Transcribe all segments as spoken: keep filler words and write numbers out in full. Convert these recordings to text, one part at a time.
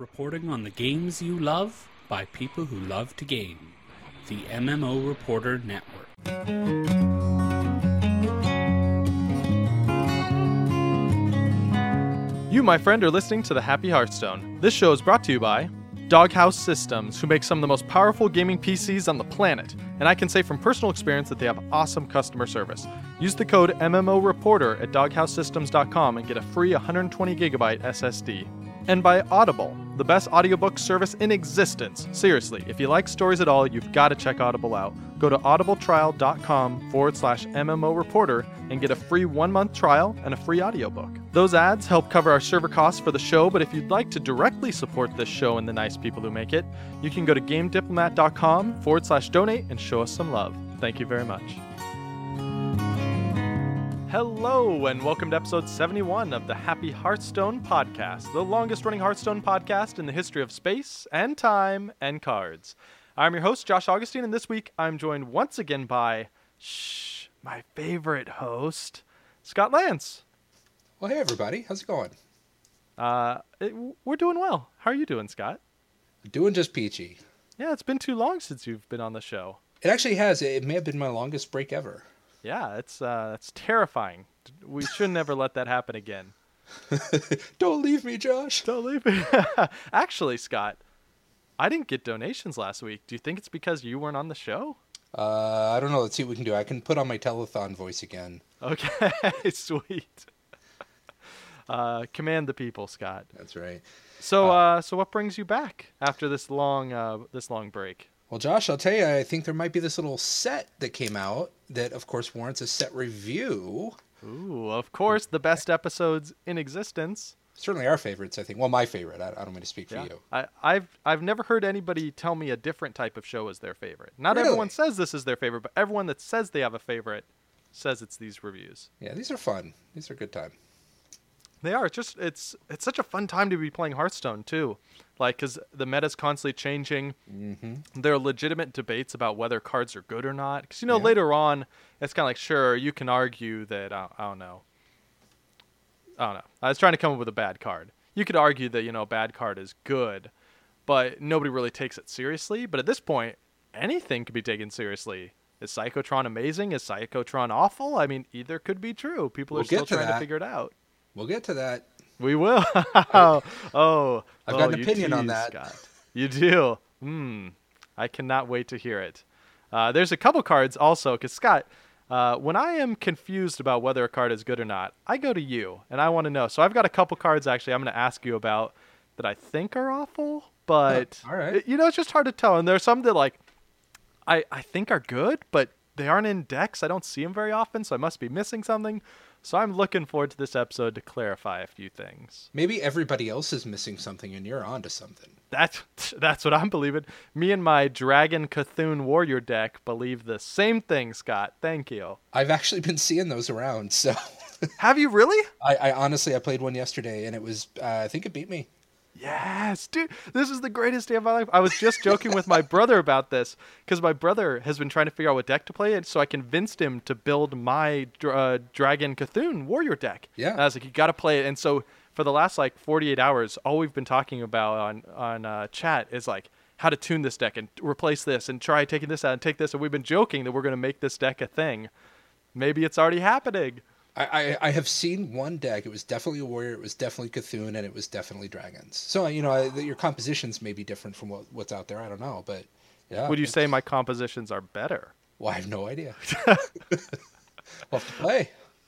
Reporting on the games you love by people who love to game. The M M O Reporter Network. You, my friend, are listening to The Happy Hearthstone. This show is brought to you by Doghouse Systems, who make some of the most powerful gaming P Cs on the planet. And I can say from personal experience that they have awesome customer service. Use the code M M O Reporter at doghouse systems dot com and get a free one hundred twenty gigabyte S S D. And by Audible, the best audiobook service in existence. Seriously, if you like stories at all, you've got to check Audible out. Go to audibletrial.com forward slash MMO Reporter and get a free one-month trial and a free audiobook. Those ads help cover our server costs for the show, but if you'd like to directly support this show and the nice people who make it, you can go to gamediplomat.com forward slash donate and show us some love. Thank you very much. Hello, and welcome to episode seventy-one of the Happy Hearthstone Podcast, the longest-running Hearthstone podcast in the history of space and time and cards. I'm your host, Josh Augustine, and this week I'm joined once again by, shh, my favorite host, Scott Lance. Well, hey, everybody. How's it going? Uh, it, we're doing well. How are you doing, Scott? Doing just peachy. Yeah, it's been too long since you've been on the show. It actually has. It may have been my longest break ever. Yeah, it's uh, it's terrifying. We should never let that happen again. Don't leave me, Josh. Don't leave me. Actually, Scott, I didn't get donations last week. Do you think it's because you weren't on the show? Uh, I don't know. Let's see what we can do. I can put on my telethon voice again. Okay, sweet. Uh, command the people, Scott. That's right. So, uh, uh, so what brings you back after this long, uh, this long break? Well, Josh, I'll tell you, I think there might be this little set that came out that, of course, warrants a set review. Ooh, of course, the best episodes in existence. Certainly our favorites, I think. Well, my favorite. I, I don't mean to speak for Yeah. you. I, I've I've never heard anybody tell me a different type of show is their favorite. Not Really? everyone says this is their favorite, but everyone that says they have a favorite says it's these reviews. Yeah, these are fun. These are a good time. They are. It's just it's it's such a fun time to be playing Hearthstone too, like because the meta's constantly changing. Mm-hmm. There are legitimate debates about whether cards are good or not. Because you know Yeah. later on, it's kind of like sure you can argue that I, I don't know. I don't know. I was trying to come up with a bad card. You could argue that you know a bad card is good, but nobody really takes it seriously. But at this point, anything could be taken seriously. Is Psychotron amazing? Is Psychotron awful? I mean, either could be true. People We'll are still get to trying to that. figure it out. We'll get to that. We will. oh, oh, I've oh, got an you opinion on tease, that. Scott. You do. Hmm. I cannot wait to hear it. Uh, there's a couple cards also, because Scott, uh, when I am confused about whether a card is good or not, I go to you, and I want to know. So I've got a couple cards, actually, I'm going to ask you about that I think are awful, but, Oh, all right. it- you know, it's just hard to tell. And there's some that, like, I, I think are good, but they aren't in decks. I don't see them very often, so I must be missing something. So I'm looking forward to this episode to clarify a few things. Maybe everybody else is missing something and you're onto something. That's that's what I'm believing. Me and my Dragon Cthulhu Warrior deck believe the same thing, Scott. Thank you. I've actually been seeing those around, so... Have you really? I, I honestly, I played one yesterday, and it was, uh, I think it beat me. Yes, dude. This is the greatest day of my life. I was just joking with my brother about this because my brother has been trying to figure out what deck to play, and so I convinced him to build my uh, Dragon Cthulhu Warrior deck. Yeah. And I was like, you got to play it. And so for the last like forty-eight hours, all we've been talking about on on uh, chat is like how to tune this deck and replace this and try taking this out and take this. And we've been joking that we're going to make this deck a thing. Maybe it's already happening. I, I, I have seen one deck. It was definitely a warrior. It was definitely Cthulhu, and it was definitely dragons. So, you know, I, your compositions may be different from what, what's out there. I don't know, but yeah. Would you say my compositions are better? Well, I have no idea. We'll have to play.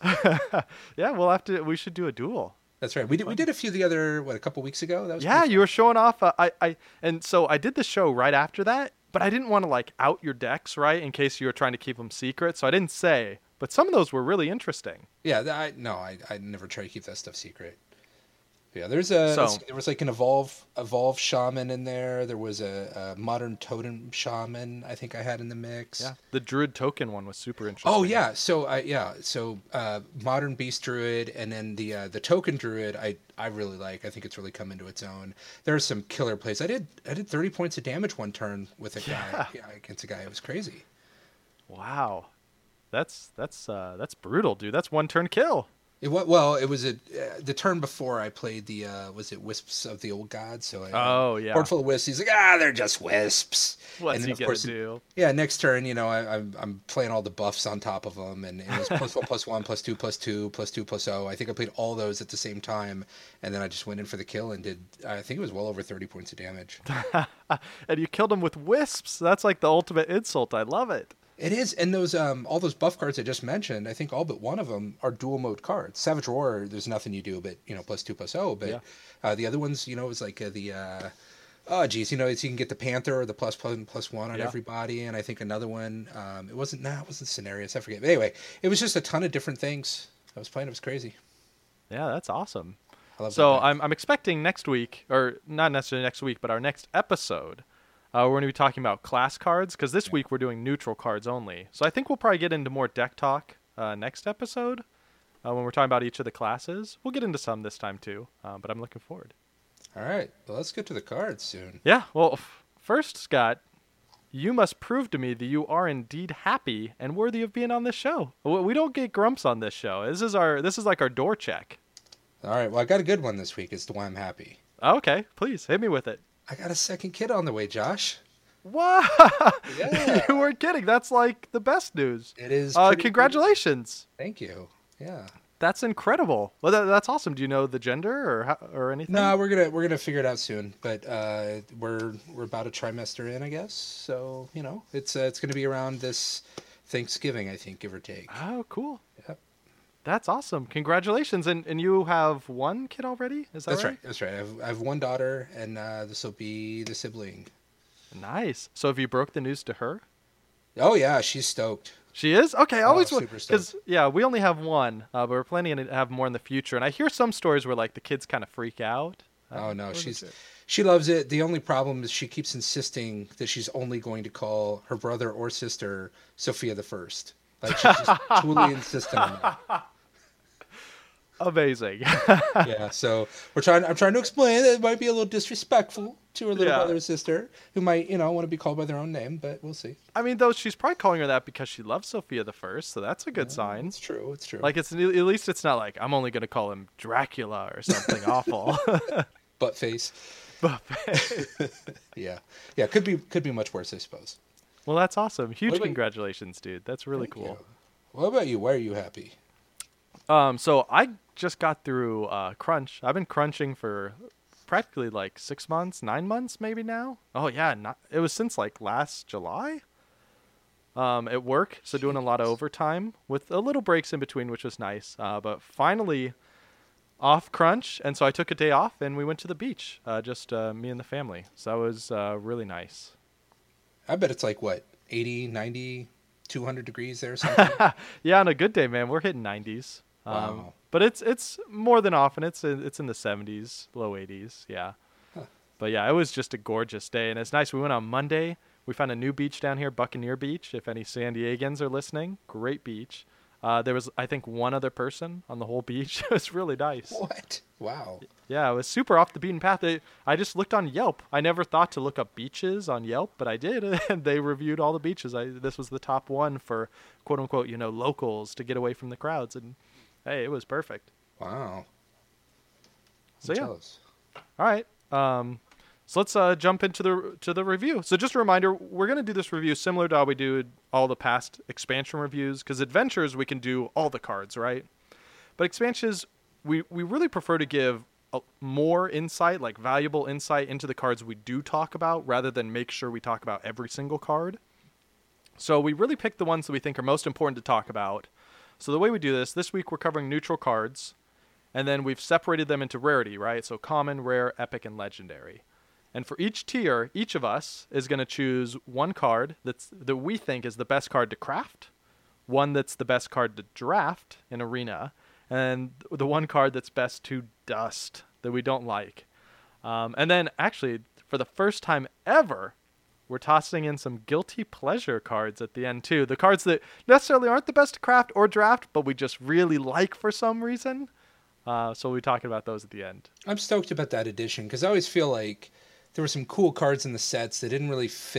Yeah, we'll have to. We should do a duel. That's right. We did. We did a few the other what a couple weeks ago. That was Yeah, pretty you fun. were showing off. Uh, I, I, and so I did the show right after that, but I didn't want to like out your decks, right, in case you were trying to keep them secret. So I didn't say. But some of those were really interesting. Yeah. th- I no. I I never try to keep that stuff secret. Yeah, there's a So- let's see, there was like an evolve evolve shaman in there. There was a, a modern totem shaman. I think I had in the mix. Yeah, the Druid token one was super interesting. Oh yeah, so uh, yeah, so uh, modern beast druid, and then the uh, the token druid. I I really like. I think it's really come into its own. There are some killer plays. I did I did thirty points of damage one turn with a guy yeah, against a guy. It was crazy. Wow, that's that's uh, that's brutal, dude. That's one turn kill. It wa- well, it was a uh, the turn before I played the uh, was it Wisps of the Old Gods? So I, Oh, yeah. board full of wisps. He's like, ah, they're just wisps. What's and then, he of gonna course, do? yeah, next turn, you know, I, I'm I'm playing all the buffs on top of them, and it was plus one, plus one, plus two, plus two, plus two, plus oh. I think I played all those at the same time, and then I just went in for the kill and did. I think it was well over thirty points of damage. And you killed him with wisps. That's like the ultimate insult. I love it. It is, and those um all those buff cards I just mentioned, I think all but one of them are dual mode cards. Savage Roar, there's nothing you do but you know plus two plus oh, but Yeah. uh, the other ones, you know, is like uh, the uh, oh geez, you know, it's, you can get the Panther or the plus plus plus one on Yeah. everybody, and I think another one, um, it wasn't nah, it wasn't Cenarius, I forget. But anyway, it was just a ton of different things. I was playing, it was crazy. Yeah, that's awesome. I love So that. I'm I'm expecting next week, or not necessarily next week, but our next episode, uh, we're going to be talking about class cards because this week we're doing neutral cards only. So I think we'll probably get into more deck talk uh, next episode uh, when we're talking about each of the classes. We'll get into some this time too, uh, but I'm looking forward. All right, well, let's get to the cards soon. Yeah. Well, f- first, Scott, you must prove to me that you are indeed happy and worthy of being on this show. W- We don't get grumps on this show. This is our this is like our door check. All right, well, I got a good one this week. It's the why I'm happy. Okay, please hit me with it. I got a second kid on the way, Josh. What? Yeah. You weren't kidding. That's like the best news. It is. Uh, pretty- congratulations. Thank you. Yeah. That's incredible. Well, that, that's awesome. Do you know the gender or how, or anything? No, we're gonna we're gonna figure it out soon. But uh, we're we're about a trimester in, I guess. So you know, it's uh, it's gonna be around this Thanksgiving, I think, give or take. Oh, cool. Yep. That's awesome. Congratulations. And and you have one kid already? Is that That's right? right. That's right. I have, I have one daughter, and uh, this will be the sibling. Nice. So have you broke the news to her? Oh yeah, she's stoked. She is? Okay, I Oh, always super because yeah, we only have one, uh, but we're planning to have more in the future. And I hear some stories where like the kids kind of freak out. Uh, Oh no, what is she's it? she loves it. The only problem is she keeps insisting that she's only going to call her brother or sister Sophia the First. Like she's just totally insistent on that. Amazing. Yeah, so we're trying. I'm trying to explain that it might be a little disrespectful to her little Yeah. brother or sister who might, you know, want to be called by their own name, but we'll see. I mean, though she's probably calling her that because she loves Sophia the First, so that's a good sign. It's true. It's true. Like it's at least it's not like I'm only gonna call him Dracula or something awful. butt face. But- Yeah, yeah. Could be could be much worse, I suppose. well, that's awesome. Huge What about- congratulations, dude. That's really Thank cool. you. What about you? Why are you happy? Um, so I just got through uh, crunch. I've been crunching for practically like six months, nine months maybe now. Oh yeah, not, it was since like last July. Um, at work, so doing a lot of overtime with a little breaks in between, which was nice. Uh, but finally off crunch, and so I took a day off and we went to the beach, uh, just uh, me and the family. So that was uh, really nice. I bet it's like what eighty, ninety, two hundred degrees there or something. Yeah, on a good day, man, we're hitting nineties. Um, Wow. But it's it's more than often. It's in, it's in the seventies, low eighties. Yeah. Huh. But yeah, it was just a gorgeous day, and it's nice. We went on Monday. We found a new beach down here, Buccaneer Beach. If any San Diegans are listening, great beach. Uh, there was, I think, one other person on the whole beach. It was really nice. What? Wow. Yeah, it was super off the beaten path. It, I just looked on Yelp. I never thought to look up beaches on Yelp, but I did, and they reviewed all the beaches. I, this was the top one for quote unquote, you know, locals to get away from the crowds, and hey, it was perfect. Wow. So I'm yeah. jealous. All right. Um, so let's uh, jump into the to the review. So just a reminder, we're going to do this review similar to how we do all the past expansion reviews, because adventures we can do all the cards, right? But expansions, we, we really prefer to give a, more insight, like valuable insight into the cards we do talk about, rather than make sure we talk about every single card. So we really pick the ones that we think are most important to talk about. So the way we do this, this week we're covering neutral cards, and then we've separated them into rarity, right? So common, rare, epic, and legendary. And for each tier, each of us is going to choose one card that's that we think is the best card to craft, one that's the best card to draft in Arena, and the one card that's best to dust that we don't like. Um, and then actually, for the first time ever, we're tossing in some guilty pleasure cards at the end too. The cards that necessarily aren't the best to craft or draft, but we just really like for some reason. Uh, so we'll be talking about those at the end. I'm stoked about that edition because I always feel like there were some cool cards in the sets that didn't really fit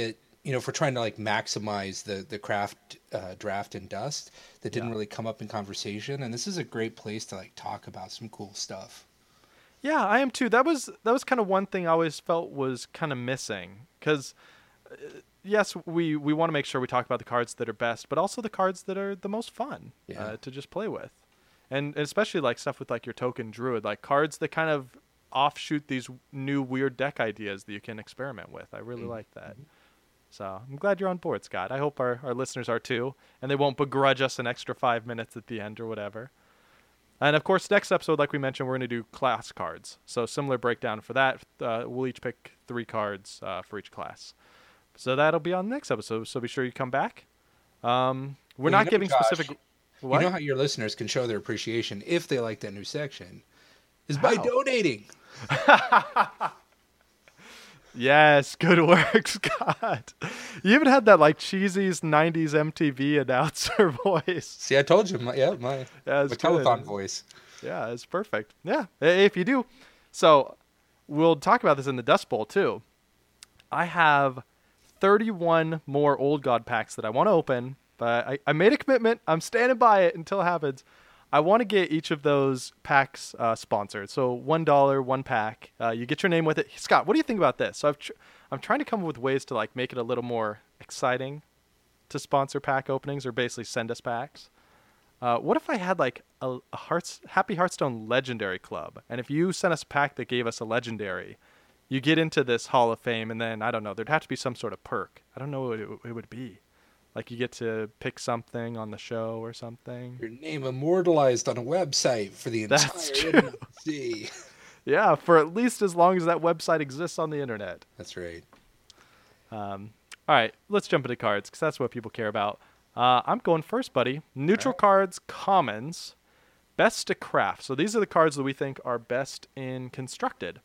you know, if we're trying to like maximize the the craft uh, draft and dust, that didn't Yeah. really come up in conversation. And this is a great place to like talk about some cool stuff. Yeah, I am too. That was that was kind of one thing I always felt was kind of missing because yes, we we want to make sure we talk about the cards that are best, but also the cards that are the most fun Yeah. uh, to just play with, and especially like stuff with like your token druid, like cards that kind of offshoot these new weird deck ideas that you can experiment with. I really Mm-hmm. like that. So I'm glad you're on board, Scott. I hope our, our listeners are too, and they won't begrudge us an extra five minutes at the end or whatever. And of course, next episode, like we mentioned, we're going to do class cards. So similar breakdown for that. Uh, we'll each pick three cards uh, for each class. So that'll be on the next episode. So be sure you come back. Um, we're Well, you not know, giving Josh, specific. What? You know how your listeners can show their appreciation if they like that new section is by How? donating. Yes, good work, Scott. You even had that like cheesy nineties M T V announcer voice. See, I told you, my, yeah, my, Yeah, it's my good. telethon voice. Yeah, it's perfect. Yeah, i- if you do. So we'll talk about this in the Dust Bowl too. I have thirty-one more Old God packs that I want to open, but I, I made a commitment. I'm standing by it until it happens. I want to get each of those packs uh, sponsored. So one dollar, one pack. Uh, you get your name with it. Scott, what do you think about this? So I've tr- I'm trying to come up with ways to like make it a little more exciting to sponsor pack openings or basically send us packs. Uh, what if I had like a, a Hearts, Happy Hearthstone Legendary Club, and if you sent us a pack that gave us a Legendary, you get into this Hall of Fame, and then I don't know, there'd have to be some sort of perk. I don't know what it, it would be. Like you get to pick something on the show or something. Your name immortalized on a website for the entire That's true. internet to see. Yeah, for at least as long as that website exists on the internet. That's right. Um, all right, let's jump into cards because that's what people care about. Uh, I'm going first, buddy. Neutral All right. cards, commons, best to craft. So these are the cards that we think are best in constructed.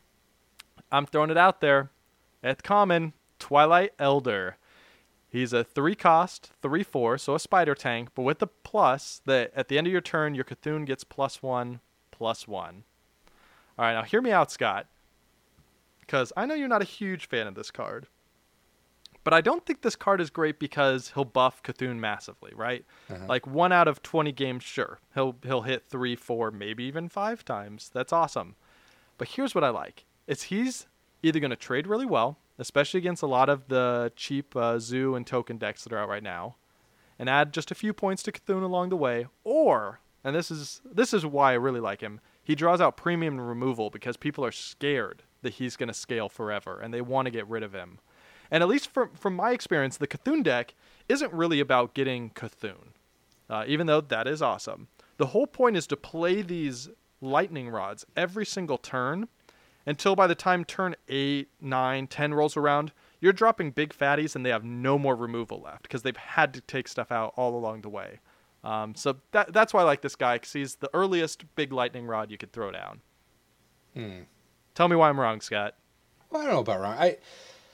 I'm throwing it out there. At common, Twilight Elder. He's a three cost, three four, so a spider tank, but with the plus that at the end of your turn, your Cthulhu gets plus one, plus one. All right, now hear me out, Scott, because I know you're not a huge fan of this card. But I don't think this card is great because he'll buff Cthulhu massively, right? Uh-huh. Like one out of twenty games, sure. He'll he'll hit three, four, maybe even five times. That's awesome. But here's what I like. Is he's either going to trade really well, especially against a lot of the cheap uh, zoo and token decks that are out right now, and add just a few points to Cthulhu along the way, or, and this is this is why I really like him, he draws out premium removal because people are scared that he's going to scale forever, and they want to get rid of him. And at least from, from my experience, the Cthulhu deck isn't really about getting Cthulhu, uh, even though that is awesome. The whole point is to play these lightning rods every single turn until by the time turn eight, nine, ten rolls around, you're dropping big fatties and they have no more removal left because they've had to take stuff out all along the way. Um, so that, that's why I like this guy, because he's the earliest big lightning rod you could throw down. Hmm. Tell me why I'm wrong, Scott. Well, I don't know about wrong. I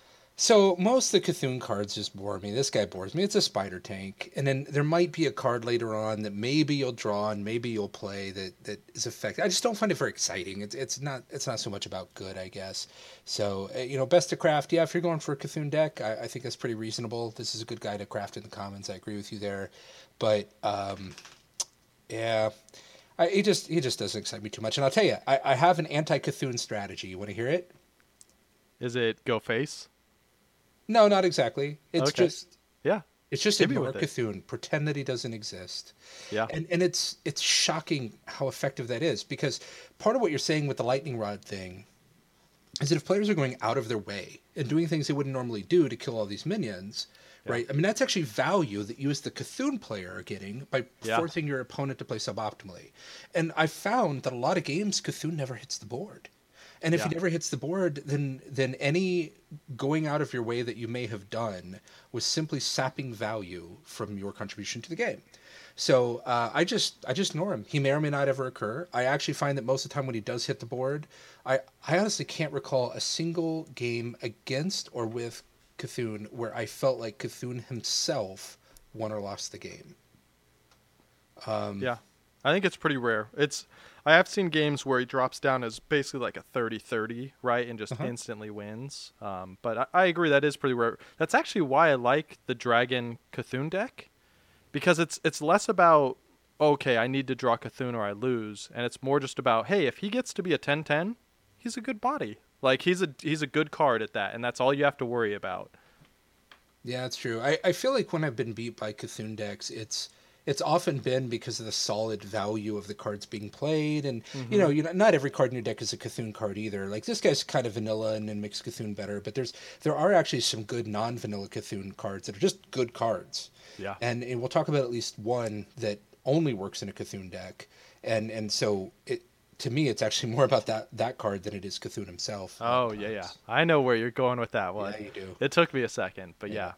so most of the Cthulhu cards just bore me. This guy bores me. It's a spider tank, and then there might be a card later on that maybe you'll draw and maybe you'll play that, that is effective. I just don't find it very exciting. It's it's not it's not so much about good, I guess. So uh, you know, best to craft. Yeah, if you're going for a Cthulhu deck, I, I think that's pretty reasonable. This is a good guy to craft in the commons. I agree with you there, but um, yeah. I, he just he just doesn't excite me too much. And I'll tell you, I, I have an anti-Cthulhu strategy. You want to hear it? Is it go face? No, not exactly. It's Okay. just Yeah. it's just Hit me ignore with it. Cthulhu, pretend that he doesn't exist. Yeah. And and it's it's shocking how effective that is, because part of what you're saying with the lightning rod thing is that if players are going out of their way and doing things they wouldn't normally do to kill all these minions, Yeah. right? I mean, that's actually value that you as the Cthulhu player are getting by Yeah. forcing your opponent to play suboptimally. And I found that a lot of games Cthulhu never hits the board. And if Yeah. he never hits the board, then then any going out of your way that you may have done was simply sapping value from your contribution to the game. So uh, I just I just ignore him. He may or may not ever occur. I actually find that most of the time when he does hit the board, I, I honestly can't recall a single game against or with Cthulhu where I felt like Cthulhu himself won or lost the game. Um, Yeah. I think it's pretty rare. It's I have seen games where he drops down as basically like a thirty thirty, right, and just Uh-huh. instantly wins. Um, but I, I agree that is pretty rare. That's actually why I like the Dragon Cthulhu deck, because it's it's less about, okay, I need to draw Cthulhu or I lose, and it's more just about, hey, if he gets to be a ten ten, he's a good body. Like he's a he's a good card at that, and that's all you have to worry about. Yeah, that's true. I, I feel like when I've been beat by Cthulhu decks, it's it's often been because of the solid value of the cards being played, and Mm-hmm. you know, you know, not every card in your deck is a Cthulhu card either. Like this guy's kind of vanilla and then makes Cthulhu better, but there's there are actually some good non-vanilla Cthulhu cards that are just good cards. Yeah. And, and we'll talk about at least one that only works in a Cthulhu deck, and and so it to me it's actually more about that that card than it is Cthulhu himself. Oh yeah, yeah. I know where you're going with that one. Yeah, you do. It took me a second, but yeah. Yeah.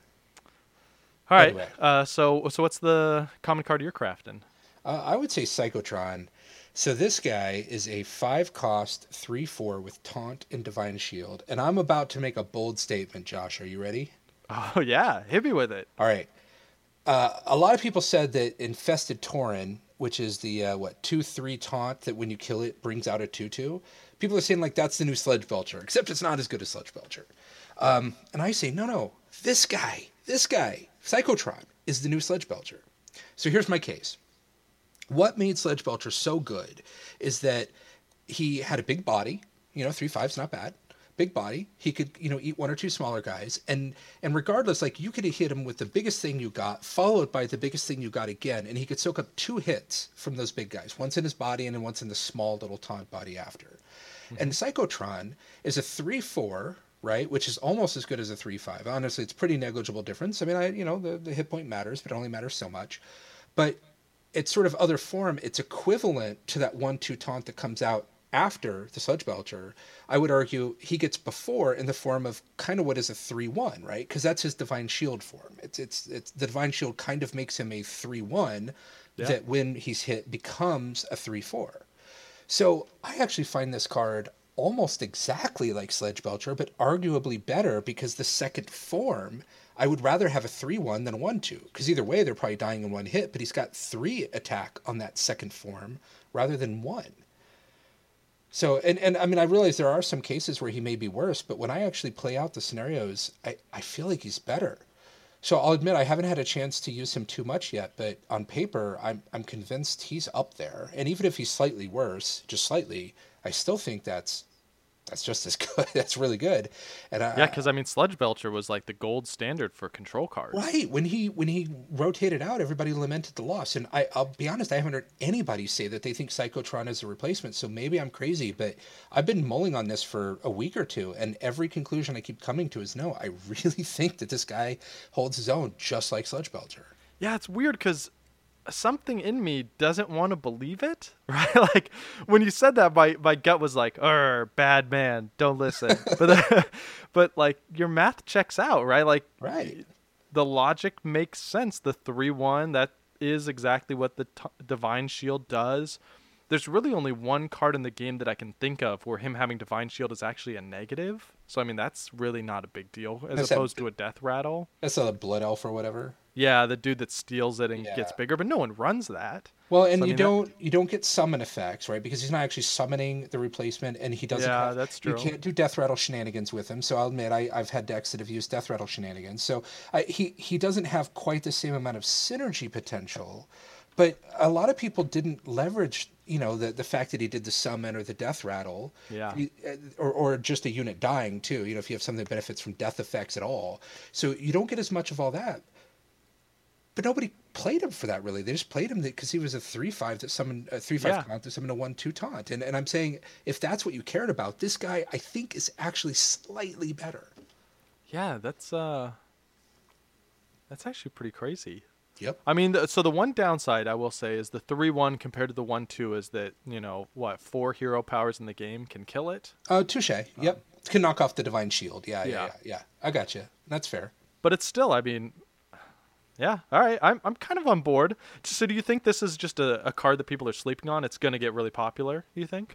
All right. Anyway. Uh, so so what's the common card you're crafting? Uh, I would say Psychotron. So this guy is a five cost three four with Taunt and Divine Shield, and I'm about to make a bold statement. Josh, are you ready? Oh yeah, hit me with it. All right. Uh, a lot of people said that Infested Tauren, which is the uh, what two three taunt that when you kill it brings out a two two. People are saying like that's the new Sledge Belcher, except it's not as good as Sledge Belcher. Um, and I say no, no. This guy, this guy, Psychotron is the new Sledge Belcher. So here's my case. What made Sledge Belcher so good is that he had a big body. You know, three five's not bad. Big body. He could, you know, eat one or two smaller guys, and and regardless, like you could hit him with the biggest thing you got, followed by the biggest thing you got again, and he could soak up two hits from those big guys, once in his body and then once in the small little taunt body after. Mm-hmm. And Psychotron is a three four, right, which is almost as good as a three five. Honestly, it's pretty negligible difference. I mean, I you know the the hit point matters, but it only matters so much. But it's sort of other form. It's equivalent to that one two taunt that comes out after the Sledge Belcher. I would argue he gets before in the form of kind of what is a three one, right? Because that's his Divine Shield form. It's it's it's the Divine Shield kind of makes him a three one Yeah. that when he's hit becomes a three four. So I actually find this card almost exactly like Sledge Belcher, but arguably better because the second form, I would rather have a three one than a one two. Because either way, they're probably dying in one hit, but he's got three attack on that second form rather than one. So, and, and I mean, I realize there are some cases where he may be worse, but when I actually play out the scenarios, I, I feel like he's better. So I'll admit I haven't had a chance to use him too much yet, but on paper, I'm I'm convinced he's up there. And even if he's slightly worse, just slightly, I still think that's that's just as good. That's really good. And I, Yeah, because I mean, Sledge Belcher was like the gold standard for control cards. right when he when he rotated out, everybody lamented the loss. And I, I'll be honest, I haven't heard anybody say that they think Psychotron is a replacement. So maybe I'm crazy, but I've been mulling on this for a week or two, and every conclusion I keep coming to is no. I really think that this guy holds his own, just like Sledge Belcher. Yeah, it's weird because something in me doesn't want to believe it, right? Like when you said that, my, my gut was like, "Er, bad man, don't listen." But but like your math checks out, right? Like Right. the logic makes sense. The three one, that is exactly what the t- Divine Shield does. There's really only one card in the game that I can think of where him having Divine Shield is actually a negative. So I mean that's really not a big deal as That's that- opposed to a Death Rattle. That's a Blood Elf or whatever. Yeah, the dude that steals it and Yeah. gets bigger, but no one runs that. Well, and So, I you mean, that- don't you don't get summon effects, right? Because he's not actually summoning the replacement, and he doesn't. Yeah, have, that's You true. can't do Death Rattle shenanigans with him. So I'll admit, I, I've had decks that have used Death Rattle shenanigans. So I, he he doesn't have quite the same amount of synergy potential, but a lot of people didn't leverage, you know, the the fact that he did the summon or the Death Rattle. Yeah. You- uh, or or just a unit dying too. You know, if you have something that benefits from death effects at all, so you don't get as much of all that. But nobody played him for that, really. They just played him because he was a three five that summoned a three five Yeah. taunt that summoned a one two taunt. And and I'm saying if that's what you cared about, this guy I think is actually slightly better. Yeah, that's uh that's actually pretty crazy. Yep. I mean, the, so the one downside I will say is the three one compared to the one two is that, you know, what, four hero powers in the game can kill it. Uh, touche. Yep. Can knock off the Divine Shield. Yeah, yeah, Yeah. yeah, yeah. I got you. That's fair. But it's still, I mean, yeah, all right, I'm I'm kind of on board. So do you think this is just a, a card that people are sleeping on? It's going to get really popular, you think?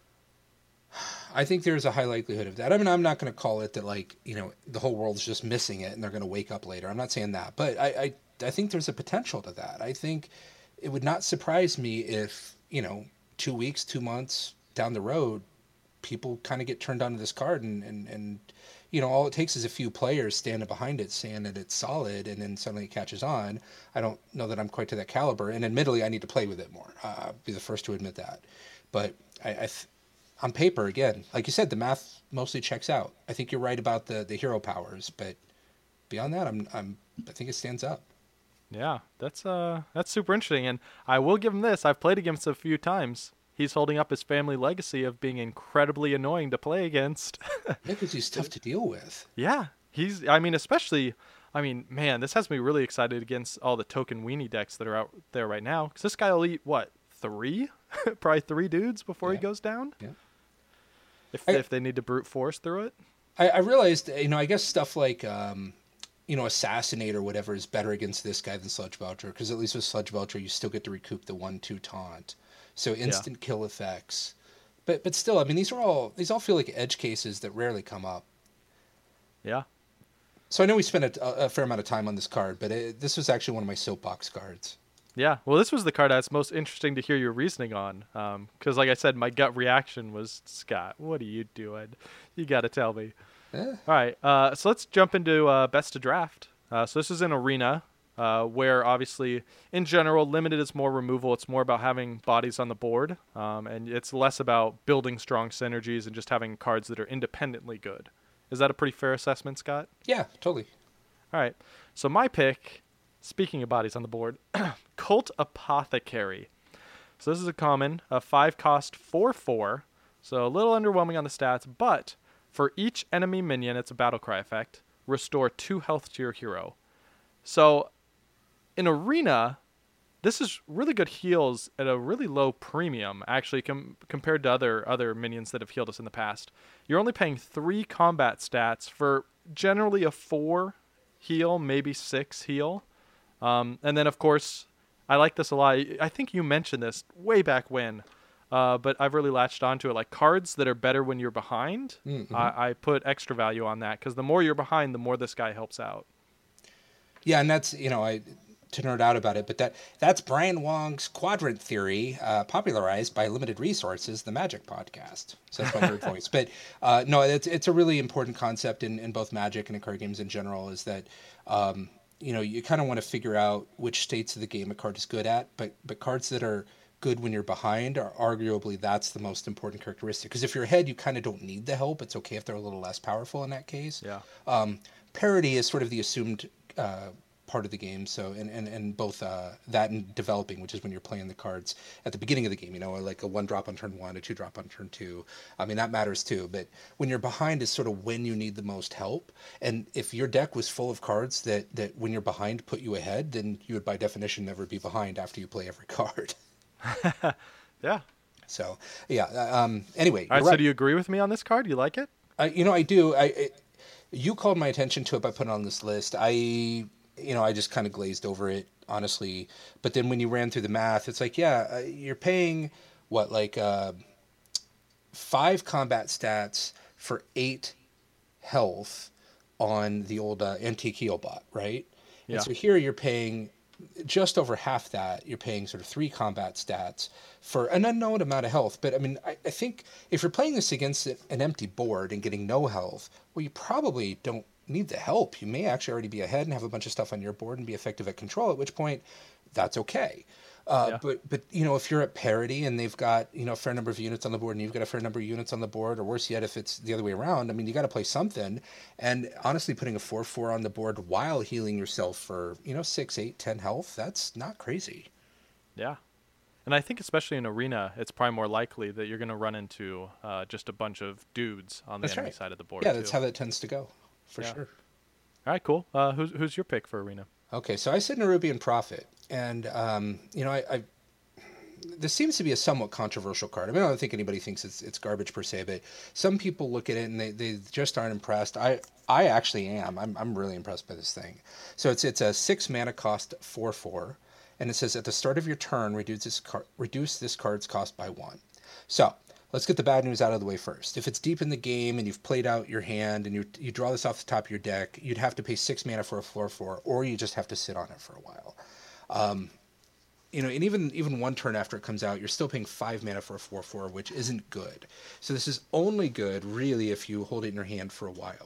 I think there's a high likelihood of that. I mean, I'm not going to call it that, like, you know, the whole world's just missing it and they're going to wake up later. I'm not saying that, but I, I, I think there's a potential to that. I think it would not surprise me if, you know, two weeks, two months down the road, people kind of get turned on to this card and, and, and, you know, all it takes is a few players standing behind it saying that it's solid, and then suddenly it catches on. I don't know that I'm quite to that caliber, and admittedly, I need to play with it more. Uh, I'll be the first to admit that. But I, I th- on paper, again, like you said, the math mostly checks out. I think you're right about the, the hero powers, but beyond that, I'm I'm I think it stands up. Yeah, that's uh that's super interesting, and I will give him this. I've played against him a few times. He's holding up his family legacy of being incredibly annoying to play against. Yeah, because he's tough to deal with. Yeah, he's. I mean, especially. I mean, man, this has me really excited against all the token weenie decks that are out there right now. Because this guy will eat what, three, probably three dudes before Yeah. he goes down. Yeah. If I, if they need to brute force through it. I, I realized, you know, I guess stuff like, um, you know, Assassinate or whatever is better against this guy than Sludge Belcher, because at least with Sludge Belcher, you still get to recoup the one two taunt. So instant yeah. kill effects. But but still, I mean, these are all these all feel like edge cases that rarely come up. Yeah. So I know we spent a, a fair amount of time on this card, but it, this was actually one of my soapbox cards. Yeah, well, this was the card that's most interesting to hear your reasoning on. Because, um, like I said, my gut reaction was, Scott, what are you doing? You got to tell me. Eh. All right, uh, so let's jump into uh, Best to Draft. Uh, so this is an arena uh, where, obviously, in general, limited is more removal. It's more about having bodies on the board. Um, and it's less about building strong synergies and just having cards that are independently good. Is that a pretty fair assessment, Scott? Yeah, totally. All right, so my pick... Speaking of bodies on the board, Cult Apothecary. So this is a common, a five cost four four, so a little underwhelming on the stats, but for each enemy minion, it's a battle cry effect, restore two health to your hero. So in Arena, this is really good heals at a really low premium, actually, com- compared to other, other minions that have healed us in the past. You're only paying three combat stats for generally a four heal, maybe six heal. Um, and then, of course, I like this a lot. I think you mentioned this way back when, uh, but I've really latched onto it. Like cards that are better when you're behind, mm-hmm. I, I put extra value on that because the more you're behind, the more this guy helps out. Yeah, and that's, you know, I to nerd out about it, but that that's Brian Wong's quadrant theory, uh, popularized by Limited Resources, the Magic podcast. So that's my nerd voice. But uh, no, it's it's a really important concept in, in both Magic and in card games in general, is that um, you know, you kind of want to figure out which states of the game a card is good at, but but cards that are good when you're behind are arguably that's the most important characteristic. Because if you're ahead, you kind of don't need the help. It's okay if they're a little less powerful in that case. Yeah. Um, parity is sort of the assumed uh, part of the game. So and and, and both uh, that and developing, which is when you're playing the cards at the beginning of the game, you know, like a one drop on turn one, a two drop on turn two. I mean, that matters too. But when you're behind is sort of when you need the most help. And if your deck was full of cards that, that when you're behind put you ahead, then you would by definition never be behind after you play every card. Yeah. So, yeah. Um, anyway. All right, right. So do you agree with me on this card? You like it? I, you know, I do. I, I you called my attention to it by putting it on this list. I... You know, I just kind of glazed over it, honestly. But then when you ran through the math, it's like, yeah, uh, you're paying, what, like uh, five combat stats for eight health on the old uh, Antique Heal bot, right? Yeah. And so here you're paying just over half that. You're paying sort of three combat stats for an unknown amount of health. But, I mean, I, I think if you're playing this against an empty board and getting no health, well, you probably don't need the help. You may actually already be ahead and have a bunch of stuff on your board and be effective at control, at which point that's okay. Uh, yeah. But, but you know, if you're at parity and they've got, you know, a fair number of units on the board and you've got a fair number of units on the board, or worse yet, if it's the other way around, I mean, you got to play something. And honestly, putting a four four on the board while healing yourself for, you know, six, eight, ten health, that's not crazy. Yeah. And I think especially in Arena, it's probably more likely that you're going to run into uh, just a bunch of dudes on the that's enemy right. side of the board. Yeah, too. that's how that tends to go, for yeah. sure. All right, cool. Uh, who's who's your pick for Arena? Okay, so I said Nerubian Prophet, and um, you know, I, I this seems to be a somewhat controversial card. I mean, I don't think anybody thinks it's it's garbage per se, but some people look at it and they, they just aren't impressed. I I actually am. I'm I'm really impressed by this thing. So it's it's a six mana cost four four, and it says at the start of your turn reduce this card reduce this card's cost by one. So let's get the bad news out of the way first. If it's deep in the game and you've played out your hand and you you draw this off the top of your deck, you'd have to pay six mana for a four four, or you just have to sit on it for a while. Um, you know, and even even one turn after it comes out, you're still paying five mana for a four four, which isn't good. So this is only good, really, if you hold it in your hand for a while.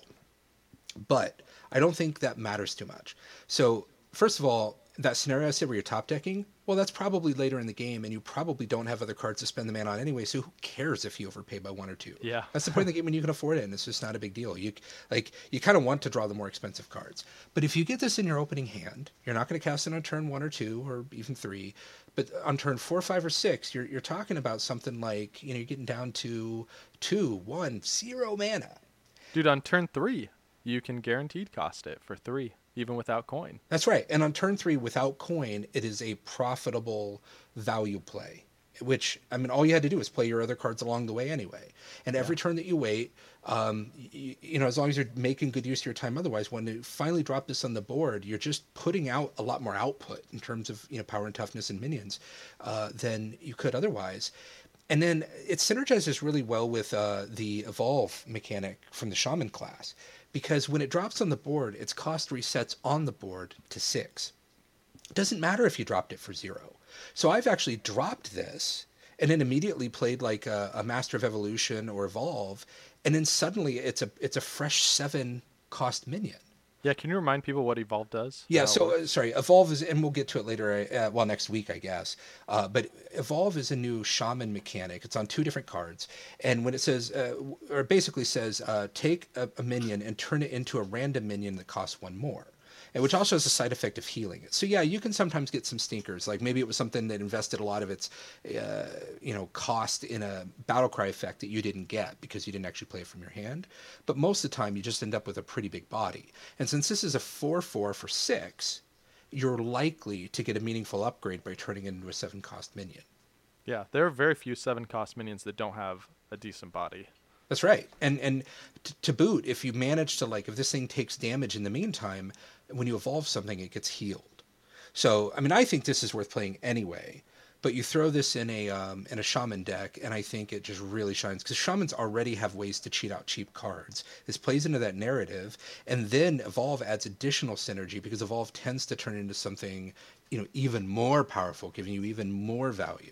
But I don't think that matters too much. So first of all, that scenario I said where you're top decking, well, that's probably later in the game, and you probably don't have other cards to spend the mana on anyway. So who cares if you overpay by one or two? Yeah, that's the point of the game when you can afford it, and it's just not a big deal. You like you kind of want to draw the more expensive cards, but if you get this in your opening hand, you're not going to cast it on turn one or two or even three, but on turn four, five, or six, you're you're talking about something like, you know, you're getting down to two, one, zero mana. Dude, on turn three, you can guaranteed cost it for three, even without coin. That's right. And on turn three, without coin, it is a profitable value play, which, I mean, all you had to do was play your other cards along the way anyway. And every yeah. turn that you wait, um, you, you know, as long as you're making good use of your time otherwise, when you finally drop this on the board, you're just putting out a lot more output in terms of, you know, power and toughness and minions uh, than you could otherwise. And then it synergizes really well with uh, the evolve mechanic from the shaman class, because when it drops on the board, its cost resets on the board to six. It doesn't matter if you dropped it for zero. So I've actually dropped this and then immediately played like a, a Master of Evolution or Evolve, and then suddenly it's a it's a fresh seven cost minion. Yeah, can you remind people what Evolve does? Yeah, so, uh, sorry, Evolve is, and we'll get to it later, uh, well, next week, I guess. Uh, but Evolve is a new shaman mechanic. It's on two different cards. And when it says, uh, or it basically says, uh, take a, a minion and turn it into a random minion that costs one more. And which also has a side effect of healing it. So yeah, you can sometimes get some stinkers. Like maybe it was something that invested a lot of its, uh, you know, cost in a battle cry effect that you didn't get because you didn't actually play it from your hand. But most of the time, you just end up with a pretty big body. And since this is a four four for six, you're likely to get a meaningful upgrade by turning it into a seven cost minion. Yeah, there are very few seven cost minions that don't have a decent body. That's right. And and t- to boot, if you manage to, like, if this thing takes damage in the meantime, when you evolve something, it gets healed. So, I mean, I think this is worth playing anyway. But you throw this in a um, in a shaman deck, and I think it just really shines. Because shamans already have ways to cheat out cheap cards. This plays into that narrative. And then Evolve adds additional synergy, because Evolve tends to turn into something, you know, even more powerful, giving you even more value.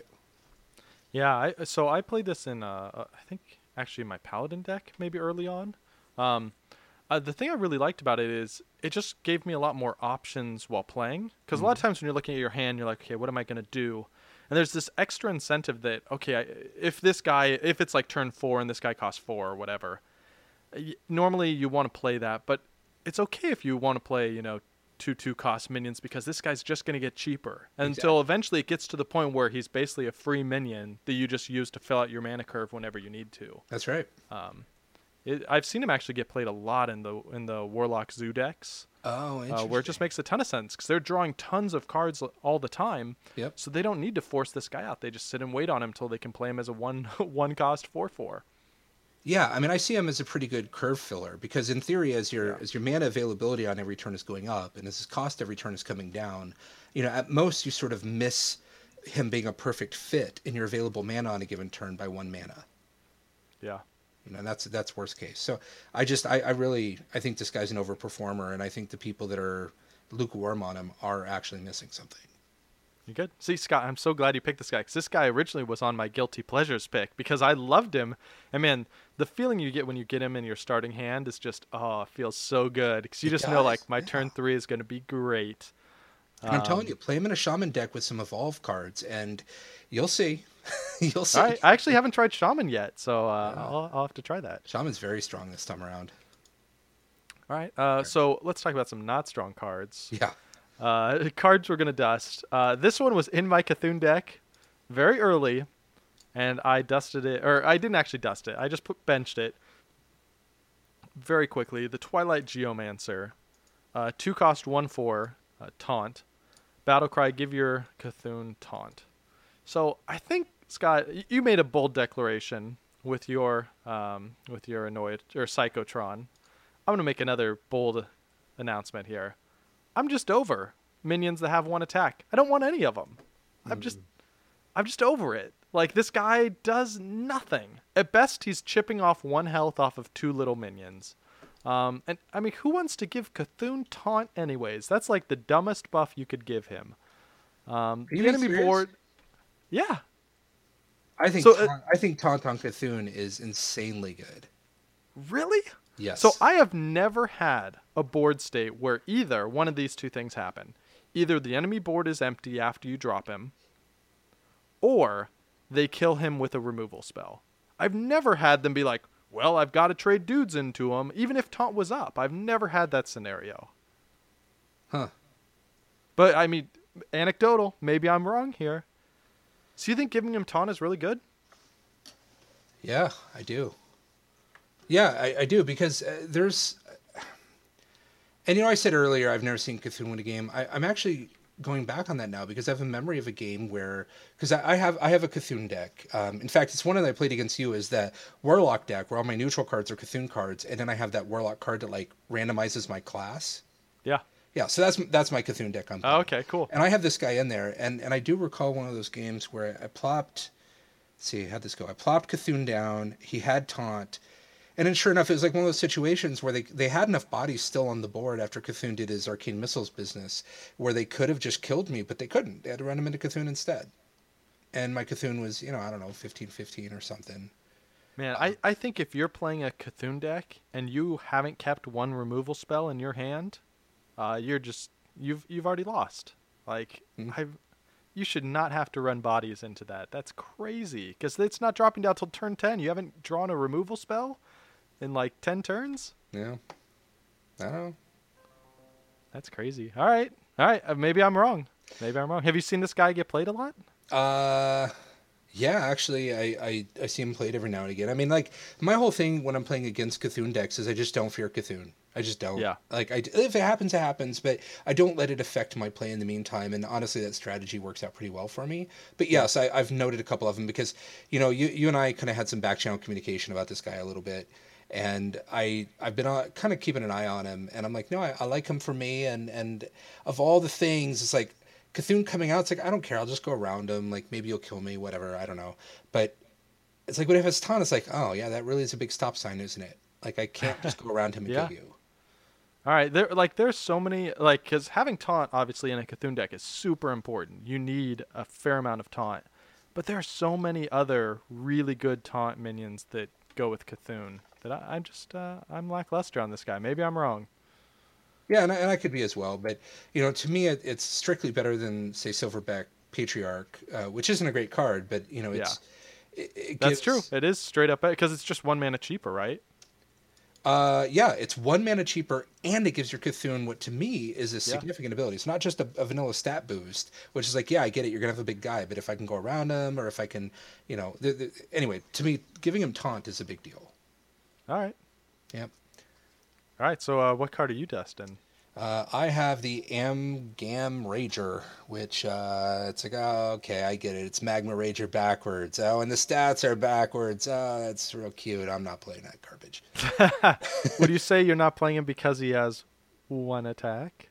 Yeah, I, so I played this in, uh, I think... actually my Paladin deck maybe early on. Um, uh, the thing I really liked about it is it just gave me a lot more options while playing. Because mm-hmm. a lot of times when you're looking at your hand, you're like, okay, what am I going to do? And there's this extra incentive that, okay, I, if this guy, if it's like turn four and this guy costs four or whatever, y- normally you want to play that. But it's okay if you want to play, you know, two two cost minions, because this guy's just going to get cheaper exactly. until eventually it gets to the point where he's basically a free minion that you just use to fill out your mana curve whenever you need to. That's right. Um, it, I've seen him actually get played a lot in the in the Warlock Zoo decks. Oh, interesting. Uh, where it just makes a ton of sense because they're drawing tons of cards all the time. Yep. So they don't need to force this guy out. They just sit and wait on him until they can play him as a one one cost four four. Yeah, I mean, I see him as a pretty good curve filler, because in theory, as your yeah. as your mana availability on every turn is going up, and as his cost every turn is coming down, you know, at most you sort of miss him being a perfect fit in your available mana on a given turn by one mana. Yeah. You know, that's that's worst case. So I just I, I really I think this guy's an overperformer, and I think the people that are lukewarm on him are actually missing something. You good? See, Scott, I'm so glad you picked this guy, because this guy originally was on my Guilty Pleasures pick, because I loved him. And, man, the feeling you get when you get him in your starting hand is just, oh, it feels so good. Because you it just does. know, like, my yeah. turn three is going to be great. And um, I'm telling you, play him in a Shaman deck with some Evolve cards, and you'll see. you'll see. All right. I actually haven't tried Shaman yet, so uh, yeah. I'll, I'll have to try that. Shaman's very strong this time around. All right. Uh, so let's talk about some not strong cards. Yeah. Uh, cards we're going to dust. Uh, this one was in my Cthulhu deck very early, and I dusted it, or I didn't actually dust it. I just put benched it very quickly. The Twilight Geomancer. Uh, two cost, one four, uh, taunt. Battlecry, give your Cthulhu taunt. So I think, Scott, you made a bold declaration with your um, with your annoyed or Psychotron. I'm going to make another bold announcement here. I'm just over minions that have one attack. I don't want any of them. Mm. I'm just, I'm just over it. Like, this guy does nothing. At best, he's chipping off one health off of two little minions. Um, and I mean, who wants to give Cthulhu taunt anyways? That's like the dumbest buff you could give him. Um, Are you the being enemy serious? board, yeah. I think So uh, Taunt, I think Taunt on Cthulhu is insanely good. really, Yes. so I have never had a board state where either one of these two things happen. Either the enemy board is empty after you drop him, or they kill him with a removal spell. I've never had them be like, well, I've got to trade dudes into him, even if taunt was up. I've never had that scenario. Huh. But, I mean, anecdotal. Maybe I'm wrong here. So you think giving him taunt is really good? Yeah, I do. Yeah, I, I do because uh, there's, and you know, I said earlier I've never seen Cthulhu win a game. I, I'm actually going back on that now because I have a memory of a game where, because I, I have I have a Cthulhu deck. Um, in fact, it's one that I played against you. Is that Warlock deck where all my neutral cards are Cthulhu cards, and then I have that Warlock card that like randomizes my class. Yeah. Yeah, so that's that's my Cthulhu deck I'm playing. Oh, okay, cool. And I have this guy in there, and, and I do recall one of those games where I plopped. Let's see, how'd this go? I plopped Cthulhu down. He had taunt. And then sure enough, it was like one of those situations where they, they had enough bodies still on the board after Cthulhu did his Arcane Missiles business, where they could have just killed me, but they couldn't. They had to run him into Cthulhu instead. And my Cthulhu was, you know, I don't know, fifteen fifteen or something. Man, I, I think if you're playing a Cthulhu deck and you haven't kept one removal spell in your hand, uh, you're just you've you've already lost. Like Hmm. I've you should not have to run bodies into that. That's crazy because it's not dropping down till turn ten. You haven't drawn a removal spell in like ten turns. Yeah. I don't know. That's crazy. All right, all right. Uh, maybe I'm wrong. Maybe I'm wrong. Have you seen this guy get played a lot? Uh, yeah, actually, I, I, I see him played every now and again. I mean, like, my whole thing when I'm playing against Cthulhu decks is I just don't fear Cthulhu. I just don't. Yeah. Like, I, if it happens, it happens, but I don't let it affect my play in the meantime, and honestly, that strategy works out pretty well for me. But yes, I, I've noted a couple of them because, you know, you, you and I kind of had some back-channel communication about this guy a little bit, and I, I've been uh, kind of keeping an eye on him, and I'm like, no, I, I like him for me, and, and of all the things, it's like, Cthulhu coming out, it's like, I don't care, I'll just go around him, like, maybe you'll kill me, whatever, I don't know. But it's like, what if it's taunt? It's like, oh, yeah, that really is a big stop sign, isn't it? Like, I can't just go around him and Yeah. kill you. All right, there like there's so many like because having taunt obviously in a Cthulhu deck is super important. You need a fair amount of taunt, but there are so many other really good taunt minions that go with Cthulhu that I, I'm just uh, I'm lackluster on this guy. Maybe I'm wrong. Yeah, and I, and I could be as well, but, you know, to me, it, it's strictly better than, say, Silverback Patriarch, uh, which isn't a great card, but, you know, it's... It, it That's gives, true. It is straight up because it's just one mana cheaper, right? Uh, yeah, it's one mana cheaper, and it gives your Cthulhu what to me is a Yeah. significant ability. It's not just a, a vanilla stat boost, which is like, yeah, I get it, you're gonna have a big guy, but if I can go around him, or if I can, you know, the, the, anyway, to me, giving him taunt is a big deal. All right. Yep. All right. So uh, what card are you dusting? Uh, I have the Amgam Rager, which uh, it's like, oh, okay, I get it. It's Magma Rager backwards. Oh, and the stats are backwards. Oh, that's real cute. I'm not playing that garbage. Would you say you're not playing him because he has one attack?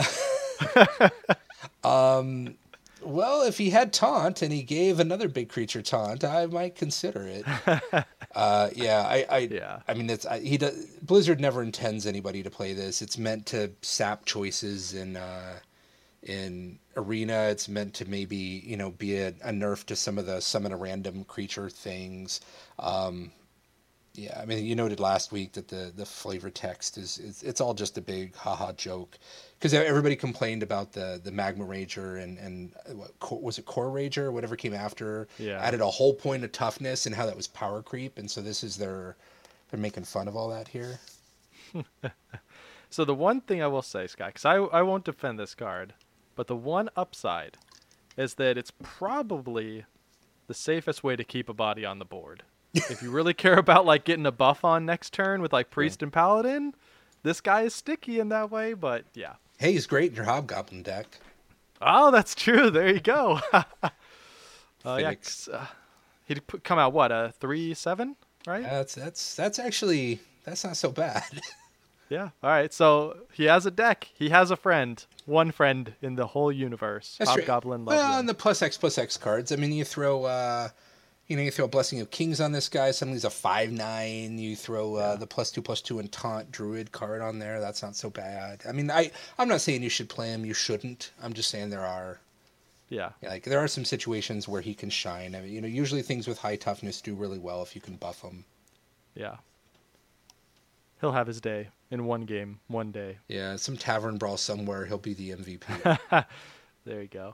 Um, well, if he had taunt and he gave another big creature taunt, I might consider it. uh, yeah, I, I, Yeah. I mean, it's I, he does. Blizzard never intends anybody to play this. It's meant to sap choices in uh, in arena. It's meant to maybe you know be a, a nerf to some of the summon a random creature things. Um, yeah, I mean, you noted last week that the, the flavor text is, is it's all just a big haha joke because everybody complained about the, the Magma Rager and and what, Core- was it Core Rager or whatever came after Yeah. added a whole point of toughness and how that was power creep, and so this is their they're making fun of all that here. So the one thing I will say, Sky, because I, I won't defend this card, but the one upside is that it's probably the safest way to keep a body on the board. If you really care about like getting a buff on next turn with like Priest and Paladin, this guy is sticky in that way, but yeah. Hey, he's great in your Hobgoblin deck. Oh, that's true. There you go. uh, yeah, Phoenix. 'cause, uh, he'd put, come out, what, a three seven, right? That's that's that's actually that's not so bad. Yeah. All right. So he has a deck. He has a friend. One friend in the whole universe. That's right. Hobgoblin Well, loves on him. the plus X plus X cards, I mean, you throw, uh, you know, you throw a Blessing of Kings on this guy. Suddenly he's a five nine. You throw uh, Yeah. the plus two plus two and taunt Druid card on there. That's not so bad. I mean, I I'm not saying you should play him. You shouldn't. I'm just saying there are Yeah. Yeah, like there are some situations where he can shine. I mean, you know, usually things with high toughness do really well if you can buff them. Yeah. He'll have his day in one game, one day. Yeah, some tavern brawl somewhere, he'll be the M V P. There you go.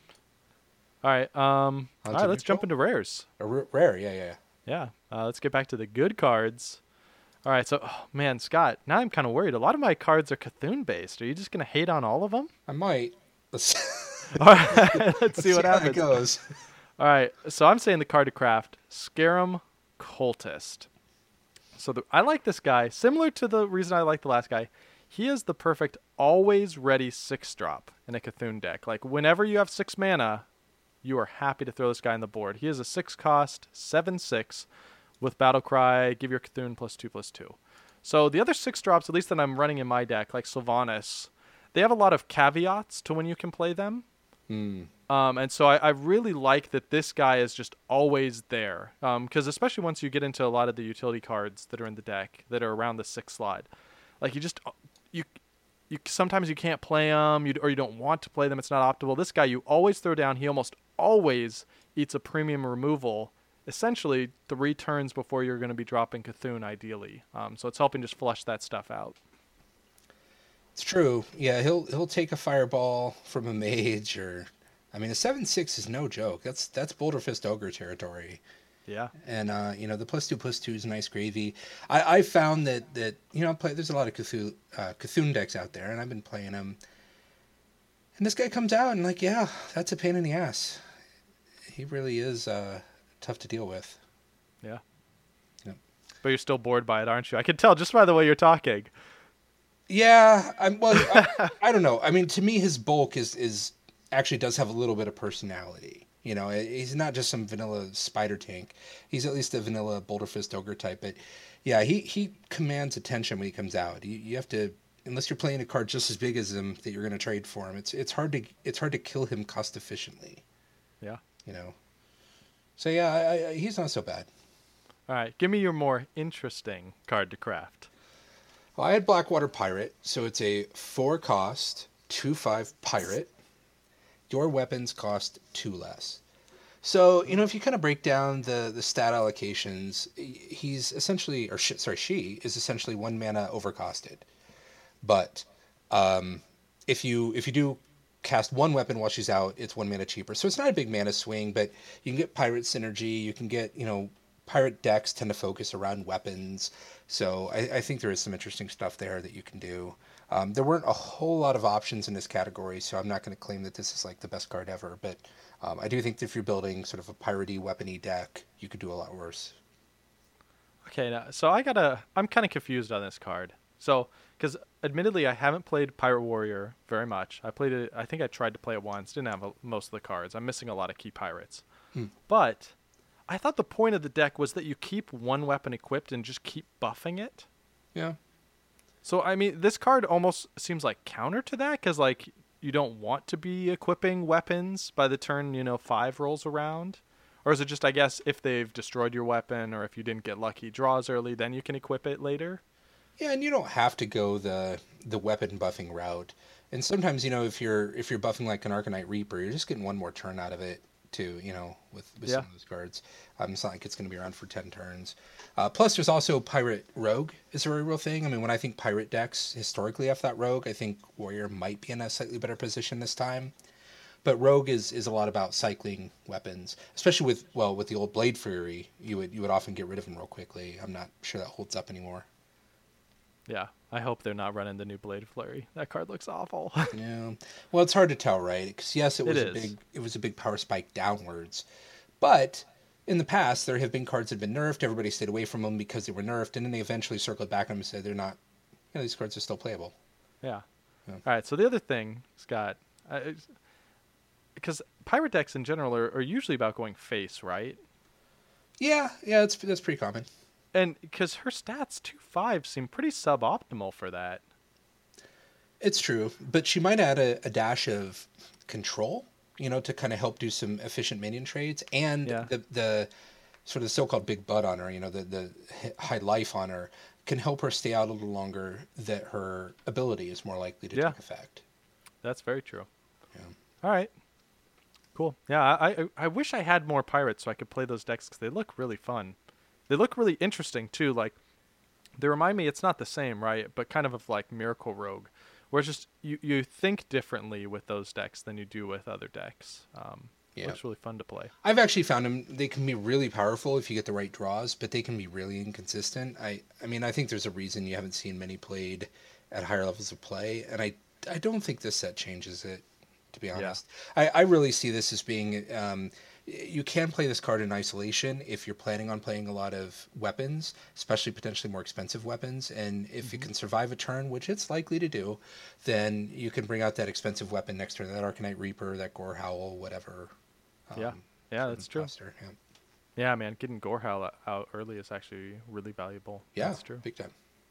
All right. Um. On all to right. Let's neutral? jump into rares. A r- rare, yeah, yeah. Yeah. Uh, let's get back to the good cards. All right. So, oh, man, Scott, now I'm kind of worried. A lot of my cards are Cthulhu based. Are you just gonna hate on all of them? I might. Let's, All right. Let's, let's see what how happens. it goes. All right, so I'm saying the card to craft, Scarum Cultist. So the, I like this guy. Similar to the reason I like the last guy, he is the perfect always ready six drop in a Cthulhu deck. Like whenever you have six mana, you are happy to throw this guy on the board. He is a six cost, seven six with Battle Cry, give your Cthulhu plus two plus two. So the other six drops, at least that I'm running in my deck, like Sylvanas, they have a lot of caveats to when you can play them. Hmm. Um, and so I, I really like that this guy is just always there. Because especially once you get into a lot of the utility cards that are in the deck that are around the six slot, like you just you you sometimes you can't play them, you, or you don't want to play them. It's not optimal. This guy you always throw down. He almost always eats a premium removal, essentially three turns before you're going to be dropping Cthulhu, ideally. Um, so it's helping just flush that stuff out. It's true. Yeah, he'll he'll take a fireball from a mage, or I mean, a seven six is no joke. That's that's Boulder Fist Ogre territory. Yeah. And uh, you know, the plus two plus two is nice gravy. I I found that that you know, play, there's a lot of Cthulhu uh, Cthulhu decks out there, and I've been playing them. And this guy comes out and like, yeah, that's a pain in the ass. He really is uh, tough to deal with. Yeah. Yep. But you're still bored by it, aren't you? I can tell just by the way you're talking. Yeah, I'm. Well, I, I don't know. I mean, to me, his bulk is is actually does have a little bit of personality. You know, he's not just some vanilla spider tank. He's at least a vanilla Boulder Fist Ogre type. But yeah, he he commands attention when he comes out. You you have to, unless you're playing a card just as big as him that you're going to trade for him. It's it's hard to it's hard to kill him cost efficiently. Yeah. You know. So yeah, I, I, he's not so bad. All right, give me your more interesting card to craft. Well, I had Blackwater Pirate, so it's a four cost, two five pirate. Your weapons cost two less. So, you know, if you kind of break down the, the stat allocations, he's essentially, or sh- sorry, she is essentially one mana overcosted. But um, if you if you do cast one weapon while she's out, it's one mana cheaper. So it's not a big mana swing, but you can get pirate synergy. You can get, you know, pirate decks tend to focus around weapons. So I, I think there is some interesting stuff there that you can do. Um, there weren't a whole lot of options in this category, so I'm not going to claim that this is like the best card ever. But um, I do think that if you're building sort of a piratey, weapony deck, you could do a lot worse. Okay, now, so I gotta, I'm kind of confused on this card. So, because admittedly, I haven't played Pirate Warrior very much. I played it, I think I tried to play it once, didn't have a, most of the cards. I'm missing a lot of key pirates. Hmm. But I thought the point of the deck was that you keep one weapon equipped and just keep buffing it. Yeah. So, I mean, this card almost seems like counter to that, because, like, you don't want to be equipping weapons by the turn, you know, five rolls around. Or is it just, I guess, if they've destroyed your weapon or if you didn't get lucky draws early, then you can equip it later? Yeah, and you don't have to go the the weapon buffing route. And sometimes, you know, if you're if you're buffing like an Arcanite Reaper, you're just getting one more turn out of it too, you know, with, with Yeah. some of those cards. Um, it's not like it's going to be around for ten turns. Uh, plus, there's also Pirate Rogue is a very real thing. I mean, when I think Pirate decks historically have that Rogue, I think Warrior might be in a slightly better position this time. But Rogue is, is a lot about cycling weapons, especially with, well, with the old Blade Fury, you would you would often get rid of them real quickly. I'm not sure that holds up anymore. Yeah, I hope they're not running the new Blade Flurry. That card looks awful. Yeah, well, it's hard to tell, right? Because yes, it was It a is. big it was a big power spike downwards, but in the past there have been cards that have been nerfed. Everybody stayed away from them because they were nerfed, and then they eventually circled back on them and said they're not. You know, these cards are still playable. Yeah. Yeah. All right, so the other thing, Scott, because pirate decks in general are, are usually about going face, right? Yeah, yeah, that's that's pretty common. And because her stats, two five, seem pretty suboptimal for that. It's true, but she might add a, a dash of control, you know, to kind of help do some efficient minion trades, and Yeah. the the sort of the so-called big butt on her, you know, the the high life on her can help her stay out a little longer. That her ability is more likely to Yeah. take effect. That's very true. Yeah. All right. Cool. Yeah, I, I I wish I had more pirates so I could play those decks because they look really fun. They look really interesting too. Like they remind me, it's not the same, right? But kind of of like Miracle Rogue, where it's just you you think differently with those decks than you do with other decks. Um, Yeah. Looks really fun to play. I've actually found them. They can be really powerful if you get the right draws, but they can be really inconsistent. I, I mean, I think there's a reason you haven't seen many played at higher levels of play, and I, I don't think this set changes it. To be honest, yeah. I, I really see this as being. Um, you can play this card in isolation if you're planning on playing a lot of weapons, especially potentially more expensive weapons, and if mm-hmm. it can survive a turn, which it's likely to do, then you can bring out that expensive weapon next turn, that Arcanite Reaper, that Gore Howl, whatever. Um, yeah, yeah, that's true. Cluster, yeah. yeah, man, getting Gorehowl out early is actually really valuable. Yeah, that's true. Big time.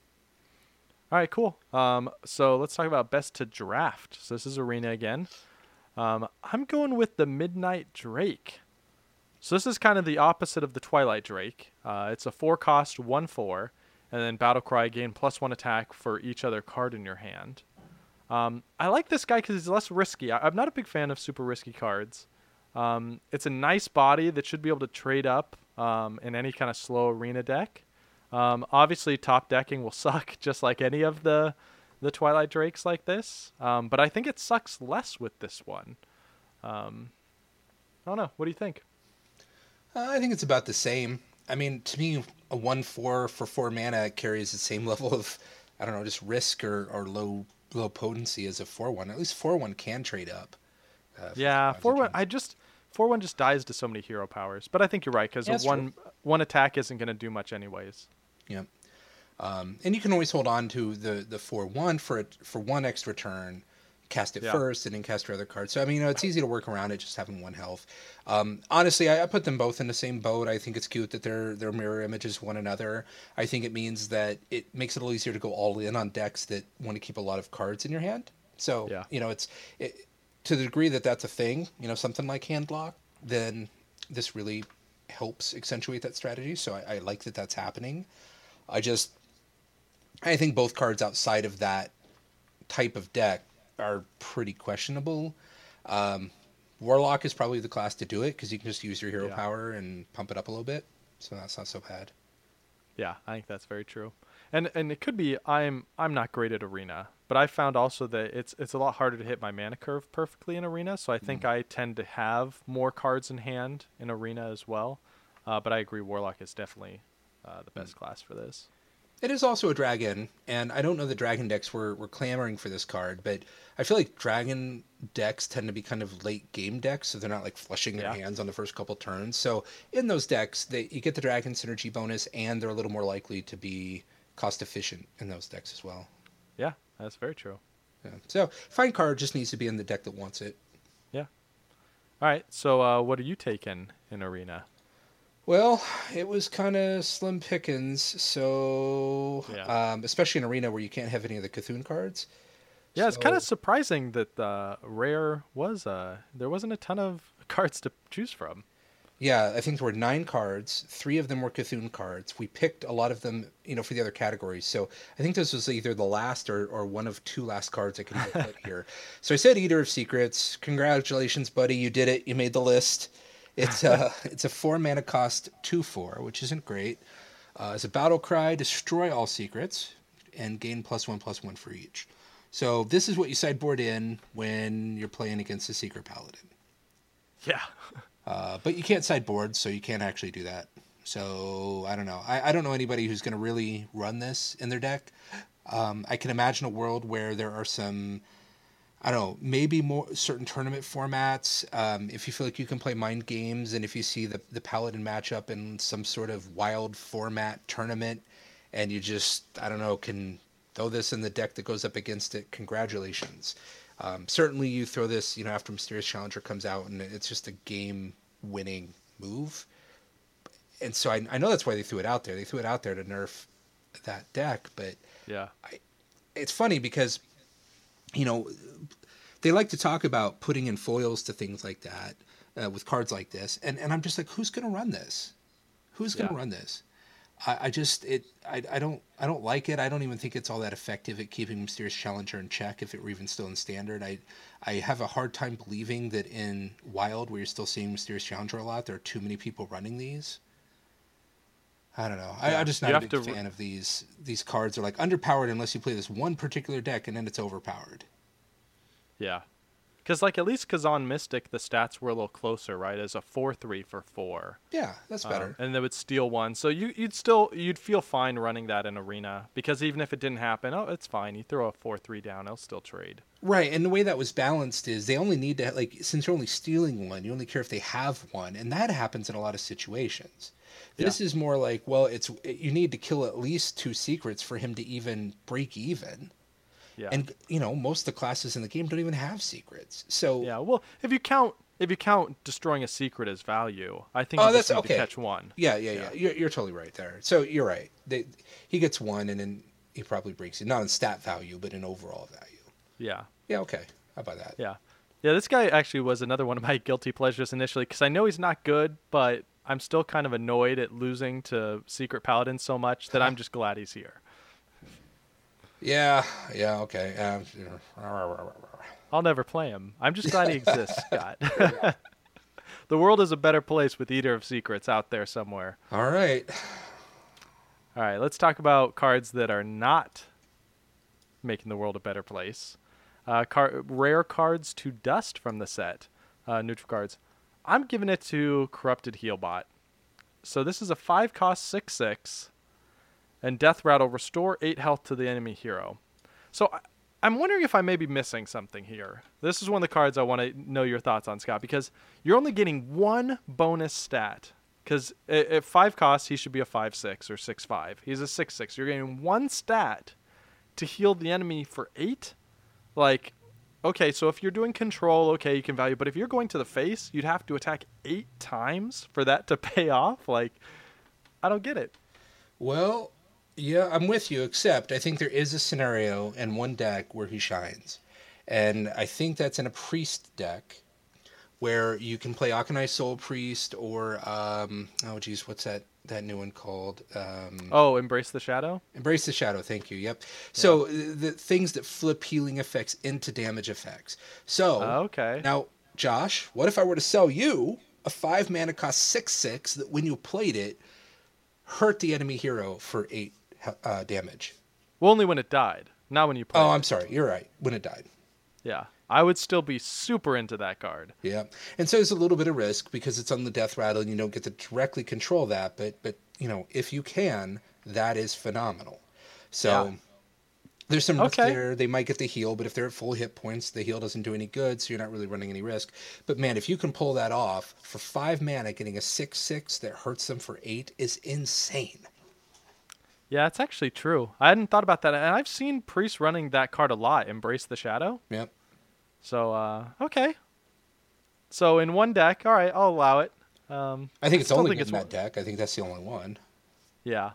All right, cool. Um, so let's talk about best to draft. So this is Arena again. Um, I'm going with the Midnight Drake. So this is kind of the opposite of the Twilight Drake. Uh, it's a four cost, one four, and then Battlecry gain plus one attack for each other card in your hand. Um, I like this guy because he's less risky. I- I'm not a big fan of super risky cards. Um, it's a nice body that should be able to trade up um, in any kind of slow arena deck. Um, obviously, top decking will suck just like any of the the Twilight Drakes like this. Um, but I think it sucks less with this one. Um, I don't know. What do you think? Uh, I think it's about the same. I mean, to me, a one four for four mana carries the same level of, I don't know, just risk or, or low low potency as a four one. At least four one can trade up. Uh, yeah, four one. I just four one just dies to so many hero powers. But I think you're right because yeah, one true. one attack isn't going to do much anyways. Yeah, um, and you can always hold on to the the four one for a, for one extra turn, cast it yeah. first, and then cast your other card. So I mean, you know, it's easy to work around it just having one health. Um, honestly, I, I put them both in the same boat. I think it's cute that they're they're mirror images of one another. I think it means that it makes it a little easier to go all in on decks that want to keep a lot of cards in your hand. So yeah. you know, it's it, to the degree that that's a thing. You know, something like hand lock, then this really helps accentuate that strategy. So I, I like that that's happening. I just, I think both cards outside of that type of deck are pretty questionable. Um, Warlock is probably the class to do it because you can just use your hero yeah. power and pump it up a little bit. So that's not so bad. Yeah, I think that's very true. And and it could be I'm I'm not great at Arena, but I found also that it's it's a lot harder to hit my mana curve perfectly in Arena. So I think mm. I tend to have more cards in hand in Arena as well. Uh, but I agree, Warlock is definitely uh, the best mm. class for this. It is also a dragon, and I don't know the dragon decks were, were clamoring for this card, but I feel like dragon decks tend to be kind of late game decks, so they're not like flushing their yeah. hands on the first couple turns. So in those decks, they you get the dragon synergy bonus, and they're a little more likely to be cost efficient in those decks as well. Yeah, that's very true. Yeah. So fine card just needs to be in the deck that wants it. Yeah. All right. So uh, what are you taking in Arena? Well, it was kind of slim pickings, so yeah. um, especially in Arena where you can't have any of the Cthulhu cards. Yeah, so... it's kind of surprising that uh, Rare was uh, there wasn't a ton of cards to choose from. Yeah, I think there were nine cards. Three of them were Cthulhu cards. We picked a lot of them, you know, for the other categories. So I think this was either the last or, or one of two last cards I can put here. So I said Eater of Secrets. Congratulations, buddy. You did it. You made the list. It's a, it's a four mana cost two four, which isn't great. Uh, it's a battle cry, destroy all secrets, and gain plus one plus one for each. So this is what you sideboard in when you're playing against a Secret Paladin. Yeah. uh, but you can't sideboard, so you can't actually do that. So I don't know. I, I don't know anybody who's going to really run this in their deck. Um, I can imagine a world where there are some... I don't know, maybe more certain tournament formats. Um, if you feel like you can play mind games, and if you see the the Paladin matchup in some sort of wild format tournament, and you just, I don't know, can throw this in the deck that goes up against it, congratulations. Um, certainly you throw this, you know, after Mysterious Challenger comes out, and it's just a game-winning move. And so I, I know that's why they threw it out there. They threw it out there to nerf that deck, but yeah, I, it's funny because... You know, they like to talk about putting in foils to things like that uh, with cards like this. And, and I'm just like, who's going to run this? Who's going to yeah. run this? I, I just it I, I don't I don't like it. I don't even think it's all that effective at keeping Mysterious Challenger in check if it were even still in standard. I I have a hard time believing that in Wild, where you're still seeing Mysterious Challenger a lot, there are too many people running these. I don't know. I, Yeah. I'm just You not a have big to. fan of these. These cards are like underpowered unless you play this one particular deck, and then it's overpowered. Yeah. Because, like, at least Kazan Mystic, the stats were a little closer, right? As a four three for four. Yeah, that's better. Um, and they would steal one. So you, you'd still, you'd feel fine running that in Arena. Because even if it didn't happen, oh, it's fine. You throw a four three down, it'll still trade. Right, and the way that was balanced is they only need to, like, since you're only stealing one, you only care if they have one, and that happens in a lot of situations. This Yeah. is more like, well, it's you need to kill at least two secrets for him to even break even. Yeah. And you know, most of the classes in the game don't even have secrets. So Yeah, well, if you count if you count destroying a secret as value, I think Oh, you just that's- need to okay. catch one. yeah, yeah, yeah, Yeah. You're, you're totally right there. So you're right. They, he gets one, and then he probably breaks it, not in stat value, but in overall value. Yeah, Yeah, okay. How about that? yeah, yeah. This guy actually was another one of my guilty pleasures initially because I know he's not good, but I'm still kind of annoyed at losing to Secret Paladin so much that I'm just glad he's here. Yeah, yeah, okay. Um, I'll never play him. I'm just glad he exists, Scott. The world is a better place with Eater of Secrets out there somewhere. all right. All right, let's talk about cards that are not making the world a better place. Uh, car- rare cards to dust from the set. Uh, neutral cards. I'm giving it to Corrupted Healbot. So this is a five cost six six, and Death Rattle restore eight health to the enemy hero. So I, I'm wondering if I may be missing something here. This is one of the cards I want to know your thoughts on, Scott, because you're only getting one bonus stat. Because at, at five costs, he should be a five six or six five. He's a six six. You're getting one stat to heal the enemy for eight? Like, okay, so if you're doing control, okay, you can value. But if you're going to the face, you'd have to attack eight times for that to pay off? Like, I don't get it. Well, yeah, I'm with you, except I think there is a scenario in one deck where he shines. And I think that's in a priest deck where you can play Akanai Soul Priest or, um, oh, geez, what's that, that new one called? Um, Oh, Embrace the Shadow? Embrace the Shadow, thank you, yep. So the things that flip healing effects into damage effects. So, Oh, okay. now, Josh, what if I were to sell you a five mana cost six six that when you played it, hurt the enemy hero for eight uh, damage? Well, only when it died, not when you played Oh, it. I'm sorry. You're right. When it died. Yeah. I would still be super into that card. Yeah. And so there's a little bit of risk because it's on the death rattle and you don't get to directly control that. But, but you know, if you can, that is phenomenal. So Yeah. there's some risk Okay. there. They might get the heal, but if they're at full hit points, the heal doesn't do any good. So you're not really running any risk. But man, if you can pull that off for five mana, getting a six six that hurts them for eight is insane. Yeah, it's actually true. I hadn't thought about that. And I've seen Priest running that card a lot, Embrace the Shadow. Yep. So, uh, okay. So in one deck, all right, I'll allow it. Um, I think it's still only think good it's in one- that deck. I think that's the only one. yeah.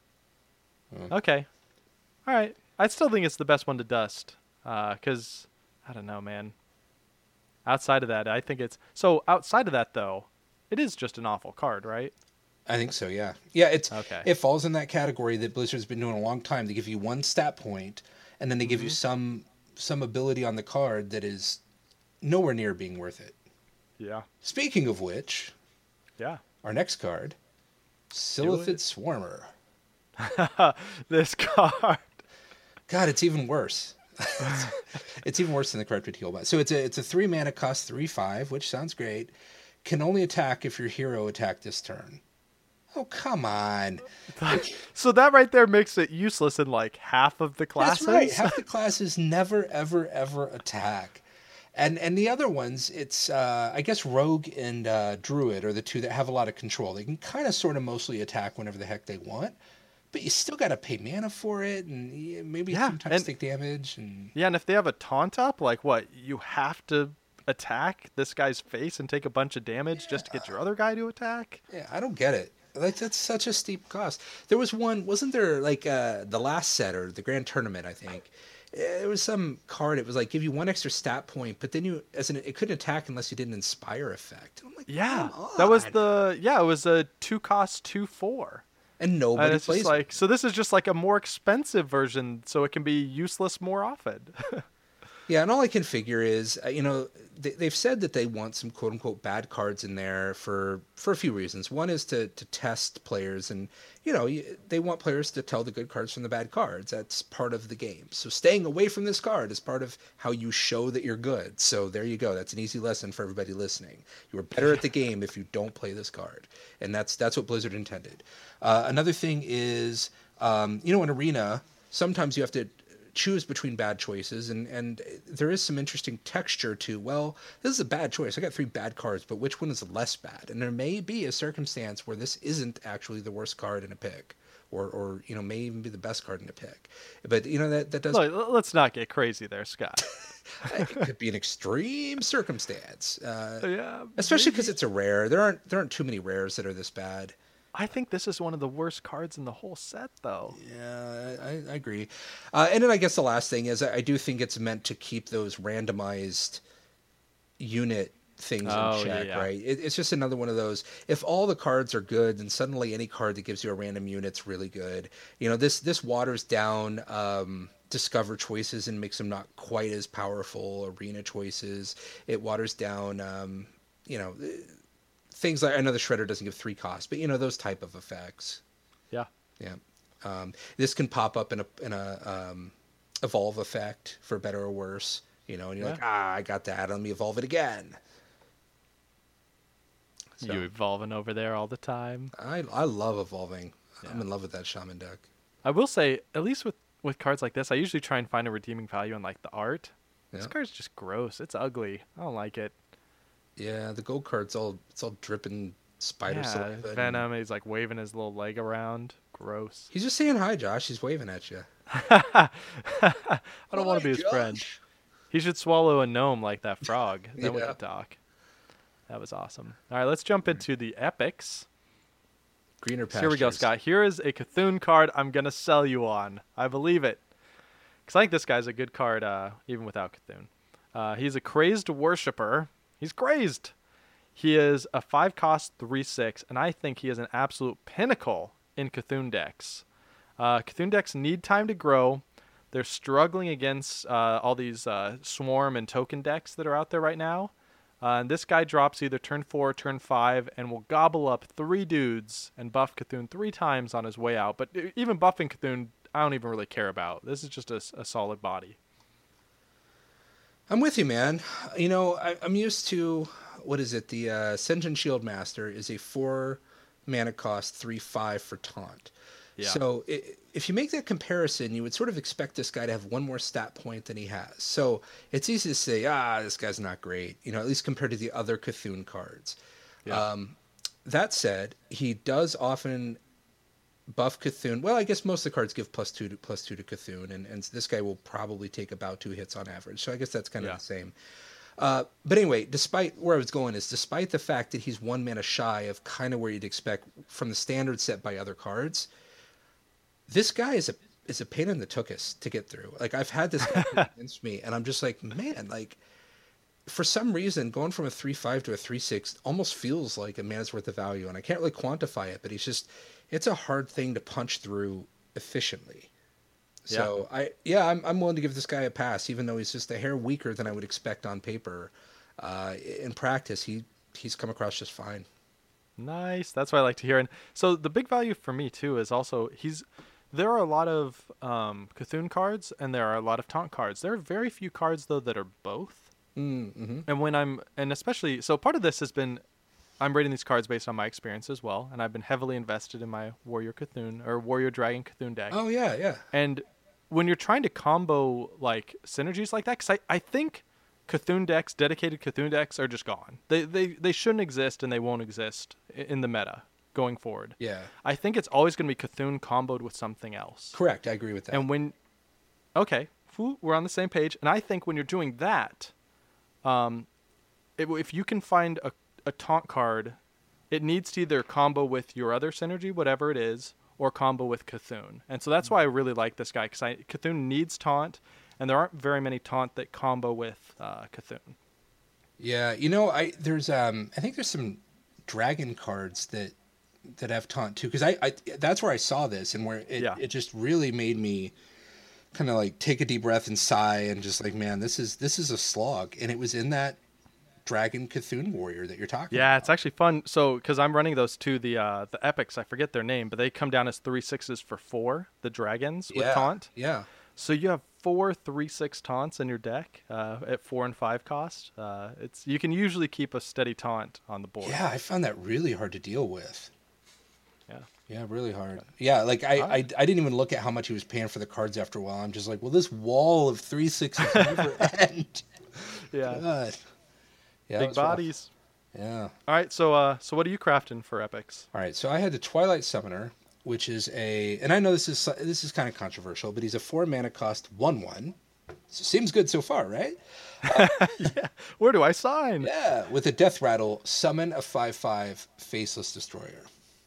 Hmm. Okay. All right. I still think it's the best one to dust. Because, I don't know, man. Outside of that, I think it's... So, outside of that, though, it is just an awful card, right? I think so, yeah. Yeah, it's Okay. it falls in that category that Blizzard's been doing a long time. They give you one stat point, and then they give you Mm-hmm. some some ability on the card that is nowhere near being worth it. Yeah. Speaking of which, Yeah. our next card, Silithid Swarmer. This card. God, it's even worse. It's even worse than the Corrupted Healbot. So it's a it's a three mana cost three five, which sounds great. Can only attack if your hero attacked this turn. Oh come on. So that right there makes it useless in like half of the classes. That's right. Half the classes never, ever, ever attack. And and the other ones, it's, uh, I guess Rogue and uh, Druid are the two that have a lot of control. They can kind of sort of mostly attack whenever the heck they want. But you still got to pay mana for it. And yeah, maybe Yeah, sometimes and- take damage. And Yeah, and if they have a taunt up, like what, you have to attack this guy's face and take a bunch of damage just to get your other guy to attack? yeah, I don't get it. Like, that's such a steep cost. There was one, wasn't there, like, uh, the last set or the Grand Tournament, I think. It was some card. It was like give you one extra stat point, but then you as an it couldn't attack unless you did an Inspire effect. I'm like, Yeah, come that was on. the yeah. It was a two cost two four. and And nobody it's plays just it. like, so this is just like a more expensive version, so it can be useless more often. Yeah, and all I can figure is, uh, you know, they, they've said that they want some quote unquote bad cards in there for for a few reasons. One is to to test players, and you know, y- they want players to tell the good cards from the bad cards. That's part of the game. So staying away from this card is part of how you show that you're good. So there you go. That's an easy lesson for everybody listening. You are better at the game if you don't play this card, and that's that's what Blizzard intended. Uh, another thing is, um, you know, in Arena, sometimes you have to choose between bad choices, and and there is some interesting texture to, well, this is a bad choice, I got three bad cards, but which one is less bad? And there may be a circumstance where this isn't actually the worst card in a pick, or or you know, may even be the best card in a pick. But you know, that that does Look, l- let's not get crazy there, Scott. it could be an extreme circumstance, uh, Yeah, especially maybe. because it's a rare. There aren't there aren't too many rares that are this bad. I think this is one of the worst cards in the whole set, though. Yeah, I, I agree. Uh, and then I guess the last thing is I, I do think it's meant to keep those randomized unit things Oh, in check, yeah. right? It, it's just another one of those. If all the cards are good, then suddenly any card that gives you a random unit's really good. You know, this this waters down um, discover choices and makes them not quite as powerful. Arena choices, it waters down, um, you know, things like, I know the Shredder doesn't give three costs, but you know, those type of effects. Yeah. Yeah. Um, this can pop up in a in a um, evolve effect for better or worse, you know, and you're Yeah. like, ah, I got that. Let me evolve it again. So, You evolving over there all the time. I I love evolving. I'm Yeah. in love with that shaman deck. I will say, at least with, with cards like this, I usually try and find a redeeming value in like the art. This Yeah. card's just gross. It's ugly. I don't like it. Yeah, the gold card's all it's all dripping spider Yeah, saliva. and- Venom. He's like waving his little leg around. Gross. He's just saying hi, Josh. He's waving at you. I don't want to Hi, be his friend. Josh. He should swallow a gnome like that frog. Then we Yeah. could talk. That was awesome. All right, let's jump into the epics. Greener So pastures. here we go, Scott. Here is a Cthulhu card I'm going to sell you on. I believe it. Because I think this guy's a good card, uh, even without Cthulhu. Uh, he's a crazed worshiper. He's crazed. He is a five cost three six, and I think he is an absolute pinnacle in Cthulhu decks. Uh, Cthulhu decks need time to grow. They're struggling against uh, all these uh, swarm and token decks that are out there right now. Uh, and this guy drops either turn four or turn five and will gobble up three dudes and buff Cthulhu three times on his way out. But e- even buffing Cthulhu, I don't even really care about. This is just a, s- a solid body. I'm with you, man. You know, I, I'm used to, what is it? The uh, Senjin Shield Master is a four mana cost, three five for taunt. Yeah. So i if you make that comparison, you would sort of expect this guy to have one more stat point than he has. So it's easy to say, ah, this guy's not great, you know, at least compared to the other Cthulhu cards. Yeah. Um, that said, he does often buff Cthulhu. Well, I guess most of the cards give plus two to plus two to Cthulhu, and, and this guy will probably take about two hits on average. So I guess that's kind of Yeah. the same. Uh, but anyway, despite where I was going is despite the fact that he's one mana shy of kind of where you'd expect from the standard set by other cards, this guy is a is a pain in the tuchus to get through. Like I've had this guy against me, and I'm just like, man, like for some reason going from a three five to a three six almost feels like a mana's worth of value, and I can't really quantify it, but he's just it's a hard thing to punch through efficiently. So I yeah, I'm I'm willing to give this guy a pass, even though he's just a hair weaker than I would expect on paper. Uh, in practice, he he's come across just fine. Nice. That's what I like to hear. And so the big value for me too is also he's there are a lot of um, Cthulhu cards and there are a lot of taunt cards. There are very few cards though that are both. Mm-hmm. And when I'm and especially so part of this has been I'm rating these cards based on my experience as well, and I've been heavily invested in my Warrior Cthulhu or Warrior Dragon Cthulhu deck. Oh yeah, yeah. And when you're trying to combo like synergies like that, because I, I think Cthulhu decks, dedicated Cthulhu decks, are just gone. They, they they shouldn't exist and they won't exist i- in the meta going forward. Yeah. I think it's always going to be Cthulhu comboed with something else. Correct. I agree with that. And when, okay, whew, we're on the same page. And I think when you're doing that, um, it, if you can find a, a taunt card, it needs to either combo with your other synergy, whatever it is, or combo with Cthulhu. And so that's why I really like this guy, because Cthulhu needs taunt, and there aren't very many taunt that combo with uh, Cthulhu. Yeah, you know, I there's um I think there's some dragon cards that that have taunt too, because I, I that's where I saw this and where it, Yeah. it just really made me kind of like take a deep breath and sigh and just like, man, this is this is a slog, and it was in that Dragon Cthulhu Warrior that you're talking Yeah, about. it's actually fun. So, because I'm running those two, the uh, the epics, I forget their name, but they come down as three sixes for four. The dragons with yeah, taunt. Yeah. So you have four three six taunts in your deck uh, at four and five cost. Uh, it's you can usually keep a steady taunt on the board. Yeah, I found that really hard to deal with. Yeah. Yeah, really hard. Yeah, like I, I, I didn't even look at how much he was paying for the cards after a while. I'm just like, well, this wall of three sixes never end. Yeah. God. Yeah, it Big was rough. bodies. Yeah. All right. So, uh, so what are you crafting for epics? All right, so I had the Twilight Summoner, which is a, and I know this is this is kind of controversial, but he's a four mana cost one one. So seems good so far, right? Yeah. Where do I sign? Yeah, with a Death Rattle, summon a five five Faceless Destroyer.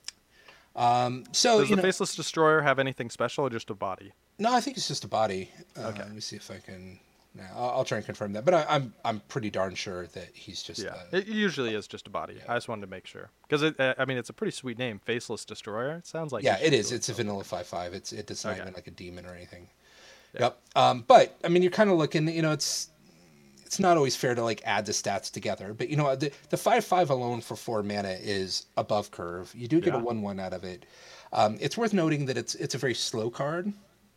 Um, so Does you the know, Faceless Destroyer have anything special or just a body? no, I think it's just a body. Uh, Okay. Let me see if I can. No, I'll, I'll try and confirm that, but I, I'm I'm pretty darn sure that he's just. Yeah. Uh, It usually is just a body. I just wanted to make sure because it. Uh, I mean, it's a pretty sweet name, Faceless Destroyer. It sounds like. yeah, should it is. do It's a vanilla five five. It's it, it's not Okay. even like a demon or anything. Yeah. Yep. Um, but I mean, you're kind of looking. You know, it's it's not always fair to like add the stats together. But you know, the the five five alone for four mana is above curve. You do get Yeah. a one one out of it. Um, it's worth noting that it's it's a very slow card.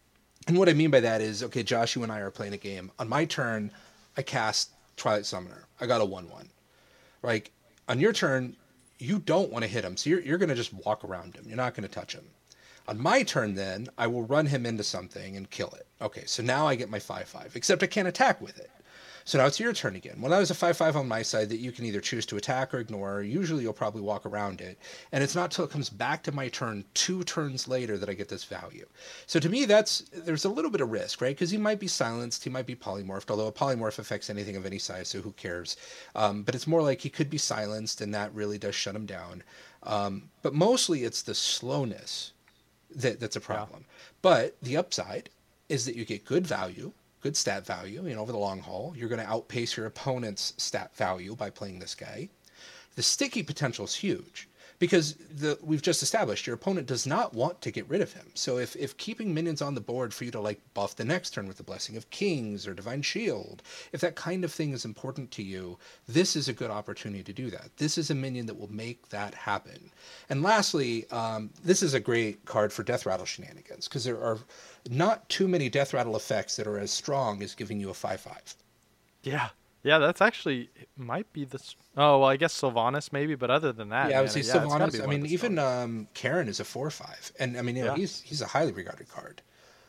And what I mean by that is, okay, Josh, you and I are playing a game. On my turn, I cast Twilight Summoner. I got a one one. Like, on your turn, you don't want to hit him, so you're, you're going to just walk around him. You're not going to touch him. On my turn, then, I will run him into something and kill it. Okay, so now I get my five five, except I can't attack with it. So now it's your turn again. Well, that was a five five on my side that you can either choose to attack or ignore. Usually you'll probably walk around it. And it's not till it comes back to my turn two turns later that I get this value. So to me, that's there's a little bit of risk, right? Because he might be silenced, he might be polymorphed, although a polymorph affects anything of any size, so who cares? Um, but it's more like he could be silenced, and that really does shut him down. Um, but mostly it's the slowness that, that's a problem. Yeah. But the upside is that you get good value, good stat value, you know, over the long haul. You're going to outpace your opponent's stat value by playing this guy. The sticky potential is huge because the we've just established your opponent does not want to get rid of him. So if, if keeping minions on the board for you to like buff the next turn with the Blessing of Kings or Divine Shield, if that kind of thing is important to you, this is a good opportunity to do that. This is a minion that will make that happen. And lastly, um, this is a great card for Death Rattle shenanigans because there are not too many Death Rattle effects that are as strong as giving you a five five. Yeah. Yeah, that's actually, it might be this. Oh, well, I guess Sylvanas maybe, but other than that. Yeah, I would man, say yeah, it's gotta Sylvanas. be I one of mean, the even strongest. um, Karen is a four five. And I mean, you know, Yeah. he's he's a highly regarded card.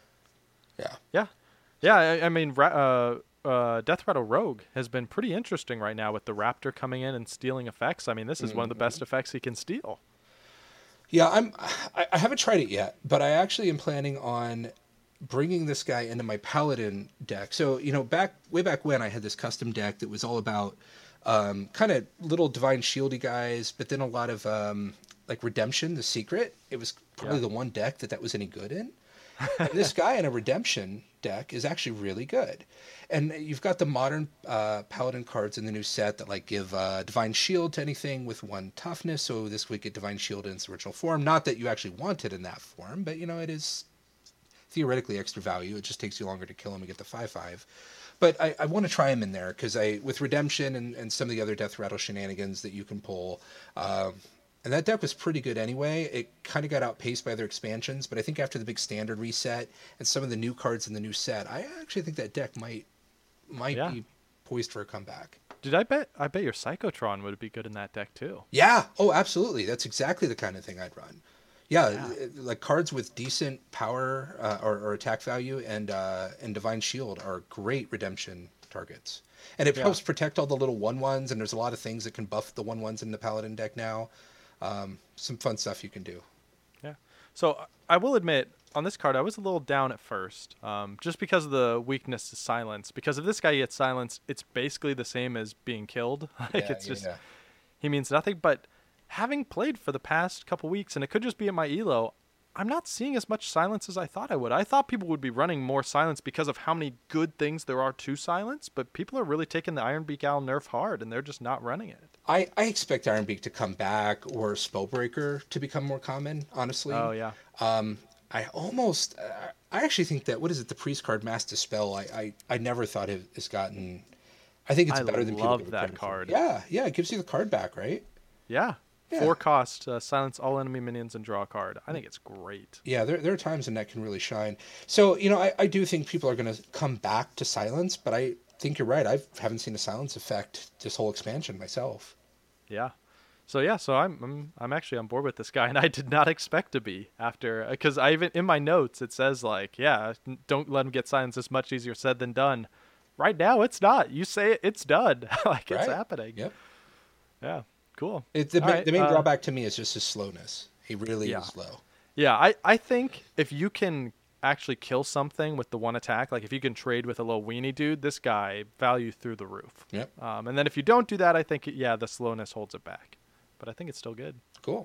Yeah. Yeah. Yeah, I, I mean, ra- uh, uh, Death Rattle Rogue has been pretty interesting right now with the Raptor coming in and stealing effects. I mean, this is mm-hmm. one of the best effects he can steal. Yeah, I'm. I, I haven't tried it yet, but I actually am planning on bringing this guy into my Paladin deck. So, you know, back way back when I had this custom deck that was all about um, kind of little Divine Shieldy guys, but then a lot of um, like Redemption, the Secret. It was probably yeah. the one deck that that was any good in. And this guy in a Redemption deck is actually really good. And you've got the modern uh, Paladin cards in the new set that like give uh, Divine Shield to anything with one toughness. So this would get Divine Shield in its original form. Not that you actually want it in that form, but you know, it is theoretically extra value. It just takes you longer to kill him and get the five five. But I, I want to try him in there because I, with Redemption and, and some of the other Death Rattle shenanigans that you can pull, um, and that deck was pretty good anyway. It kind of got outpaced by other expansions, but I think after the big standard reset and some of the new cards in the new set, I actually think that deck might might yeah. be poised for a comeback. Did I bet? I bet your Psychotron would be good in that deck too. Yeah. Oh, absolutely. That's exactly the kind of thing I'd run. Yeah, yeah. like cards with decent power uh, or, or attack value and uh, and Divine Shield are great redemption targets. And it yeah. helps protect all the little one ones. And there's a lot of things that can buff the one ones in the Paladin deck now. Um, some fun stuff you can do. Yeah. So I will admit, on this card, I was a little down at first, um, just because of the weakness to silence. Because if this guy gets silenced, it's basically the same as being killed. like yeah, it's just yeah. he means nothing. But having played for the past couple weeks, and it could just be at my elo, I'm not seeing as much silence as I thought I would. I thought people would be running more silence because of how many good things there are to silence, but people are really taking the Ironbeak Owl nerf hard, and they're just not running it. I, I expect Ironbeak to come back or Spellbreaker to become more common, honestly. Oh, yeah. Um, I almost, uh, I actually think that, what is it, the Priest card Mass Dispel, I, I, I never thought it has gotten, I think it's I better than people love give it that credit for. card. Yeah, yeah, it gives you the card back, right? Yeah. Yeah. Four cost, uh, silence all enemy minions and draw a card. I think it's great. Yeah, there, there are times when that can really shine. So, you know, I, I do think people are going to come back to silence, but I think you're right. I haven't seen a silence effect this whole expansion myself. Yeah. So yeah, so I'm I'm I'm actually on board with this guy, and I did not expect to be after, because I even in my notes it says like, yeah, don't let him get silence. It's much easier said than done. Right now, it's not. You say it, it's done. Like it's Right. happening. Yep. Yeah. Cool. It, the, All ma- right, the main uh, drawback to me is just his slowness. He really Yeah. is slow. Yeah, I, I think if you can actually kill something with the one attack, like if you can trade with a little weenie dude, this guy value through the roof. Yep. Um, and then if you don't do that, I think, yeah, the slowness holds it back. But I think it's still good. Cool.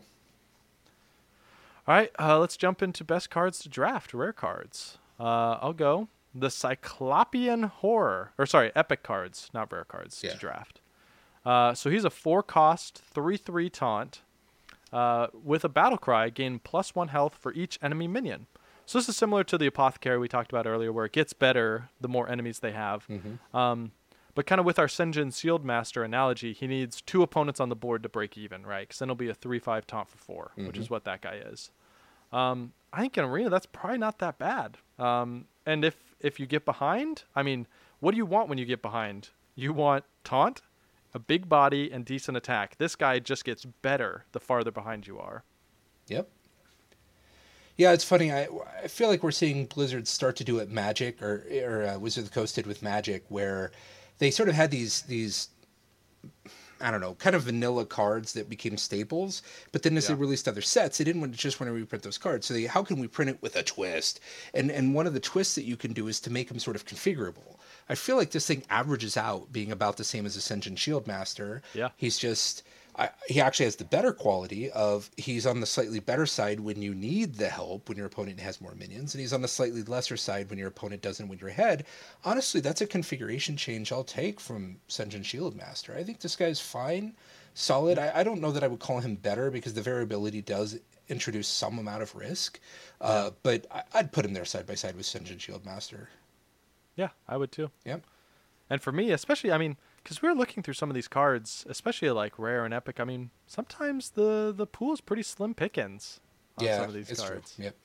All right, uh, let's jump into best cards to draft, rare cards. Uh, I'll go. The Cyclopean Horror, or sorry, epic cards, not rare cards Yeah. to draft. Uh, so he's a four-cost, three three taunt. Uh, with a battle cry, gain plus one health for each enemy minion. So this is similar to the Apothecary we talked about earlier, where it gets better the more enemies they have. Mm-hmm. Um, but kind of with our Senjin Sealed Master analogy, he needs two opponents on the board to break even, right? Because then it'll be a three five taunt for four, Mm-hmm. which is what that guy is. Um, I think in Arena, that's probably not that bad. Um, and if, if you get behind, I mean, what do you want when you get behind? You want taunt, a big body, and decent attack. This guy just gets better the farther behind you are. Yep. Yeah, it's funny. I, I feel like we're seeing Blizzard start to do it Magic, or or uh, Wizard of the Coast did with Magic, where they sort of had these these I don't know, kind of vanilla cards that became staples. But then as Yeah. they released other sets, they didn't want to just want to reprint those cards. So they, how can we print it with a twist? And and one of the twists that you can do is to make them sort of configurable. I feel like this thing averages out being about the same as Ascension Shield Master. Yeah. He's just, I, he actually has the better quality of he's on the slightly better side when you need the help, when your opponent has more minions, and he's on the slightly lesser side when your opponent doesn't win your head. Honestly, that's a configuration change I'll take from Ascension Shield Master. I think this guy's fine, solid. I, I don't know that I would call him better because the variability does introduce some amount of risk, uh, but I, I'd put him there side by side with Ascension Shield Master. Yeah, I would too. Yep. And for me, especially, I mean, because we were looking through some of these cards, especially like rare and epic. I mean, sometimes the the pool is pretty slim pickings on Yeah, some of these it's cards. true. Yep.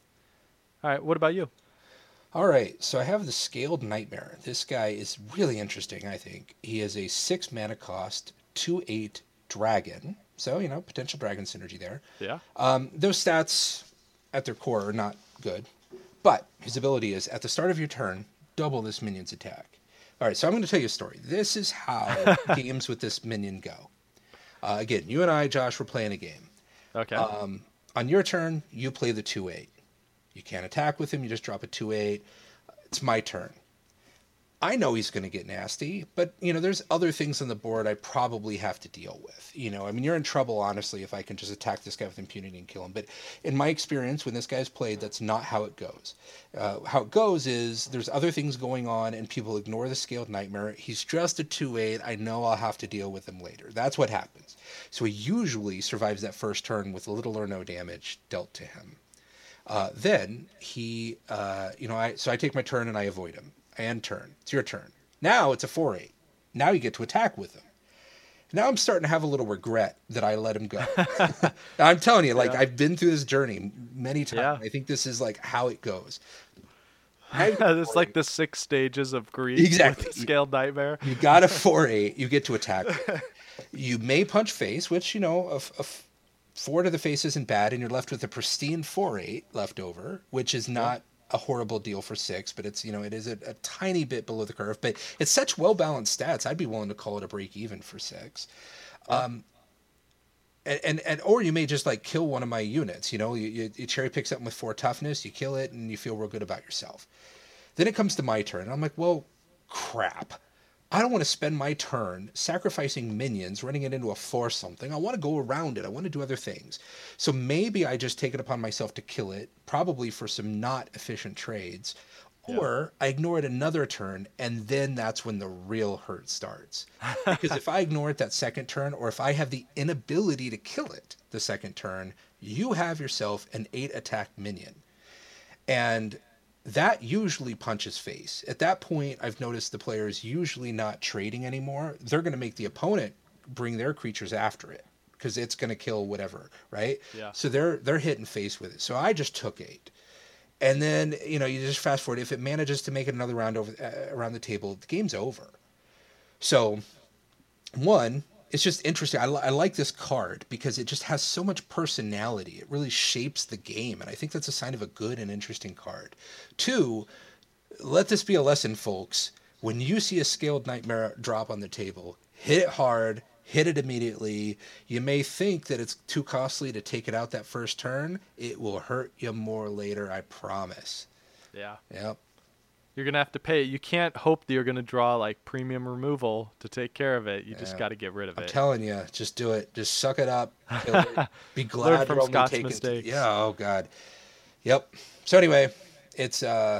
All right, what about you? All right, so I have the Scaled Nightmare. This guy is really interesting, I think. He is a six mana cost, two eight dragon. So, you know, potential dragon synergy there. Yeah. Um, those stats at their core are not good. But his ability is at the start of your turn, double this minion's attack. All right, so I'm going to tell you a story. This is how games with this minion go. Uh, again, you and I, Josh, were playing a game. Okay. Um, on your turn, you play the two eight. You can't attack with him. You just drop a two eight. It's my turn. I know he's going to get nasty, but, you know, there's other things on the board I probably have to deal with. You know, I mean, you're in trouble, honestly, if I can just attack this guy with impunity and kill him. But in my experience, when this guy's played, that's not how it goes. Uh, how it goes is there's other things going on, and people ignore the Scaled Nightmare. He's just a two eight. I know I'll have to deal with him later. That's what happens. So he usually survives that first turn with little or no damage dealt to him. Uh, then he, uh, you know, I so I take my turn and I avoid him. And turn. It's your turn. Now it's a four eight. Now you get to attack with him. Now I'm starting to have a little regret that I let him go. I'm telling you, like, Yeah. I've been through this journey many times. Yeah. I think this is like how it goes. It's like the six stages of grief. Exactly. With the Scaled Nightmare. You got a four eight. You get to attack. You may punch face, which, you know, a, a f- four to the face isn't bad, and you're left with a pristine four eight left over, which is not a horrible deal for six, but it's, you know, it is a, a tiny bit below the curve, but it's such well-balanced stats. I'd be willing to call it a break even for six. Um, and, and, and, or you may just like kill one of my units, you know, you, you, you cherry pick something with four toughness, you kill it and you feel real good about yourself. Then it comes to my turn and I'm like, well, crap. I don't want to spend my turn sacrificing minions, running it into a force something. I want to go around it. I want to do other things. So maybe I just take it upon myself to kill it, probably for some not efficient trades. Yeah. Or I ignore it another turn, and then that's when the real hurt starts. Because if I ignore it that second turn, or if I have the inability to kill it the second turn, you have yourself an eight attack minion. And that usually punches face. At that point, I've noticed the players usually not trading anymore. They're going to make the opponent bring their creatures after it because it's going to kill whatever, right? Yeah. So they're they're hitting face with it. So I just took eight. And then, you know, you just fast forward. If it manages to make it another round over uh, around the table, the game's over. So, one, it's just interesting. I, li- I like this card because it just has so much personality. It really shapes the game, and I think that's a sign of a good and interesting card. Two, let this be a lesson, folks. When you see a Scaled Nightmare drop on the table, hit it hard, hit it immediately. You may think that it's too costly to take it out that first turn. It will hurt you more later, I promise. Yeah. Yep. You're going to have to pay it. You can't hope that you're going to draw like premium removal to take care of it. You Yeah. just got to get rid of I'm it. telling you, just do it. Just suck it up. Kill it. Be glad Learn from you're only Scott's taking mistakes. Yeah. Oh God. Yep. So anyway, it's uh,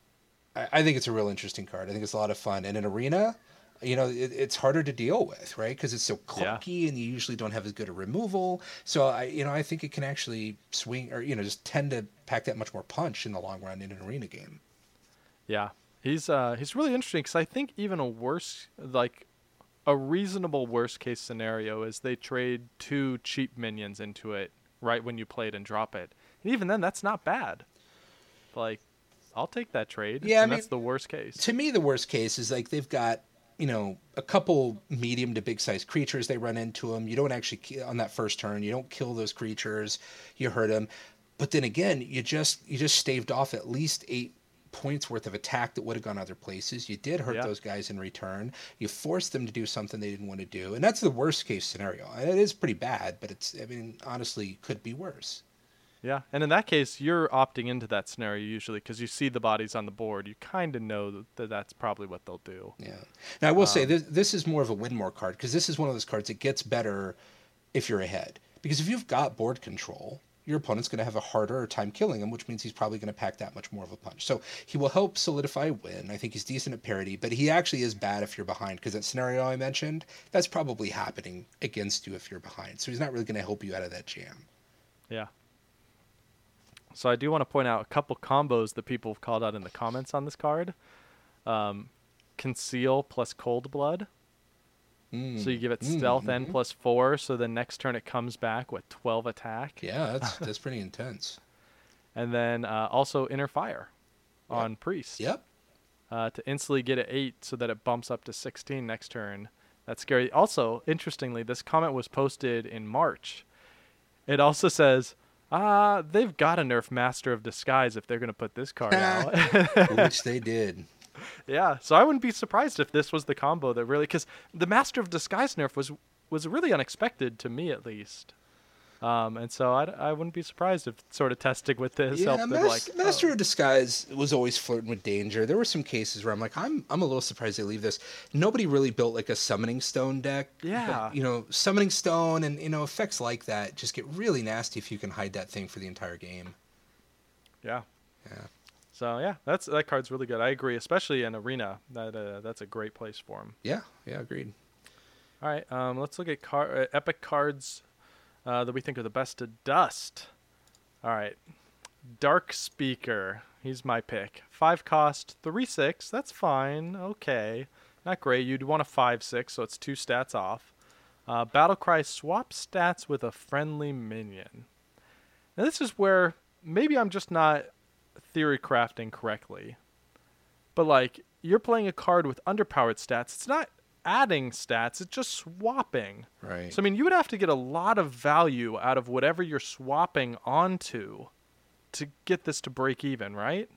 I, I think it's a real interesting card. I think it's a lot of fun. And in Arena, you know, it, it's harder to deal with, right? Because it's so clunky, Yeah. and you usually don't have as good a removal. So I, you know, I think it can actually swing, or you know, just tend to pack that much more punch in the long run in an Arena game. Yeah. He's uh he's really interesting because I think even a worse, like a reasonable worst case scenario is they trade two cheap minions into it right when you play it and drop it. And even then, that's not bad. Like, I'll take that trade. Yeah, I and mean, that's the worst case. To me, the worst case is like they've got, you know, a couple medium to big size creatures. They run into them. You don't actually ki- on that first turn. You don't kill those creatures. You hurt them, but then again, you just you just staved off at least eight points worth of attack that would have gone other places. You did hurt Yeah. those guys in return. You forced them to do something they didn't want to do, and that's the worst case scenario. And it is pretty bad, but it's I mean honestly could be worse. Yeah, and in that case, you're opting into that scenario usually because you see the bodies on the board. You kind of know that that's probably what they'll do. Yeah. Now I will Um, say this this is more of a win more card because this is one of those cards that gets better if you're ahead. Because if you've got board control, your opponent's going to have a harder time killing him, which means he's probably going to pack that much more of a punch. So he will help solidify a win. I think he's decent at parity, but he actually is bad if you're behind because that scenario I mentioned, that's probably happening against you if you're behind. So he's not really going to help you out of that jam. Yeah. So I do want to point out a couple combos that people have called out in the comments on this card. Um, Conceal plus Cold Blood. Mm. So you give it Mm, Stealth N mhm. plus four, so the next turn it comes back with twelve attack. Yeah, that's that's pretty intense. And then uh, also Inner Fire Yep. on Priest. Yep. Uh, to instantly get it eight so that it bumps up to sixteen next turn. That's scary. Also, interestingly, this comment was posted in March. It also says, ah, they've got to nerf Master of Disguise if they're going to put this card out. Which they did. Yeah, so I wouldn't be surprised if this was the combo that really, because the Master of Disguise nerf was was really unexpected to me at least. Um, and so I, I wouldn't be surprised if sort of testing with this Yeah, helped them Mas- like, Master oh. of Disguise was always flirting with danger. There were some cases where I'm like, I'm I'm a little surprised they leave this. Nobody really built like a Summoning Stone deck. Yeah. But, you know, Summoning Stone and, you know, effects like that just get really nasty if you can hide that thing for the entire game. Yeah. Yeah. So yeah, that's that card's really good. I agree, especially in Arena. That uh, that's a great place for him. Yeah, yeah, agreed. All right, um, let's look at car- uh, epic cards uh, that we think are the best to dust. All right, Dark Speaker. He's my pick. Five cost, three six. That's fine. Okay, not great. You'd want a five six, so it's two stats off. Uh, Battlecry swap stats with a friendly minion. Now this is where maybe I'm just not theory crafting correctly, but like you're playing a card with underpowered stats. It's not adding stats, it's just swapping. Right. So I mean, you would have to get a lot of value out of whatever you're swapping onto to get this to break even, right?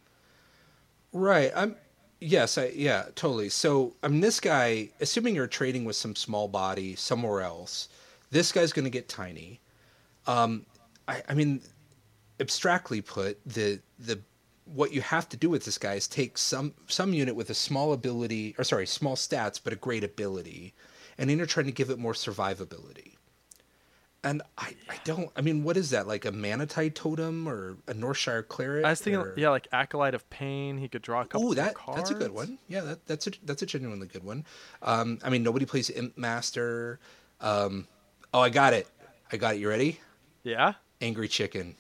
Right. I'm yes, I yeah, totally. So I mean this guy, assuming you're trading with some small body somewhere else, this guy's gonna get tiny. Um I, I mean abstractly put, the the what you have to do with this guy is take some some unit with a small ability, or sorry, small stats but a great ability, and then you're trying to give it more survivability. And I, I don't. I mean, what is that? Like a Manatide Totem or a Northshire Cleric? I was thinking, or... yeah, like Acolyte of Pain. He could draw a couple. Oh, that cards. that's a good one. Yeah, that, that's a that's a genuinely good one. Um, I mean, nobody plays Imp Master. Um, oh, I got it. I got it. You ready? Yeah. Angry Chicken.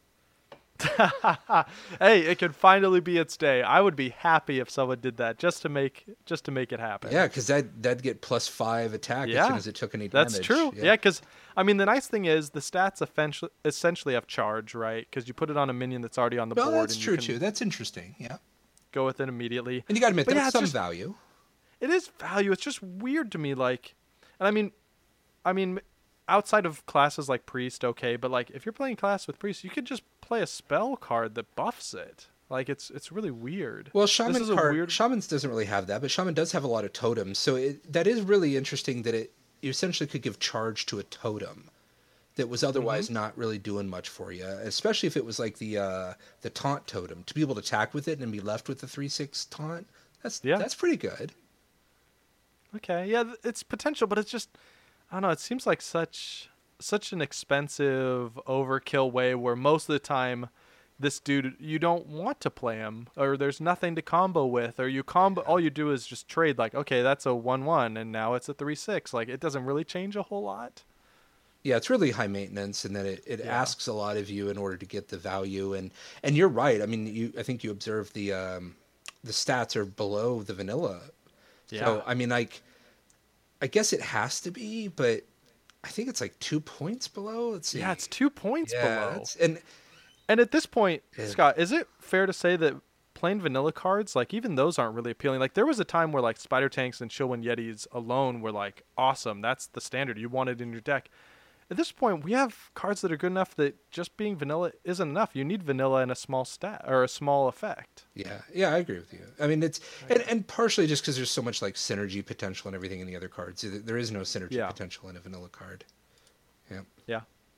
Hey, it could finally be its day. I would be happy if someone did that just to make just to make it happen. Yeah, because that that'd get plus five attack yeah, as soon as it took any damage. That's true. Yeah, because yeah, I mean the nice thing is the stats essentially essentially have charge, right? Because you put it on a minion that's already on the well, board. That's and true you can too. That's interesting. Yeah. Go with it immediately. And you got to admit, but there's yeah, some just, value. It is value. It's just weird to me, like, and I mean, I mean. Outside of classes like Priest, okay, but like if you're playing class with Priest, you could just play a spell card that buffs it. Like it's it's really weird. Well, Shaman this is card, a weird... Shamans doesn't really have that, but Shaman does have a lot of totems, so it, that is really interesting that it you essentially could give charge to a totem that was otherwise mm-hmm. not really doing much for you, especially if it was like the uh, the taunt totem to be able to attack with it and be left with the three six taunt. That's yeah. that's pretty good. Okay, yeah, it's potential, but it's just. I don't know, it seems like such such an expensive overkill way where most of the time this dude, you don't want to play him, or there's nothing to combo with, or you combo, all you do is just trade like, okay, that's a one one, and now it's a three six. Like, it doesn't really change a whole lot. Yeah, it's really high maintenance, and that it, it yeah. asks a lot of you in order to get the value. And, and you're right. I mean, you I think you observed the um, the stats are below the vanilla. Yeah. So, I mean, like... I guess it has to be, but I think it's like two points below. Let's see. Yeah, it's two points yeah, below. And and at this point, yeah. Scott, is it fair to say that plain vanilla cards, like even those aren't really appealing? Like there was a time where like Spider Tanks and Chillwind Yetis alone were like awesome. That's the standard you wanted in your deck. At this point, we have cards that are good enough that just being vanilla isn't enough. You need vanilla and a small stat or a small effect. Yeah, yeah, I agree with you. I mean, it's and, and partially just because there's so much like synergy potential and everything in the other cards. There is no synergy yeah. potential in a vanilla card. Yeah. Yeah.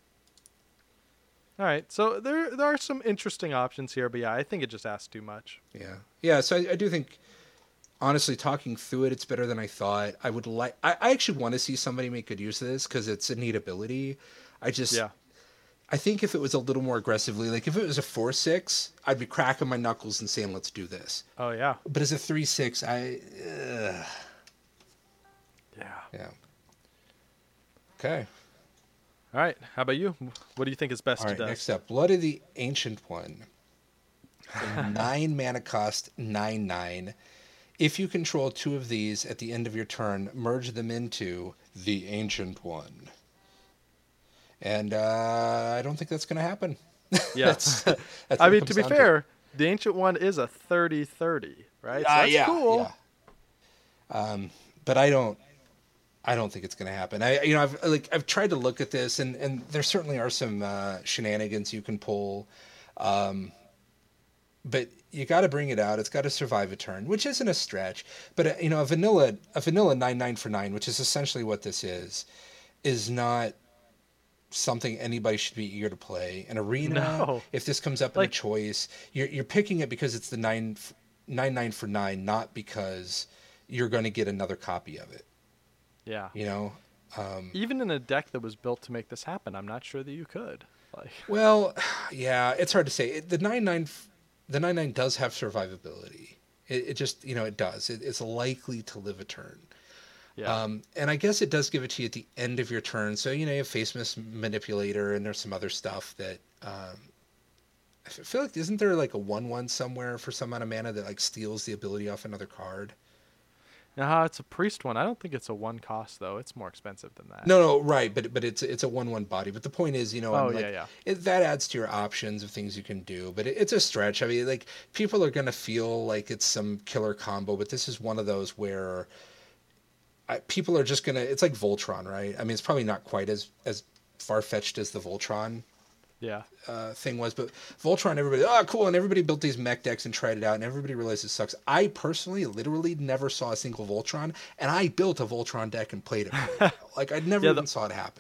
All right, so there there are some interesting options here, but yeah, I think it just asks too much. Yeah, yeah. So I, I do think. Honestly, talking through it, it's better than I thought. I would like. I, I actually want to see somebody make good use of this because it's a neat ability. I just. Yeah. I think if it was a little more aggressively, like if it was a four six, I'd be cracking my knuckles and saying, "Let's do this." Oh yeah. But as a three six, I. Uh, yeah. Yeah. Okay. All right. How about you? What do you think is best All right. to do? Next up, Blood of the Ancient One. A nine mana cost, nine nine. If you control two of these at the end of your turn, merge them into the Ancient One. And uh, I don't think that's going to happen. Yeah. that's, that's I mean, to be fair, to. the Ancient One is a thirty thirty, right? So uh, that's yeah, cool. Yeah. Um, but I don't, I don't think it's going to happen. I, you know, I've like I've tried to look at this, and, and there certainly are some uh, shenanigans you can pull. Um, but you got to bring it out. It's got to survive a turn, which isn't a stretch. But uh, you know, a vanilla, a vanilla nine nine for nine, which is essentially what this is, is not something anybody should be eager to play. An arena, no. if this comes up like, in a choice, you're you're picking it because it's the nine nine nine for nine, not because you're going to get another copy of it. Yeah. You know. Um, Even in a deck that was built to make this happen, I'm not sure that you could. Like. Well, yeah, it's hard to say. It, the nine nine. The nine nine does have survivability. It, it just, you know, it does. It, it's likely to live a turn. Yeah. Um, and I guess it does give it to you at the end of your turn. So, you know, you have Face Miss Manipulator, and there's some other stuff that... Um, I feel like, isn't there like a one one somewhere for some amount of mana that like steals the ability off another card? Nah, it's a priest one. I don't think it's a one cost though. It's more expensive than that. No, no, right, but but it's it's a one one body. But the point is, you know, oh like, yeah, yeah, it, that adds to your options of things you can do. But it, it's a stretch. I mean, like people are gonna feel like it's some killer combo, but this is one of those where I, people are just gonna. It's like Voltron, right? I mean, it's probably not quite as as far fetched as the Voltron. Yeah. Uh, thing was, but Voltron, everybody, oh, cool, and everybody built these mech decks and tried it out, and everybody realized it sucks. I personally, literally, never saw a single Voltron, and I built a Voltron deck and played it. Like I never yeah, even the, saw it happen.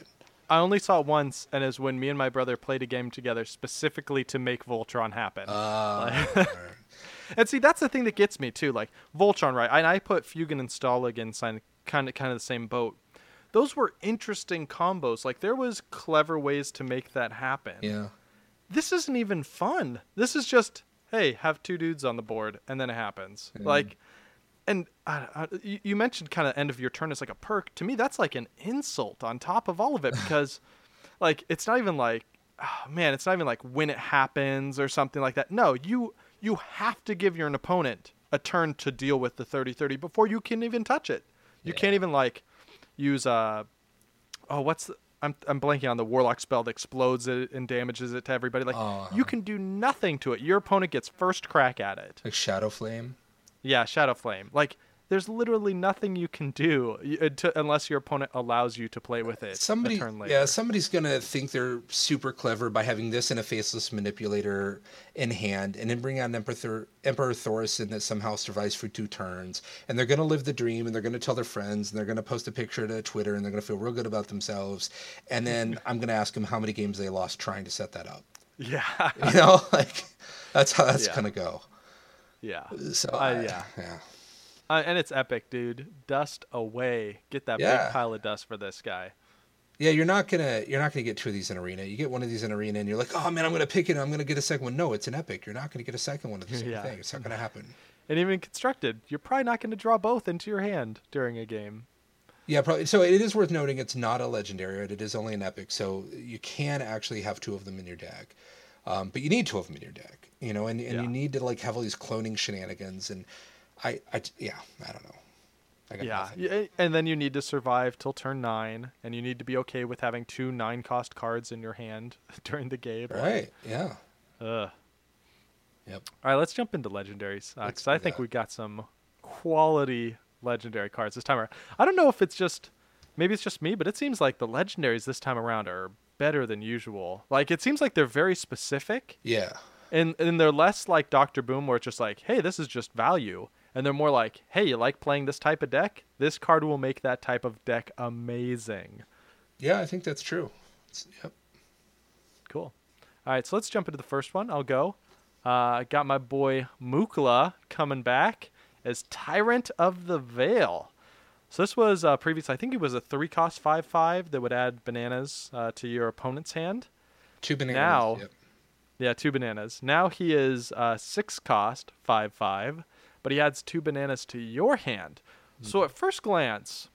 I only saw it once, and it's when me and my brother played a game together specifically to make Voltron happen. Uh, Like- and see, that's the thing that gets me too. Like Voltron, right? And I put Fugen and Stalag in kind of kind of the same boat. Those were interesting combos. Like there was clever ways to make that happen. yeah. This isn't even fun. This is just, hey, have two dudes on the board, and then it happens. Yeah. Like, and uh, uh, you you mentioned kind of end of your turn as like a perk. To me, that's like an insult on top of all of it because, like, it's not even like, oh, man, it's not even like when it happens or something like that. No, you you have to give your opponent a turn to deal with the thirty thirty before you can even touch it. You Yeah. can't even like use uh oh what's the, I'm I'm blanking on the warlock spell that explodes it and damages it to everybody. Like Oh. you can do nothing to it. Your opponent gets first crack at it. Like Shadow Flame. Yeah, Shadow Flame. Like there's literally nothing you can do y- uh, to, unless your opponent allows you to play with it Somebody, a turn later. yeah, somebody's gonna think they're super clever by having this and a Faceless Manipulator in hand, and then bring out an Emperor, Emperor Thorson that somehow survives for two turns, and they're gonna live the dream, and they're gonna tell their friends, and they're gonna post a picture to Twitter, and they're gonna feel real good about themselves, and then I'm gonna ask them how many games they lost trying to set that up. Yeah. You know, like that's how that's Yeah. gonna go. Yeah. So Uh, I- yeah. yeah. Uh, and it's epic, dude. Dust away. Get that Yeah. big pile of dust for this guy. Yeah, you're not gonna you're not gonna get two of these in arena. You get one of these in arena, and you're like, oh man, I'm gonna pick it. I'm gonna get a second one. No, it's an epic. You're not gonna get a second one of the same Yeah. thing. It's not gonna happen. And even constructed, you're probably not going to draw both into your hand during a game. Yeah, probably. So it is worth noting it's not a legendary. Right? It is only an epic, so you can actually have two of them in your deck. Um, but you need two of them in your deck, you know, and, and Yeah. you need to like have all these cloning shenanigans. And I, I yeah, I don't know. I got Yeah, nothing. y- and then you need to survive till turn nine, and you need to be okay with having two nine-cost cards in your hand during the game. Right. Yeah. Ugh. Yep. All right, let's jump into legendaries because Let's I do think that. we got some quality legendary cards this time around. I don't know if it's just, maybe it's just me, but it seems like the legendaries this time around are better than usual. Like it seems like they're very specific, Yeah. and and they're less like Doctor Boom, where it's just like, hey, this is just value, and they're more like, hey, you like playing this type of deck? This card will make that type of deck amazing. Yeah, I think that's true. It's, yep. Cool. All right, so let's jump into the first one. I'll go. Uh, I got my boy Mukla coming back as Tyrant of the Veil. So this was uh, previous. I think it was a three-cost five five that would add bananas uh, to your opponent's hand. Two bananas. Now- Yep. Yeah, two bananas. Now he is uh, six-cost five five, but he adds two bananas to your hand. So at first glance,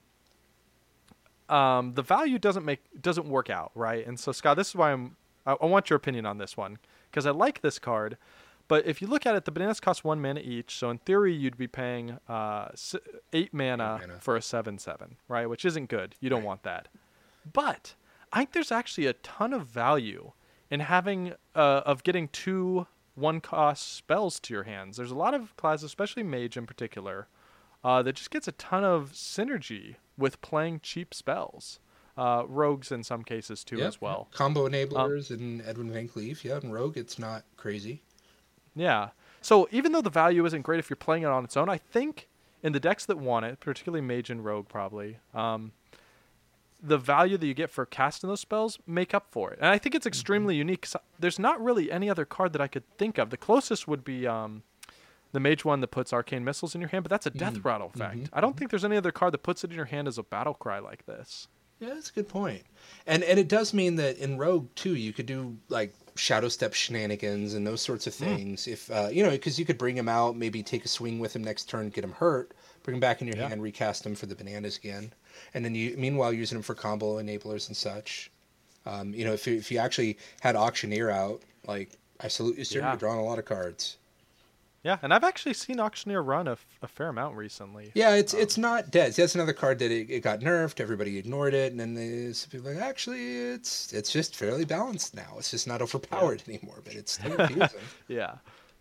um, the value doesn't make doesn't work out, right? And so Scott, this is why I'm. I, I want your opinion on this one because I like this card, but if you look at it, the bananas cost one mana each. So in theory, you'd be paying uh, s- eight mana, Eight mana. for a seven seven, right? Which isn't good. You don't Right. want that. But I think there's actually a ton of value in having uh, of getting two one cost spells to your hands. There's a lot of classes, especially mage in particular, uh, that just gets a ton of synergy with playing cheap spells. Uh, rogues in some cases too Yep. as well. Combo enablers and Edwin Van Cleef. Yeah, and Rogue, it's not crazy. Yeah. So even though the value isn't great if you're playing it on its own, I think in the decks that want it, particularly mage and rogue probably, um, the value that you get for casting those spells make up for it. And I think it's extremely unique. 'Cause there's not really any other card that I could think of. The closest would be um, the mage one that puts arcane missiles in your hand, but that's a death Mhm. rattle effect. Mhm. I don't think there's any other card that puts it in your hand as a battle cry like this. Yeah, that's a good point. And and it does mean that in Rogue too, you could do like Shadow Step shenanigans and those sorts of things. If uh, you know, because you could bring him out, maybe take a swing with him next turn, get him hurt, bring him back in your Yeah. hand, recast him for the bananas again, and then you meanwhile using him for combo enablers and such. Um, you know, if you, if you actually had Auctioneer out, like I salute you, sir, Yeah. you're drawing a lot of cards. Yeah, and I've actually seen Auctioneer run a, f- a fair amount recently. Yeah, it's it's not dead. See, that's another card that it, it got nerfed. Everybody ignored it, and then there's people like, actually, it's it's just fairly balanced now. It's just not overpowered anymore, but it's still confusing. Yeah.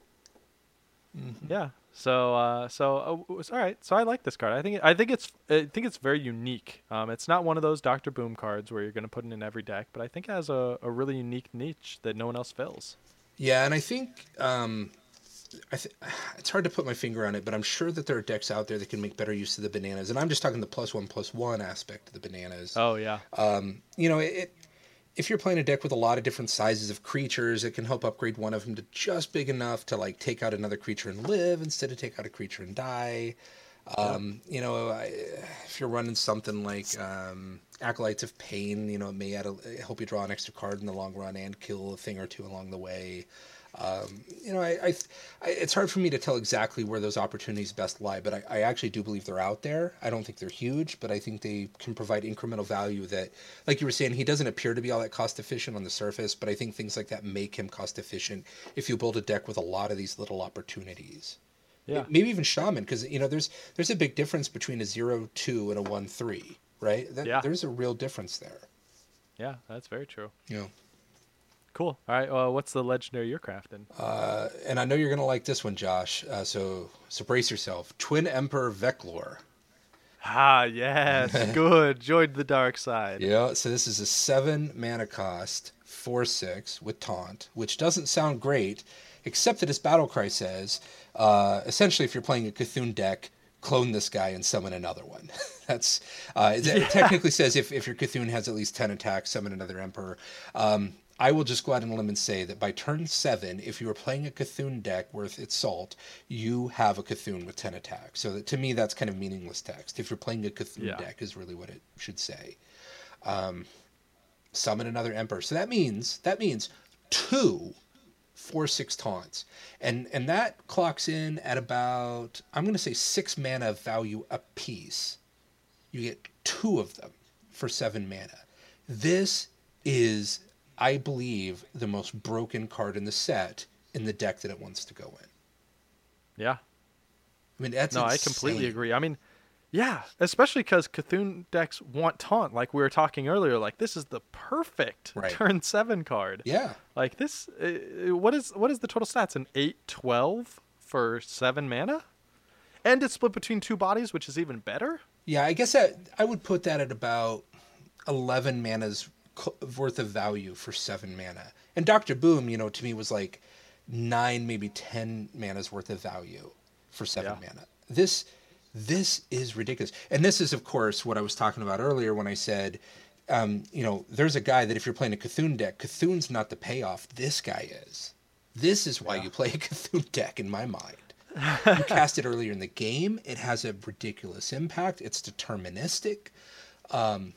Mhm. Yeah. So uh, so uh, it was all right. So I like this card. I think I think it's I think it's very unique. Um, it's not one of those Doctor Boom cards where you're going to put it in every deck, but I think it has a, a really unique niche that no one else fills. Yeah, and I think um, I th- it's hard to put my finger on it, but I'm sure that there are decks out there that can make better use of the bananas. And I'm just talking the plus one plus one aspect of the bananas. Oh yeah. Um, you know, it, if you're playing a deck with a lot of different sizes of creatures, it can help upgrade one of them to just big enough to like take out another creature and live instead of take out a creature and die. Um, you know, I, if you're running something like um, Acolytes of Pain, you know, it may add a, help you draw an extra card in the long run and kill a thing or two along the way. Um, you know, I, I, I, it's hard for me to tell exactly where those opportunities best lie, but I, I actually do believe they're out there. I don't think they're huge, but I think they can provide incremental value that, like you were saying, he doesn't appear to be all that cost efficient on the surface, but I think things like that make him cost efficient if you build a deck with a lot of these little opportunities. Yeah. Maybe even Shaman, because, you know, there's there's a big difference between a zero two and a one three, right? That, Yeah. There's a real difference there. Yeah, that's very true. Yeah. Cool. All right. Well, what's the legendary you're crafting? Uh, and I know you're going to like this one, Josh. Uh, so so brace yourself. Twin Emperor Veclor. Ah, yes. Good. Joined the dark side. Yeah, so this is a seven mana cost, four six with taunt, which doesn't sound great, except that his battle cry says, uh, essentially, if you're playing a Cthulhu deck, clone this guy and summon another one. That's uh, it, it technically says if, if your Cthulhu has at least ten attacks, summon another Emperor. Um, I will just go out on a limb and say that by turn seven, if you are playing a Cthulhu deck worth its salt, you have a Cthulhu with ten attacks. So that, to me, that's kind of meaningless text. If you're playing a Cthulhu Yeah. deck is really what it should say. Um, summon another Emperor. So that means that means two four six taunts, and and that clocks in at about, I'm going to say, six mana value apiece. You get two of them for seven mana. This is, I believe, the most broken card in the set in the deck that it wants to go in. Yeah. I mean, that's No, I insane. completely agree. I mean, yeah, especially because Cthulhu decks want taunt. Like we were talking earlier, like this is the perfect Right. turn seven card. Yeah. Like this, uh, what is what is the total stats? An eight twelve for seven mana, and it's split between two bodies, which is even better. Yeah, I guess that, I would put that at about eleven mana's cl- worth of value for seven mana. And Doctor Boom, you know, to me was like nine, maybe ten mana's worth of value for seven Yeah. mana. This this is ridiculous. And this is, of course, what I was talking about earlier when I said, um, you know, there's a guy that if you're playing a Cthulhu deck, Cthulhu's not the payoff. This guy is. This is why Yeah. you play a Cthulhu deck, in my mind. You cast it earlier in the game. It has a ridiculous impact. It's deterministic. Um,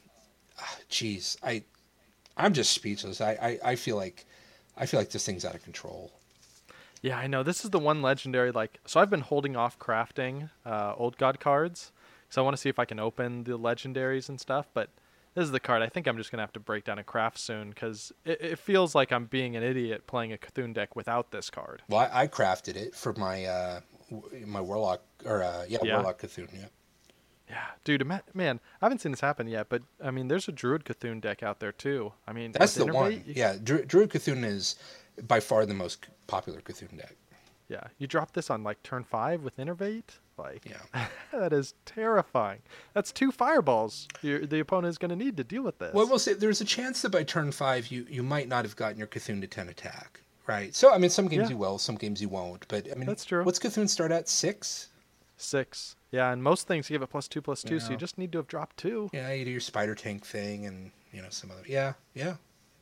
geez, I, I'm just speechless. I, I, I feel like, I feel like this thing's out of control. Yeah, I know. This is the one legendary, like, so I've been holding off crafting uh, Old God cards, because I want to see if I can open the legendaries and stuff, but this is the card I think I'm just going to have to break down and craft soon, because it, it feels like I'm being an idiot playing a Cthulhu deck without this card. Well, I, I crafted it for my, uh, w- my Warlock, or, uh, yeah, Yeah. Warlock Cthulhu, yeah. Yeah, dude, ima- man, I haven't seen this happen yet, but, I mean, there's a Druid Cthulhu deck out there, too. I mean, That's the with one. Innervate, you- Yeah, Dru- Druid Cthulhu is by far the most popular Cthulhu deck. Yeah, you drop this on, like, turn five with Innervate? Like, Yeah. that is terrifying. That's two fireballs your, the opponent is going to need to deal with this. Well, we'll say there's a chance that by turn five, you, you might not have gotten your Cthulhu to ten attack, right? So, I mean, some games Yeah. you will, some games you won't. But, I mean, That's true. What's Cthulhu start at? Six? Six. Yeah, and most things give it plus two, plus two, so Yeah. you just need to have dropped two. Yeah, you do your spider tank thing and, you know, some other. Yeah, yeah.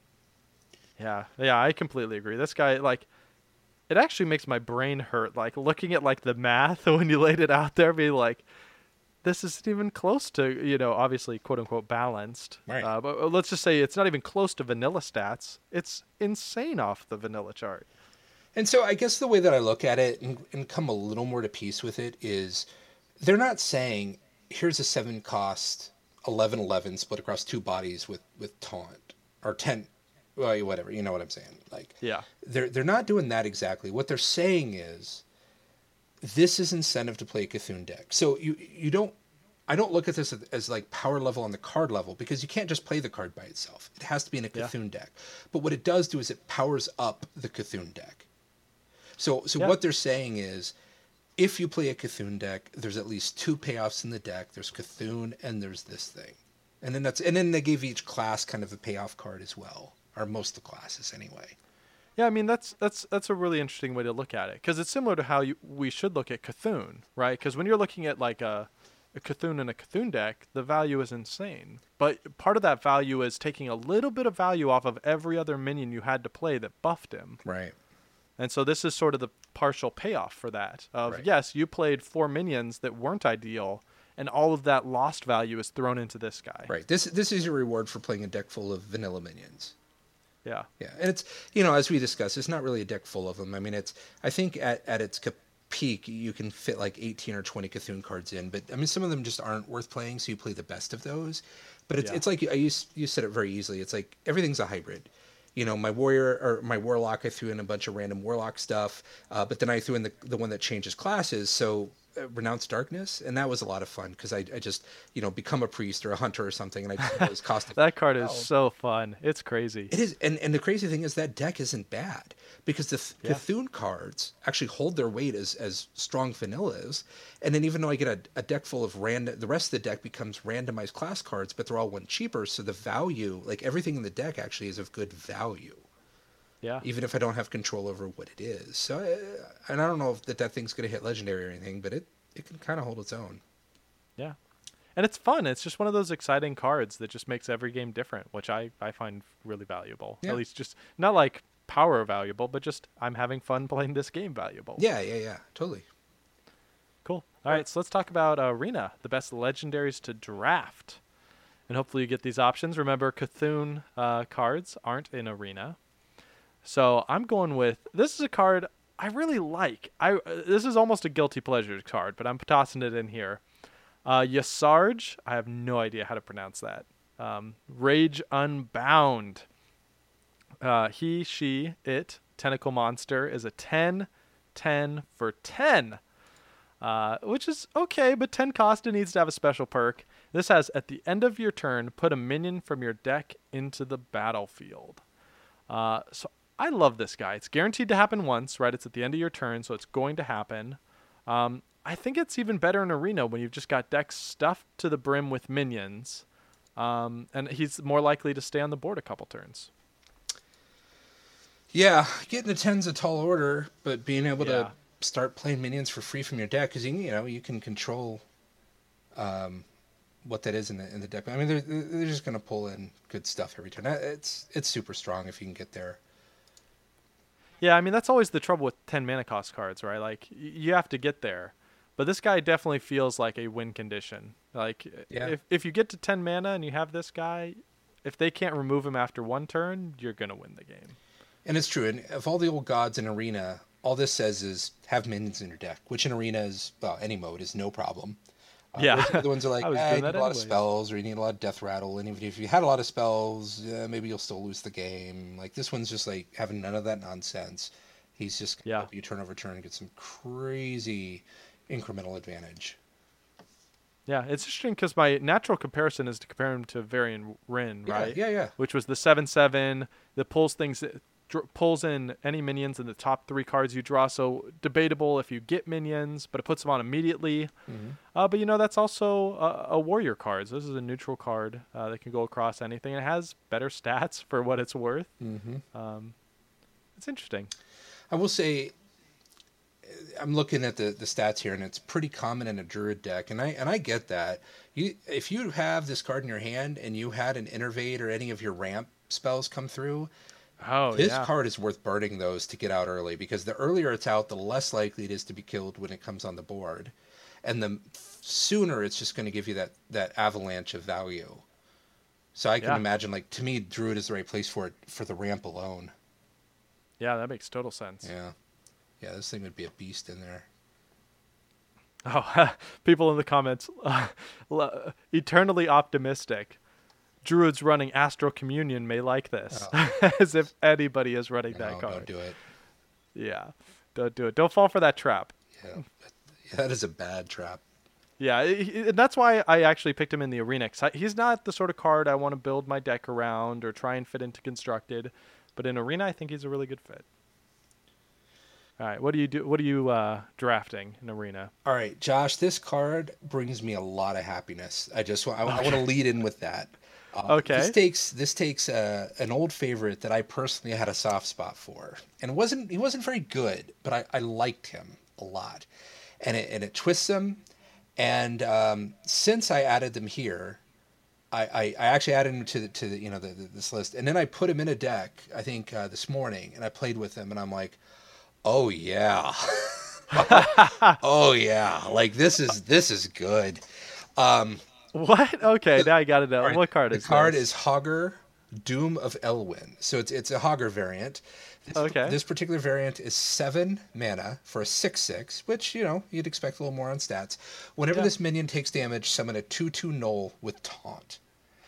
Yeah, yeah, I completely agree. This guy, like, it actually makes my brain hurt, like, looking at, like, the math when you laid it out there, be like, this isn't even close to, you know, obviously, quote-unquote, balanced. Right. Uh, but let's just say it's not even close to vanilla stats. It's insane off the vanilla chart. And so I guess the way that I look at it and, and come a little more to peace with it is they're not saying, here's a seven cost eleven eleven split across two bodies with, with taunt or ten, well, whatever, you know what I'm saying. Like, Yeah. they're, they're not doing that exactly. What they're saying is this is incentive to play a Cthulhu deck. So you, you don't, I don't look at this as, as like power level on the card level, because you can't just play the card by itself. It has to be in a Yeah. Cthulhu deck. But what it does do is it powers up the Cthulhu deck. So, so Yeah. what they're saying is, if you play a Cthulhu deck, there's at least two payoffs in the deck. There's Cthulhu and there's this thing, and then that's and then they gave each class kind of a payoff card as well, or most of the classes anyway. Yeah, I mean that's that's that's a really interesting way to look at it because it's similar to how you, we should look at Cthulhu, right? Because when you're looking at like a, a Cthulhu and a Cthulhu deck, the value is insane. But part of that value is taking a little bit of value off of every other minion you had to play that buffed him. Right. And so this is sort of the partial payoff for that. Of Right. yes, you played four minions that weren't ideal, and all of that lost value is thrown into this guy. Right. This this is your reward for playing a deck full of vanilla minions. Yeah. Yeah, and it's, you know, as we discussed, it's not really a deck full of them. I mean, it's, I think at, at its cap- peak, you can fit like eighteen or twenty Cthulhu cards in, but I mean, some of them just aren't worth playing, so you play the best of those. But it's Yeah. it's like, I used, you said it very easily, it's like everything's a hybrid. You know, my warrior or my warlock, I threw in a bunch of random warlock stuff, uh, but then I threw in the, the one that changes classes, so uh, Renounce Darkness, and that was a lot of fun because I, I just, you know, become a priest or a hunter or something, and I it was cost That card is Oh. so fun. It's crazy. It is, and, and the crazy thing is that deck isn't bad because the Th- Yeah. Cthulhu cards actually hold their weight as as strong vanillas, and then even though I get a, a deck full of random, the rest of the deck becomes randomized class cards, but they're all one cheaper, so the value, like everything in the deck, actually is of good value, Yeah. even if I don't have control over what it is. So, uh, and I don't know if that that thing's going to hit legendary or anything, but it it can kind of hold its own. Yeah. And it's fun. It's just one of those exciting cards that just makes every game different, which I, I find really valuable. Yeah. At least just not like power valuable, but just I'm having fun playing this game valuable. Yeah, yeah, yeah, totally. Cool. All right, so let's talk about Arena, the best legendaries to draft. And hopefully you get these options. Remember, Cthulhu uh, cards aren't in Arena. So I'm going with, this is a card I really like. I uh, This is almost a guilty pleasure card, but I'm tossing it in here. Uh, Yasarj, I have no idea how to pronounce that. Um, Rage Unbound. Uh, he, she, it, tentacle monster is a ten ten for ten. Uh, which is okay, but ten cost, it needs to have a special perk. This has, at the end of your turn, put a minion from your deck into the battlefield. Uh, so I love this guy. It's guaranteed to happen once, right? It's at the end of your turn, so it's going to happen. Um, I think it's even better in Arena when you've just got decks stuffed to the brim with minions. Um, and he's more likely to stay on the board a couple turns. Yeah, getting a ten's a tall order, but being able Yeah. to start playing minions for free from your deck, because you, you know you can control um, what that is in the in the deck. I mean, they're they're just going to pull in good stuff every turn. It's it's super strong if you can get there. Yeah, I mean, that's always the trouble with ten mana cost cards, right? Like, y- you have to get there. But this guy definitely feels like a win condition. Like, Yeah. if, if you get to ten mana and you have this guy, if they can't remove him after one turn, you're going to win the game. And it's true. And of all the old gods in Arena, all this says is have minions in your deck, which in Arena is, well, any mode is no problem. Uh, Yeah. most of the ones are like, I was eh, doing you need that a lot of anyways. spells, or you need a lot of death rattle, and even if you had a lot of spells, uh, maybe you'll still lose the game. Like, this one's just like having none of that nonsense. He's just gonna Yeah. help you turn over turn and get some crazy incremental advantage. Yeah, it's interesting because my natural comparison is to compare him to Varian Rin, Yeah, right? yeah, yeah. Which was the seven seven that pulls things, dr- pulls in any minions in the top three cards you draw. So debatable if you get minions, but it puts them on immediately. Mhm. Uh, but you know, that's also a, a warrior card. So this is a neutral card uh, that can go across anything. It has better stats for what it's worth. Mm-hmm. Um, it's interesting. I will say, I'm looking at the, the stats here, and it's pretty common in a druid deck, and I and I get that. You if you have this card in your hand and you had an innervate or any of your ramp spells come through, Oh, this yeah. card is worth burning those to get out early, because the earlier it's out, the less likely it is to be killed when it comes on the board, and the sooner it's just going to give you that that avalanche of value. So I can Yeah. imagine, like, to me, druid is the right place for it for the ramp alone. Yeah, that makes total sense. Yeah, yeah, this thing would be a beast in there. Oh, people in the comments, uh, l- eternally optimistic. Druids running Astral Communion may like this, as if anybody is running that No, card. don't do it. Yeah, don't do it. Don't fall for that trap. Yeah, that, yeah, that is a bad trap. Yeah, i- i- and that's why I actually picked him in the arena. 'Cause I, he's not the sort of card I want to build my deck around or try and fit into constructed. But in arena, I think he's a really good fit. All right, what do you do? What are you uh, drafting in arena? All right, Josh, this card brings me a lot of happiness. I just want I, I want to lead in with that. Okay. This takes this takes uh, an old favorite that I personally had a soft spot for, and it wasn't he wasn't very good, but I, I liked him a lot, and it and it twists him, and um, since I added them here, I, I, I actually added him to the, to the you know the, the, this list, and then I put him in a deck I think uh, this morning, and I played with him, and I'm like, oh yeah, oh yeah, like this is this is good. Um, What? Okay, now I got to know. Right. What card the is card this? is Hogger, Doom of Elwyn. So it's it's a Hogger variant. This, Okay. This particular variant is seven mana for a six six, which you know you'd expect a little more on stats. Whenever Yeah. this minion takes damage, summon a two two Null with Taunt.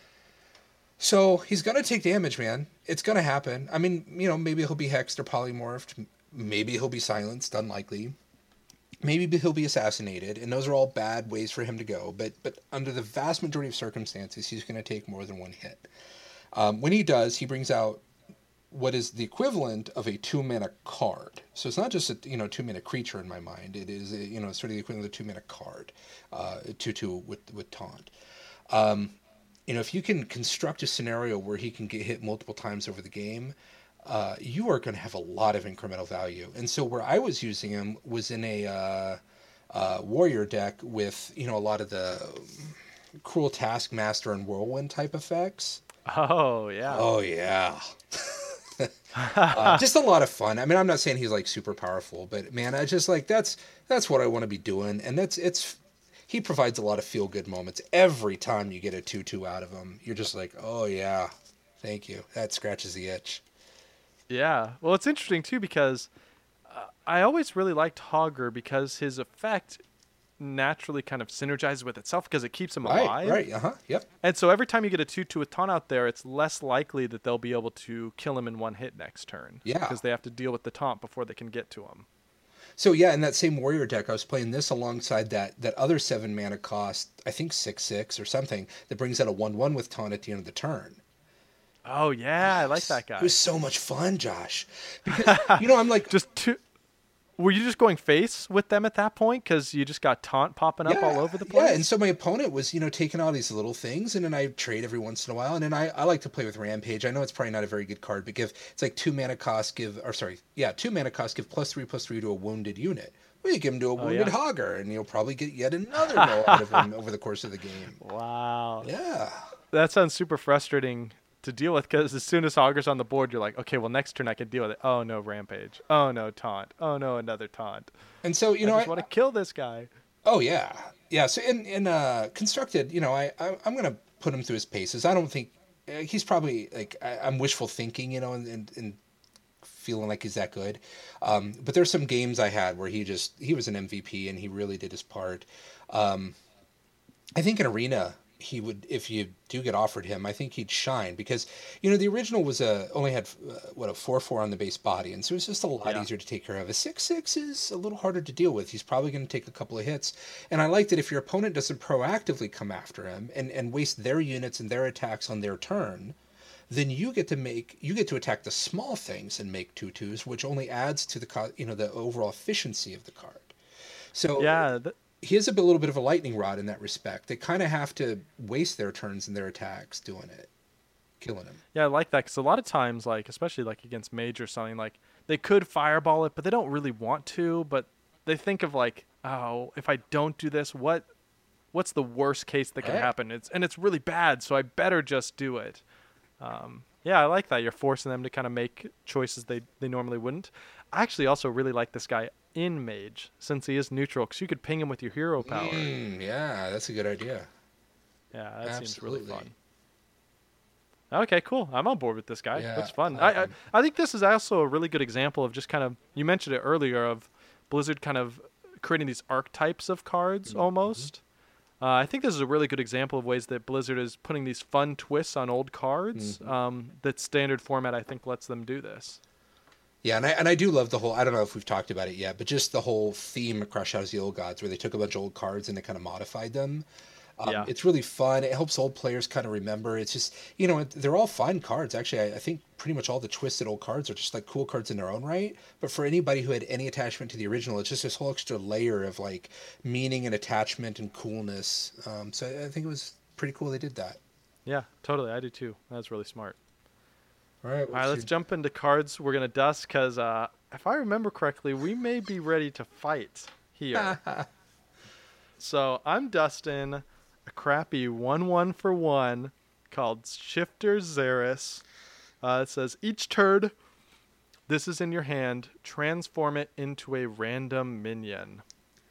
So he's gonna take damage, man. It's gonna happen. I mean, you know, maybe he'll be hexed or polymorphed. Maybe he'll be silenced. Unlikely. Maybe he'll be assassinated, and those are all bad ways for him to go. But but under the vast majority of circumstances, he's going to take more than one hit. Um, when he does, he brings out what is the equivalent of a two mana card. So it's not just a you know two mana creature in my mind. It is a, you know sort of the equivalent of a two mana card, uh, two two with with taunt. Um, you know if you can construct a scenario where he can get hit multiple times over the game. Uh, you are going to have a lot of incremental value. And so where I was using him was in a uh, uh, warrior deck with, you know, a lot of the Cruel Taskmaster and Whirlwind type effects. Oh, yeah. Oh, yeah. uh, just a lot of fun. I mean, I'm not saying he's like super powerful, but man, I just like, that's, that's what I want to be doing. And that's, it's, he provides a lot of feel good moments every time you get a two two out of him. You're just like, oh yeah, thank you. That scratches the itch. Yeah. Well, it's interesting too because uh, I always really liked Hogger because his effect naturally kind of synergizes with itself because it keeps him Right, alive. right, uh-huh, yep. And so every time you get a two two with taunt out there, it's less likely that they'll be able to kill him in one hit next turn. Yeah. Because they have to deal with the taunt before they can get to him. So yeah, in that same warrior deck, I was playing this alongside that that other seven mana cost, I think six six or something, that brings out a one one with taunt at the end of the turn. Oh, yeah. I like that guy. It was so much fun, Josh. Because, you know, I'm like... Just two. Were you just going face with them at that point? Because you just got taunt popping up yeah, all over the place? Yeah, and so my opponent was, you know, taking all these little things, and then I trade every once in a while, and then I, I like to play with Rampage. I know it's probably not a very good card, but give... It's like two mana cost, give... Or sorry, yeah, two mana cost, give plus three, plus three to a wounded unit. Well, you give him to a Oh, wounded yeah. Hogger, and you'll probably get yet another no out of him over the course of the game. Wow. Yeah. That sounds super frustrating to deal with because as soon as Hogger's on the board, you're like, okay, well, next turn I can deal with it. Oh, no, Rampage. Oh, no, taunt. Oh, no, another taunt. And so, you I know... just I, want to kill this guy. Oh yeah, yeah. So in in uh, constructed, you know, I, I I'm gonna put him through his paces. I don't think uh, he's probably like I, I'm wishful thinking, you know, and, and and feeling like he's that good. Um, but there's some games I had where he just he was an M V P and he really did his part. Um, I think in Arena he would, if you do get offered him, I think he'd shine because, you know, the original was a only had uh, what a four four on the base body, and so it's just a lot Yeah. easier to take care of. A six six is a little harder to deal with. He's probably going to take a couple of hits, and I like that if your opponent doesn't proactively come after him and and waste their units and their attacks on their turn, then you get to make you get to attack the small things and make two twos, which only adds to the co- you know the overall efficiency of the card. So Yeah. Th- he is a bit- little bit of a lightning rod in that respect. They kind of have to waste their turns and their attacks doing it, killing him. yeah, I like that because a lot of times, like, especially like against Mage or something, like, they could fireball it, but they don't really want to. But they think of, like, oh, if I don't do this, what what's the worst case that can Right. happen? It's And it's really bad, so I better just do it. Um, yeah, I like that. You're forcing them to kind of make choices they, they normally wouldn't. I actually also really like this guy in Mage, since he is neutral, because you could ping him with your hero power. Mm, yeah, that's a good idea. Yeah, that seems really Absolutely. fun. Okay, cool. I'm on board with this guy. Yeah, Looks fun. I, I um, I think this is also a really good example of just kind of, you mentioned it earlier, of Blizzard kind of creating these archetypes of cards Mm-hmm. almost. Uh, I think this is a really good example of ways that Blizzard is putting these fun twists on old cards. Mhm. Um, that standard format, I think, lets them do this. Yeah, and I and I do love the whole. I don't know if we've talked about it yet, but just the whole theme across Shadows of the Old Gods, where they took a bunch of old cards and they kind of modified them. Um, Yeah. It's really fun. It helps old players kind of remember. It's just, you know, it- they're all fun cards. Actually, I, I think pretty much all the twisted old cards are just like cool cards in their own right. But for anybody who had any attachment to the original, it's just this whole extra layer of like meaning and attachment and coolness. Um, so I I think it was pretty cool they did that. Yeah, totally. I do too. That's really smart. All right. All right, let's jump into cards we're going to dust because uh, if I remember correctly, we may be ready to fight here. So I'm dusting a crappy one one for one called Shifter Xeris. Uh, it says, each turn this is in your hand, transform it into a random minion.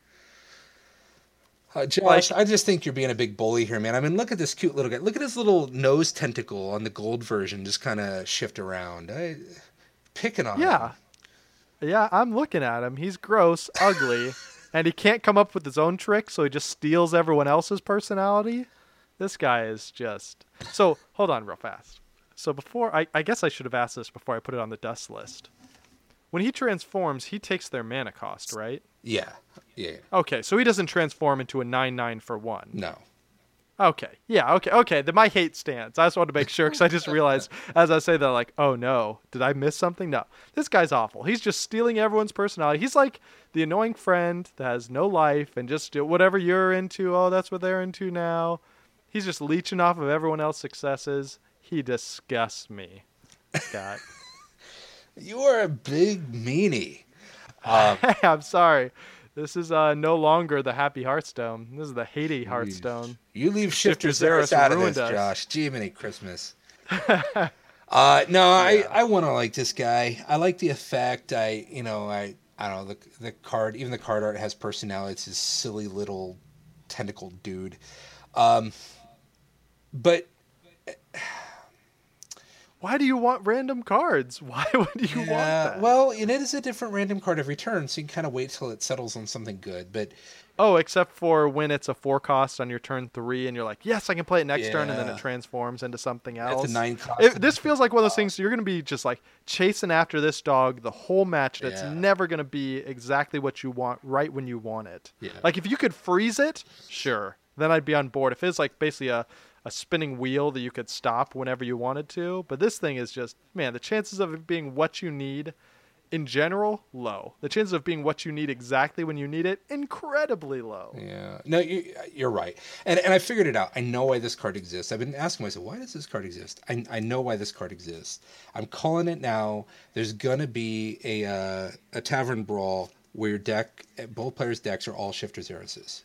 Uh, Josh, Like- I just think you're being a big bully here, man. I mean, look at this cute little guy. Look at his little nose tentacle on the gold version, just kind of shift around. I, picking on Yeah. him. Yeah, I'm looking at him. He's gross, ugly, and he can't come up with his own trick, so he just steals everyone else's personality. This guy is just... So, hold on real fast. So before... I, I guess I should have asked this before I put it on the dust list. When he transforms, he takes their mana cost, right? Yeah. Yeah. Okay, so he doesn't transform into a nine nine for one. No. Okay. Yeah, okay, okay. Then my hate stands. I just wanted to make sure because I just realized as I say that, like, oh no, did I miss something? No. This guy's awful. He's just stealing everyone's personality. He's like the annoying friend that has no life and just do whatever you're into. Oh, that's what they're into now. He's just leeching off of everyone else's successes. He disgusts me, Scott. You are a big meanie. Um, Hey, I'm sorry. This is uh, no longer the Happy Hearthstone. This is the Haiti Hearthstone. You leave Shifter Shifter Xeris Xeris out of ruined this, us. Josh. Jiminy Christmas. uh, no, I, I want to like this guy. I like the effect. I, you know, I, I don't know, the, the card, even the card art has personality. It's this silly little tentacled dude. Um, but Why do you want random cards? Why would you want yeah, that? well, it is a different random card every turn, so you can kind of wait till it settles on something good. But Oh, except for when it's a four cost on your turn three, and you're like, yes, I can play it next turn, and then Yeah. it transforms into something it's else. a nine cost. If, this feels like one of those things you're going to be just like chasing after this dog the whole match, and it's Yeah. never going to be exactly what you want right when you want it. Yeah. Like if you could freeze it, sure, then I'd be on board. If it's like basically a, a spinning wheel that you could stop whenever you wanted to, but this thing is just, man, the chances of it being what you need in general, low. The chances of being what you need exactly when you need it, incredibly low. Yeah, no, you, you're right, and and I figured it out. I know why this card exists. I've been asking myself, why does this card exist? I I know why this card exists. I'm calling it now. There's gonna be a uh, a tavern brawl where your deck, both players' decks are all Shifter Xerises.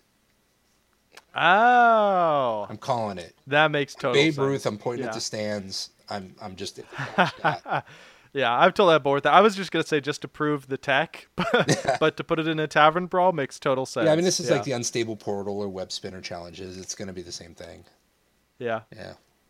Oh, I'm calling it. that makes total Babe sense. Ruth. I'm pointing Yeah. at the stands. I'm I'm just. that. Yeah, I'm totally on board with that. I was just gonna say just to prove the tech, but, but to put it in a tavern brawl makes total sense. Yeah, I mean this is Yeah. like the unstable portal or web spinner challenges. It's gonna be the same thing. Yeah. Yeah.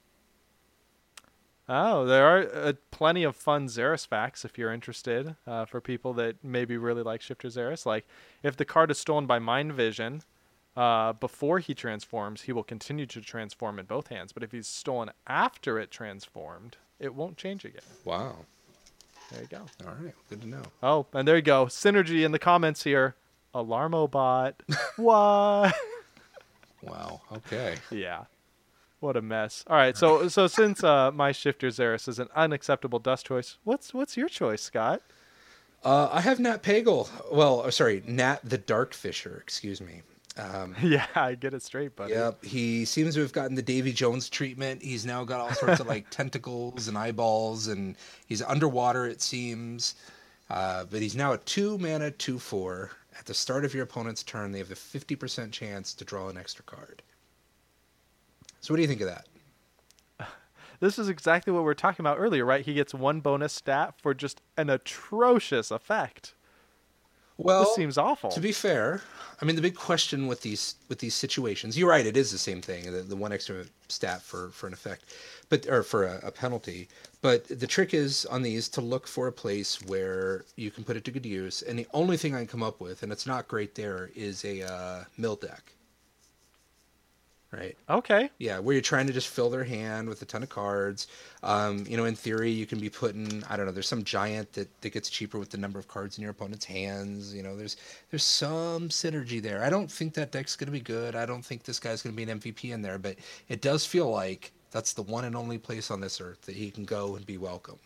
Oh, there are uh, plenty of fun Xeris facts if you're interested. Uh, for people that maybe really like Shifter Xeris, like if the card is stolen by Mind Vision, uh, before he transforms, he will continue to transform in both hands. But if he's stolen after it transformed, it won't change again. Wow. There you go. All right. Good to know. Oh, and there you go. Synergy in the comments here. Alarmobot. What? Wow. Okay. Yeah. What a mess. All right, so so since uh, my Shifter Xeris is an unacceptable dust choice, what's what's your choice, Scott? Uh, I have Nat Pagel. Well, uh, sorry, Nat the Dark Fisher. Excuse me. Um, Yeah, I get it straight, buddy. Yep, he seems to have gotten the Davy Jones treatment. He's now got all sorts of like tentacles and eyeballs, and he's underwater. It seems, uh, but he's now a two mana two four. At the start of your opponent's turn, they have a fifty percent chance to draw an extra card. So, what do you think of that? This is exactly what we were talking about earlier, right? He gets one bonus stat for just an atrocious effect. Well, This seems awful. To be fair, I mean the big question with these with these situations, you're right, it is the same thing, the, the one extra stat for, for an effect, but or for a, a penalty. But the trick is on these to look for a place where you can put it to good use. And the only thing I can come up with, and it's not great there, is a uh, mill deck. Right. Okay. Yeah, where you're trying to just fill their hand with a ton of cards. Um, you know, in theory, you can be putting, I don't know, there's some giant that, that gets cheaper with the number of cards in your opponent's hands. You know, there's there's some synergy there. I don't think that deck's going to be good. I don't think this guy's going to be an M V P in there, but it does feel like that's the one and only place on this earth that he can go and be welcome.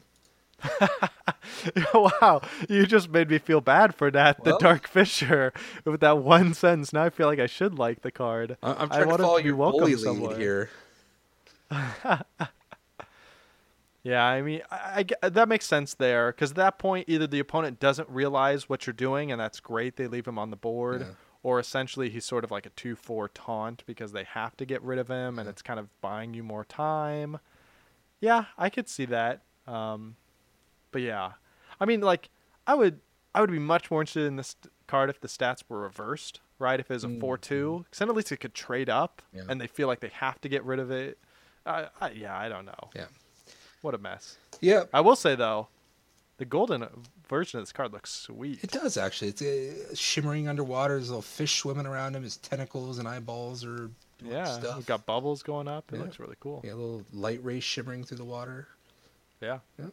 Wow, you just made me feel bad for that, Well- the Dark Fisher, with that one sentence. Now I feel like I should like the card. I- I'm I trying to want him follow to be your welcome bully somewhere. lead here. Yeah, I mean, I, I get- that makes sense there because at that point, either the opponent doesn't realize what you're doing, and that's great, they leave him on the board, Yeah. or essentially he's sort of like a two four taunt because they have to get rid of him, and Yeah. it's kind of buying you more time. Yeah, I could see that. Um, but yeah, I mean, like, I would, I would be much more interested in this card if the stats were reversed, right? If it was a Mm, four two, because then at least it could trade up, Yeah. and they feel like they have to get rid of it. I, I, yeah, I don't know. Yeah. What a mess. Yeah. I will say though, the golden version of this card looks sweet. It does actually. It's uh, shimmering underwater. There's little fish swimming around him. His tentacles and eyeballs are doing Yeah, stuff. we've got bubbles going up. It Yeah. looks really cool. Yeah, a little light ray shimmering through the water. Yeah. Yep.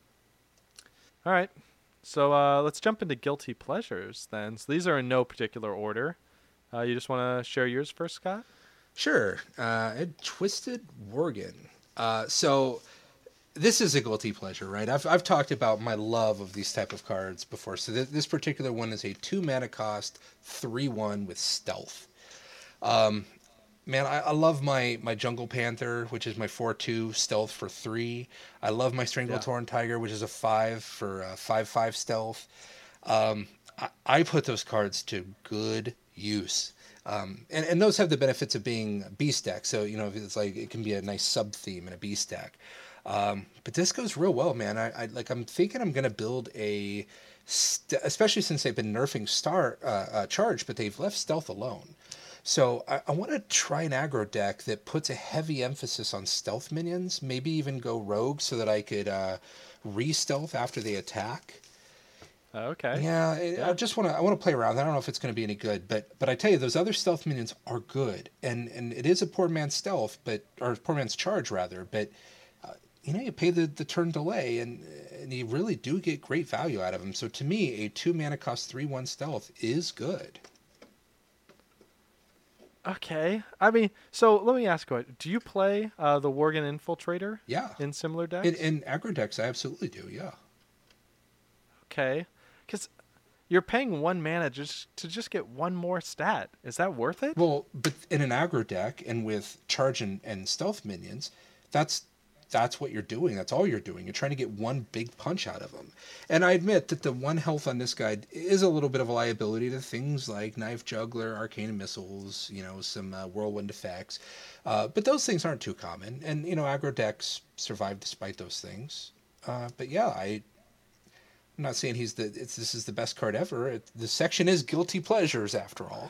All right. So uh, let's jump into guilty pleasures then. So these are in no particular order. Uh, you just want to share yours first, Scott? Sure. Uh, Ed Twisted Worgen. Uh, so this is a guilty pleasure, right? I've I've talked about my love of these type of cards before. So th- this particular one is a two mana cost three one with stealth. Um, man, I, I love my my Jungle Panther, which is my four two stealth for three. I love my Strangletorn Tiger, which is a five for uh, five five stealth. Um, I, I put those cards to good use. Um, and, and those have the benefits of being beast deck. So, you know, it's like it can be a nice sub theme in a beast deck. Um, but this goes real well, man. I, I like. I'm thinking I'm gonna build a, st- especially since they've been nerfing star uh, uh, charge, but they've left stealth alone. So I, I want to try an aggro deck that puts a heavy emphasis on stealth minions. Maybe even go rogue so that I could uh, re-stealth after they attack. Okay. Yeah, I- Yeah. I just want to. I want to play around. I don't know if it's going to be any good, but but I tell you, those other stealth minions are good, and and it is a poor man's stealth, but or poor man's charge rather. But uh, you know, you pay the, the turn delay, and and you really do get great value out of them. So to me, a two mana cost three one stealth is good. Okay. I mean, so let me ask you, do you play uh, the Worgen Infiltrator Yeah, in similar decks? in, in aggro decks, I absolutely do. Yeah. Okay. Because you're paying one mana just to just get one more stat. Is that worth it? Well, but in an aggro deck and with charge and, and stealth minions, that's that's what you're doing. That's all you're doing. You're trying to get one big punch out of them. And I admit that the one health on this guide is a little bit of a liability to things like Knife Juggler, Arcane Missiles, you know, some uh, Whirlwind effects. Uh, but those things aren't too common. And, you know, aggro decks survive despite those things. Uh, but yeah, I... I'm not saying he's the. It's, this is the best card ever. It, the section is guilty pleasures, after all.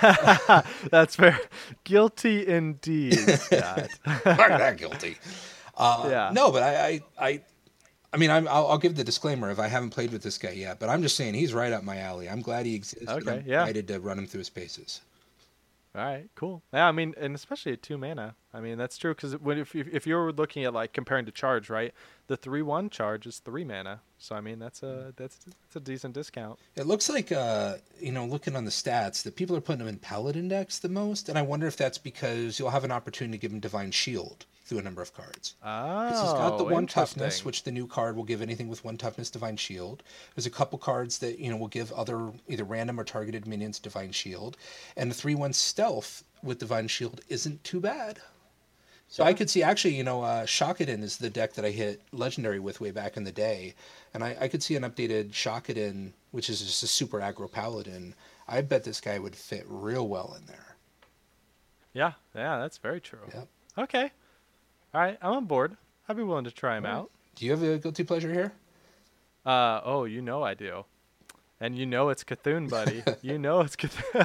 That's fair. Guilty indeed, Scott. Not that guilty. Uh, Yeah. No, but I, I, I, I mean, I'm, I'll, I'll give the disclaimer if I haven't played with this guy yet. But I'm just saying he's right up my alley. I'm glad he exists. and Okay, I'm yeah. excited to run him through his paces. All right, cool. Yeah, I mean, and especially at two mana. I mean, that's true because when if you- if you're looking at like comparing to charge, right? The three one charge is three mana. So I mean, that's a that's that's a decent discount. It looks like, uh, you know, looking on the stats, that people are putting him in Paladin decks the most, and I wonder if that's because you'll have an opportunity to give him Divine Shield through a number of cards. Oh, Because he's got the one toughness, interesting. which the new card will give anything with one toughness Divine Shield. There's a couple cards that, you know, will give other either random or targeted minions Divine Shield. And the three one stealth with Divine Shield isn't too bad. So I could see, actually, you know, uh, Shockedin is the deck that I hit Legendary with way back in the day. And I, I could see an updated Shockedin, which is just a super aggro paladin. I bet this guy would fit real well in there. Yeah, yeah, that's very true. Yep. Okay. All right, I'm on board. I'd be willing to try him All right. out. Do you have a guilty pleasure here? Uh, oh, you know I do. And you know it's Cthulhu, buddy. You know it's Cthulhu.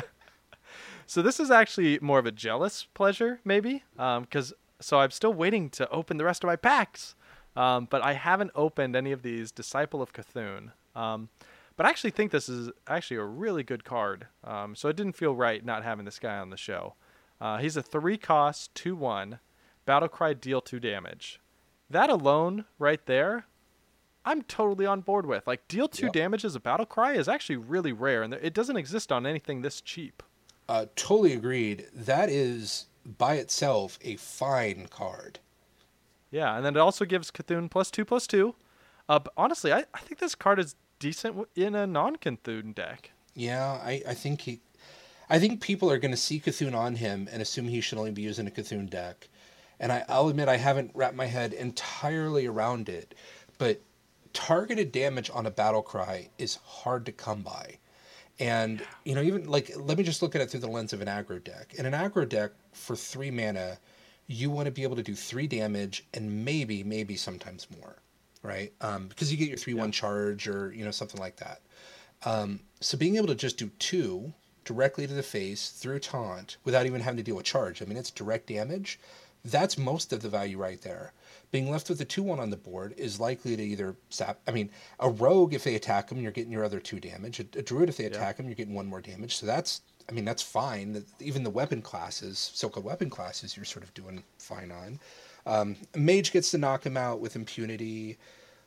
So this is actually more of a jealous pleasure, maybe, because so I'm still waiting to open the rest of my packs, um, but I haven't opened any of these Disciple of Cthulhu. Um, but I actually think this is actually a really good card, um, so it didn't feel right not having this guy on the show. Uh, he's a three-cost, two one, Battlecry, deal two damage. That alone, right there, I'm totally on board with. Like, deal two Yep. damage as a Battlecry is actually really rare, and it doesn't exist on anything this cheap. Uh, totally agreed. That is, by itself, a fine card. Yeah, and then it also gives Cthulhu plus two plus two. Uh, but honestly, I, I think this card is decent w- in a non-Cthulhu deck. Yeah, I, I think he... I think people are going to see Cthulhu on him and assume he should only be using a Cthulhu deck. and I, I'll admit I haven't wrapped my head entirely around it, but targeted damage on a battle cry is hard to come by. And, you know, even like, let me just look at it through the lens of an aggro deck. In an aggro deck, for three mana, you want to be able to do three damage and maybe, maybe sometimes more, right? Um, because you get your three one yeah. charge or, you know, something like that. Um, so being able to just do two directly to the face through taunt without even having to deal with charge, I mean, it's direct damage. That's most of the value right there. Being left with a two one on the board is likely to either sap... I mean, a rogue, if they attack them, you're getting your other two damage. A, a druid, if they attack yeah. them, you're getting one more damage. So that's... I mean, that's fine. Even the weapon classes, so-called weapon classes, you're sort of doing fine on. Um, mage gets to knock him out with impunity.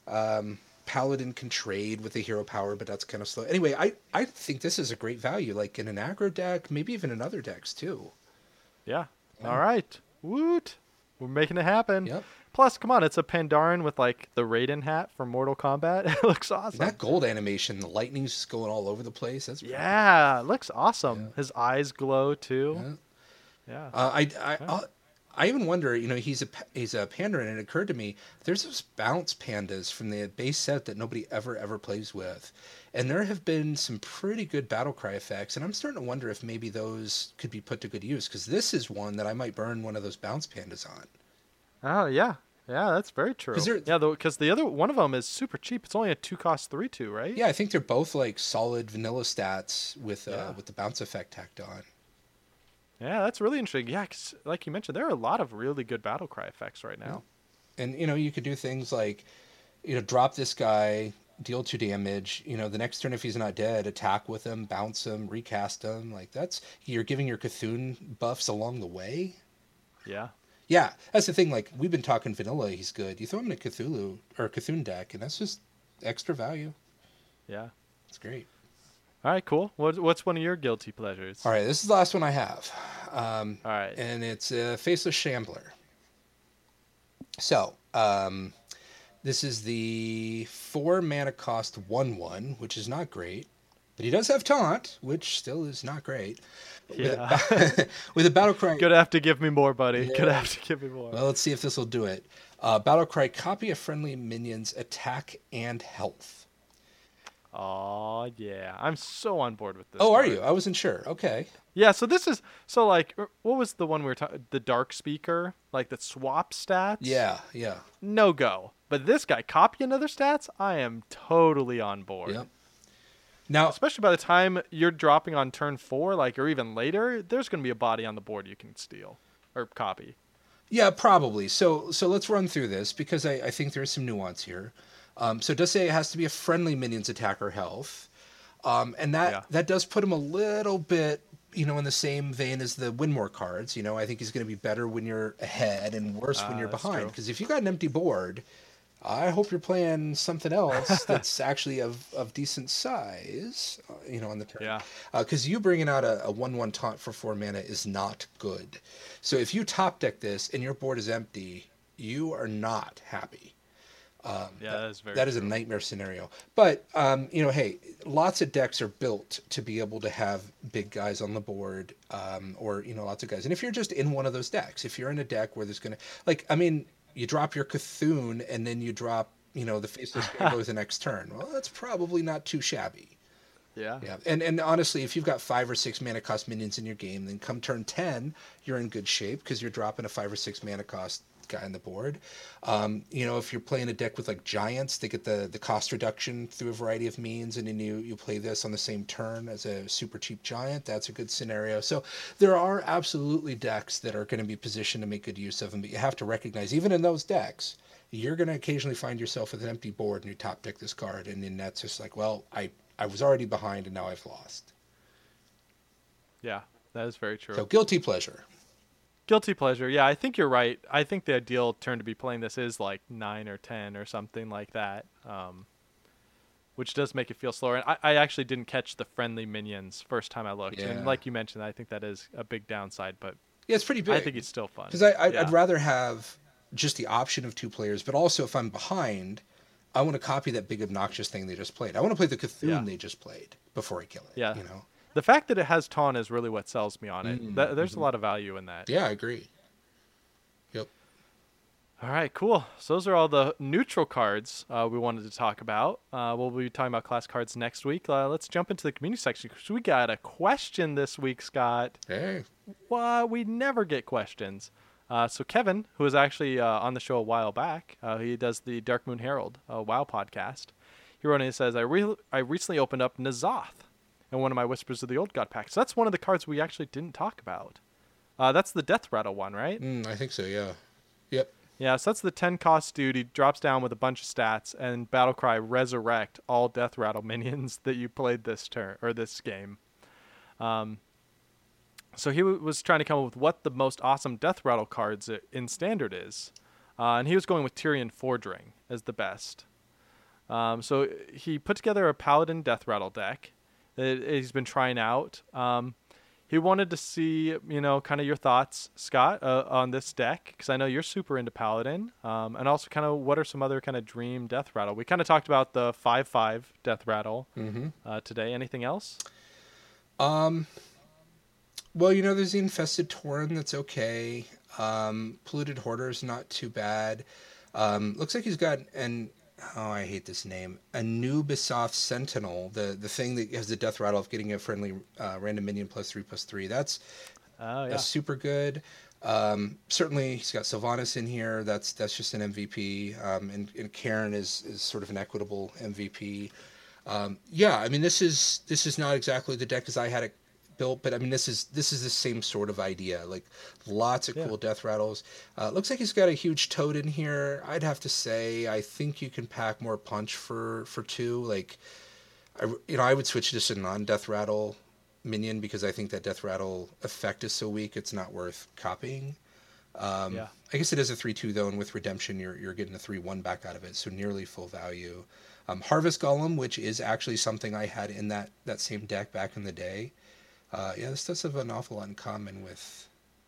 Um, Paladin can trade with the hero power, but that's kind of slow. Anyway, I, I think this is a great value, like in an aggro deck, maybe even in other decks, too. Yeah. yeah. All right. Woot. We're making it happen. Yep. Plus, come on, it's a Pandaren with, like, the Raiden hat from Mortal Kombat. It looks awesome. That gold animation, the lightning's just going all over the place. That's yeah, it looks awesome. Yeah. His eyes glow, too. Yeah. yeah. Uh, I, I, yeah. I even wonder, you know, he's a, he's a Pandaren, and it occurred to me, there's those bounce pandas from the base set that nobody ever, ever plays with. And there have been some pretty good Battlecry effects, and I'm starting to wonder if maybe those could be put to good use, because this is one that I might burn one of those bounce pandas on. Oh, yeah. Yeah, that's very true. Yeah, because the other one of them is super cheap. It's only a two cost three two, right? Yeah, I think they're both like solid vanilla stats with uh, yeah. with the bounce effect tacked on. Yeah, that's really interesting. Yeah, 'cause like you mentioned, there are a lot of really good Battlecry effects right now. Yeah. And you know, you could do things like, you know, drop this guy, deal two damage. You know, the next turn if he's not dead, attack with him, bounce him, recast him. Like that's you're giving your Cthulhu buffs along the way. Yeah. Yeah, that's the thing. Like we've been talking vanilla, he's good. You throw him in a Cthulhu or a Cthulhu deck, and that's just extra value. Yeah, it's great. All right, cool. What, what's one of your guilty pleasures? All right, this is the last one I have. Um, All right, and it's a uh, Faceless Shambler. So, um, this is the four mana cost one one, which is not great, but he does have taunt, which still is not great. Yeah. With a, with a Battlecry. Gonna have to give me more, buddy. Yeah. Gonna have to give me more. Well, let's see if this will do it. Uh, Battlecry, copy a friendly minion's attack and health. Oh yeah, I'm so on board with this. Oh, part. are you? I wasn't sure. Okay. Yeah, so this is so like what was the one we were talking? The Dark Speaker, like that swap stats. Yeah, yeah. No go. But this guy copy another stats. I am totally on board. Yep. Now, especially by the time you're dropping on turn four, like or even later, there's going to be a body on the board you can steal or copy. Yeah, probably. So, so let's run through this because I, I think there's some nuance here. Um, so it does say it has to be a friendly minion's attack or health, um, and that yeah. that does put him a little bit, you know, in the same vein as the win more cards. You know, I think he's going to be better when you're ahead and worse uh, when you're behind. Because if you got an empty board, I hope you're playing something else that's actually of, of decent size, uh, you know, on the turn. Yeah. Because uh, you bringing out a, a one one taunt for four mana is not good. So if you top deck this and your board is empty, you are not happy. Um, yeah, that is very That is a nightmare scenario. But, um, you know, hey, lots of decks are built to be able to have big guys on the board um, or, you know, lots of guys. And if you're just in one of those decks, if you're in a deck where there's going to, like, I mean, you drop your Cthulhu and then you drop, you know, the Faceless Shambler the next turn. Well, that's probably not too shabby. Yeah. Yeah. And and honestly, if you've got five or six mana cost minions in your game, then come turn ten, you're in good shape because you're dropping a five or six mana cost guy on the board. Um, you know, if you're playing a deck with like giants, they get the, the cost reduction through a variety of means, and then you, you play this on the same turn as a super cheap giant. That's a good scenario. So there are absolutely decks that are going to be positioned to make good use of them, but you have to recognize, even in those decks, you're going to occasionally find yourself with an empty board and you top deck this card, and then that's just like, well, I, I was already behind and now I've lost. Yeah, that is very true. So guilty pleasure. Guilty pleasure. Yeah, I think you're right. I think the ideal turn to be playing this is like nine or ten or something like that, um, which does make it feel slower. And I, I actually didn't catch the friendly minions first time I looked. Yeah. And like you mentioned, I think that is a big downside, but yeah, it's pretty big. I think it's still fun. Because I, I, yeah. I'd rather have just the option of two players, but also if I'm behind, I want to copy that big obnoxious thing they just played. I want to play the Cthulhu yeah. they just played before I kill it. Yeah. You know? The fact that it has taunt is really what sells me on it. Mm-hmm. That, there's a lot of value in that. Yeah, I agree. Yep. All right, cool. So those are all the neutral cards uh, we wanted to talk about. Uh, we'll be talking about class cards next week. Uh, let's jump into the community section because we got a question this week, Scott. Hey. What? We never get questions. Uh, so Kevin, who was actually uh, on the show a while back, uh, he does the Dark Moon Herald uh, WoW podcast. He wrote in and says, I, re- I recently opened up N'Zoth in one of my Whispers of the Old God packs. So that's one of the cards we actually didn't talk about. Uh, that's the Death Rattle one, right? Mm, I think so, yeah. Yep. Yeah, so that's the ten cost dude. He drops down with a bunch of stats, and Battlecry resurrect all Death Rattle minions that you played this turn or this game. Um, so he w- was trying to come up with what the most awesome Death Rattle cards in Standard is, uh, and he was going with Tyrion Fordring as the best. Um, so he put together a Paladin Death Rattle deck that he's been trying out. Um, He wanted to see, you know, kind of your thoughts, Scott, uh, on this deck, because I know you're super into Paladin, um, and also kind of what are some other kind of dream Death Rattle. We kind of talked about the five five Death Rattle Mm-hmm. uh, today. Anything else? Um, well, you know, there's the Infested Tauren that's okay. Um, Polluted Hoarder's not too bad. Um, looks like he's got an, oh, I hate this name, Anubisoft Sentinel, the, the thing that has the Death Rattle of getting a friendly uh, random minion plus three plus three. That's Oh, yeah. uh, super good. Um, certainly, he's got Sylvanas in here. That's that's just an M V P. Um, and, and Karen is, is sort of an equitable M V P. Um, yeah, I mean, this is this is not exactly the deck as I had it built, but I mean, this is this is the same sort of idea. Like, lots of Yeah. cool Death Rattles. Uh, looks like he's got a huge toad in here. I'd have to say, I think you can pack more punch for for two. Like, I you know I would switch this to non-Death Rattle minion because I think that Death Rattle effect is so weak it's not worth copying. Um, Yeah. I guess it is a three two though, and with Redemption you're you're getting a three one back out of it, so nearly full value. Um, Harvest Golem, which is actually something I had in that, that same deck back in the day. Uh, yeah, this does have an awful lot in common with...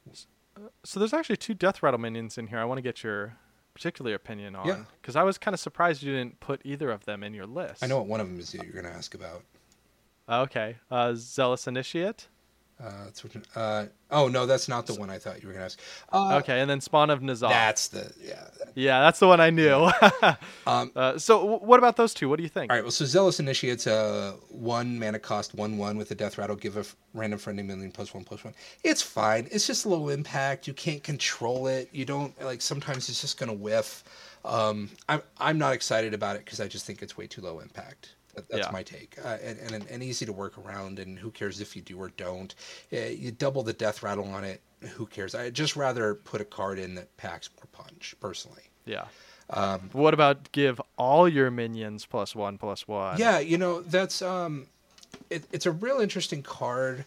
So there's actually two Death Rattle minions in here I want to get your particular opinion on. Yeah. Because I was kind of surprised you didn't put either of them in your list. I know what one of them is that you're going to ask about. Okay. Uh, Zealous Initiate. Uh, that's what, uh, oh, no, that's not the one I thought you were going to ask. Uh, Okay, and then Spawn of N'Zoth. That's the... Yeah. Yeah, that's the one I knew. Um, uh, so w- what about those two? What do you think? All right, well, so Zealous Initiate's a one mana cost, one one with a Death Rattle, give a f- random friendly minion plus one plus one. It's fine. It's just low impact. You can't control it. You don't, like, sometimes it's just going to whiff. Um, I'm, I'm not excited about it because I just think it's way too low impact. That, that's Yeah. my take. Uh, and, and, and easy to work around, and who cares if you do or don't. Uh, you double the Death Rattle on it, who cares? I'd just rather put a card in that packs more punch, personally. Yeah. Um, What about give all your minions plus one plus one? Yeah, you know, that's um it, it's a real interesting card.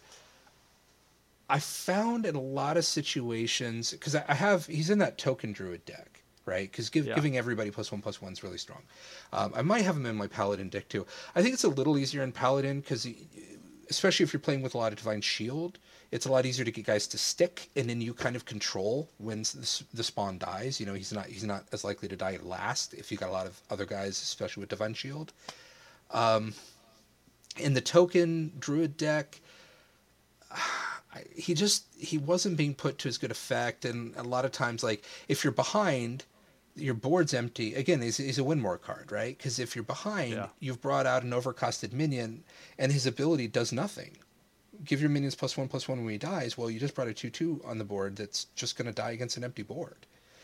I found in a lot of situations because I, I have he's in that token druid deck, right? Because give, Yeah. giving everybody plus one plus one is really strong. Um, I might have him in my paladin deck too. I think it's a little easier in paladin because, especially if you're playing with a lot of divine shield, it's a lot easier to get guys to stick, and then you kind of control when the, the spawn dies. You know, he's not he's not as likely to die last if you got a lot of other guys, especially with divine shield. Um, in the token druid deck, I, he just he wasn't being put to as good effect, and a lot of times, like if you're behind, your board's empty. Again, he's, he's a win more card, right? Because if you're behind, Yeah. you've brought out an overcosted minion, and his ability does nothing. Give your minions plus one plus one when he dies. Well, you just brought a two two on the board that's just going to die against an empty board.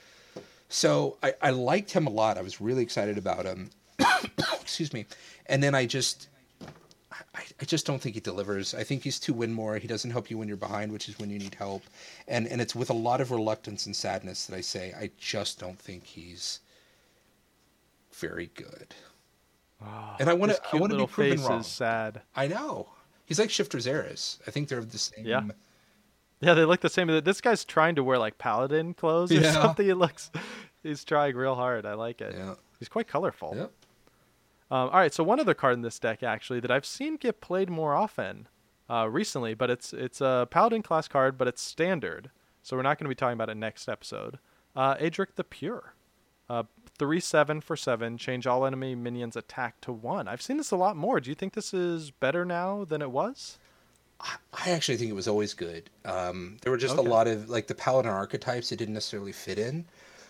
So I, I liked him a lot. I was really excited about him. Excuse me. And then I just I, I just don't think he delivers. I think he's too win more. He doesn't help you when you're behind, which is when you need help. And and it's with a lot of reluctance and sadness that I say I just don't think he's very good. Oh, And I wanna- his I cute wanna be little proven face wrong. is sad. I know. He's like Shifter Zeris. I think they're the same. Yeah. Yeah, they look the same. This guy's trying to wear like paladin clothes or Yeah. something. It looks, he's trying real hard. I like it. Yeah. He's quite colorful. Yep. Um, all right, so one other card in this deck actually that I've seen get played more often uh, recently, but it's it's a paladin class card, but it's standard, so we're not going to be talking about it next episode. Uh, Adric the Pure, uh, three seven for seven, change all enemy minions attack to one. I've seen this a lot more. Do you think this is better now than it was? I actually think it was always good. Um, there were just Okay. a lot of like the paladin archetypes it didn't necessarily fit in.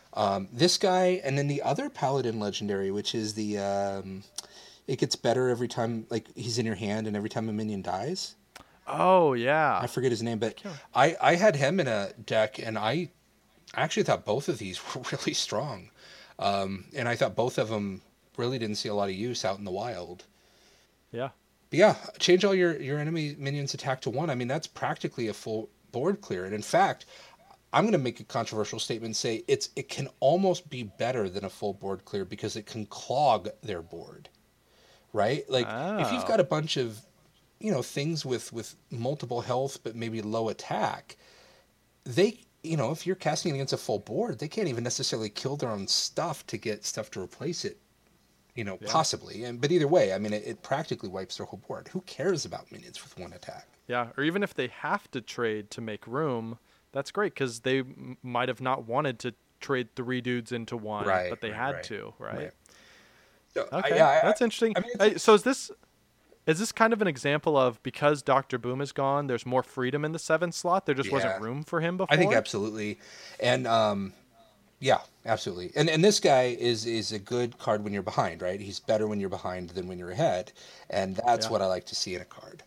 Um, this guy, and then the other Paladin legendary, which is the um, it gets better every time, like he's in your hand, and every time a minion dies. Oh yeah. I forget his name, but I I had him in a deck, and I actually thought both of these were really strong, um, and I thought both of them really didn't see a lot of use out in the wild. Yeah. But yeah, change all your your enemy minions attack to one. I mean, that's practically a full board clear, and in fact, I'm going to make a controversial statement and say it's it can almost be better than a full board clear because it can clog their board, right? Like Oh. if you've got a bunch of, you know, things with with multiple health but maybe low attack, they, you know, if you're casting against a full board, they can't even necessarily kill their own stuff to get stuff to replace it, you know, Yeah. possibly. And but either way, I mean, it, it practically wipes their whole board. Who cares about minions with one attack? Yeah, or even if they have to trade to make room, that's great because they m- might have not wanted to trade three dudes into one, Right, but they right, had right, to, right? right. So, I- Okay, yeah, I- that's interesting. I mean, Hey, it's- so is this is this kind of an example of because Doctor Boom is gone, there's more freedom in the seventh slot? There just Yeah. wasn't room for him before. I think absolutely, and um, yeah, absolutely. And and this guy is is a good card when you're behind, right? He's better when you're behind than when you're ahead, and that's Yeah. what I like to see in a card.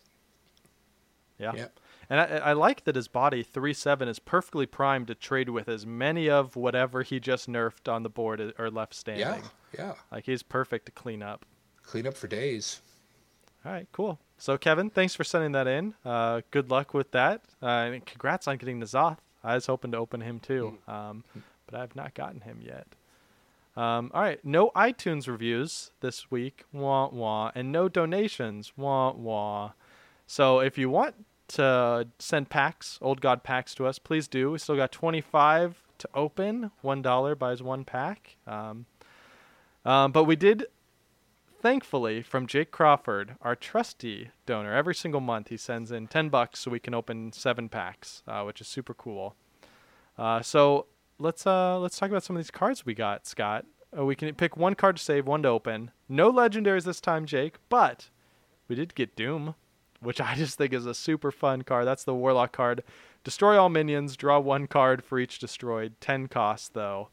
Yeah. Yeah. And I, I like that his body three seven is perfectly primed to trade with as many of whatever he just nerfed on the board i- or left standing. Yeah, yeah. Like he's perfect to clean up. Clean up for days. All right, cool. So Kevin, thanks for sending that in. Uh, good luck with that. Uh, and congrats on getting N'Zoth. I was hoping to open him too, um, but I've not gotten him yet. Um, all right, no iTunes reviews this week, wah wah, and no donations, wah wah. So if you want to send packs, Old God packs to us, please do. We still got twenty-five to open. One dollar buys one pack. Um, um, but we did, thankfully, from Jake Crawford, our trusty donor. Every single month he sends in ten bucks so we can open seven packs, uh, which is super cool. Uh, so let's uh let's talk about some of these cards we got, Scott. Uh, we can pick one card to save, one to open. No legendaries this time, Jake, but we did get Doom, which I just think is a super fun card. That's the Warlock card. Destroy all minions, draw one card for each destroyed. ten cost, though.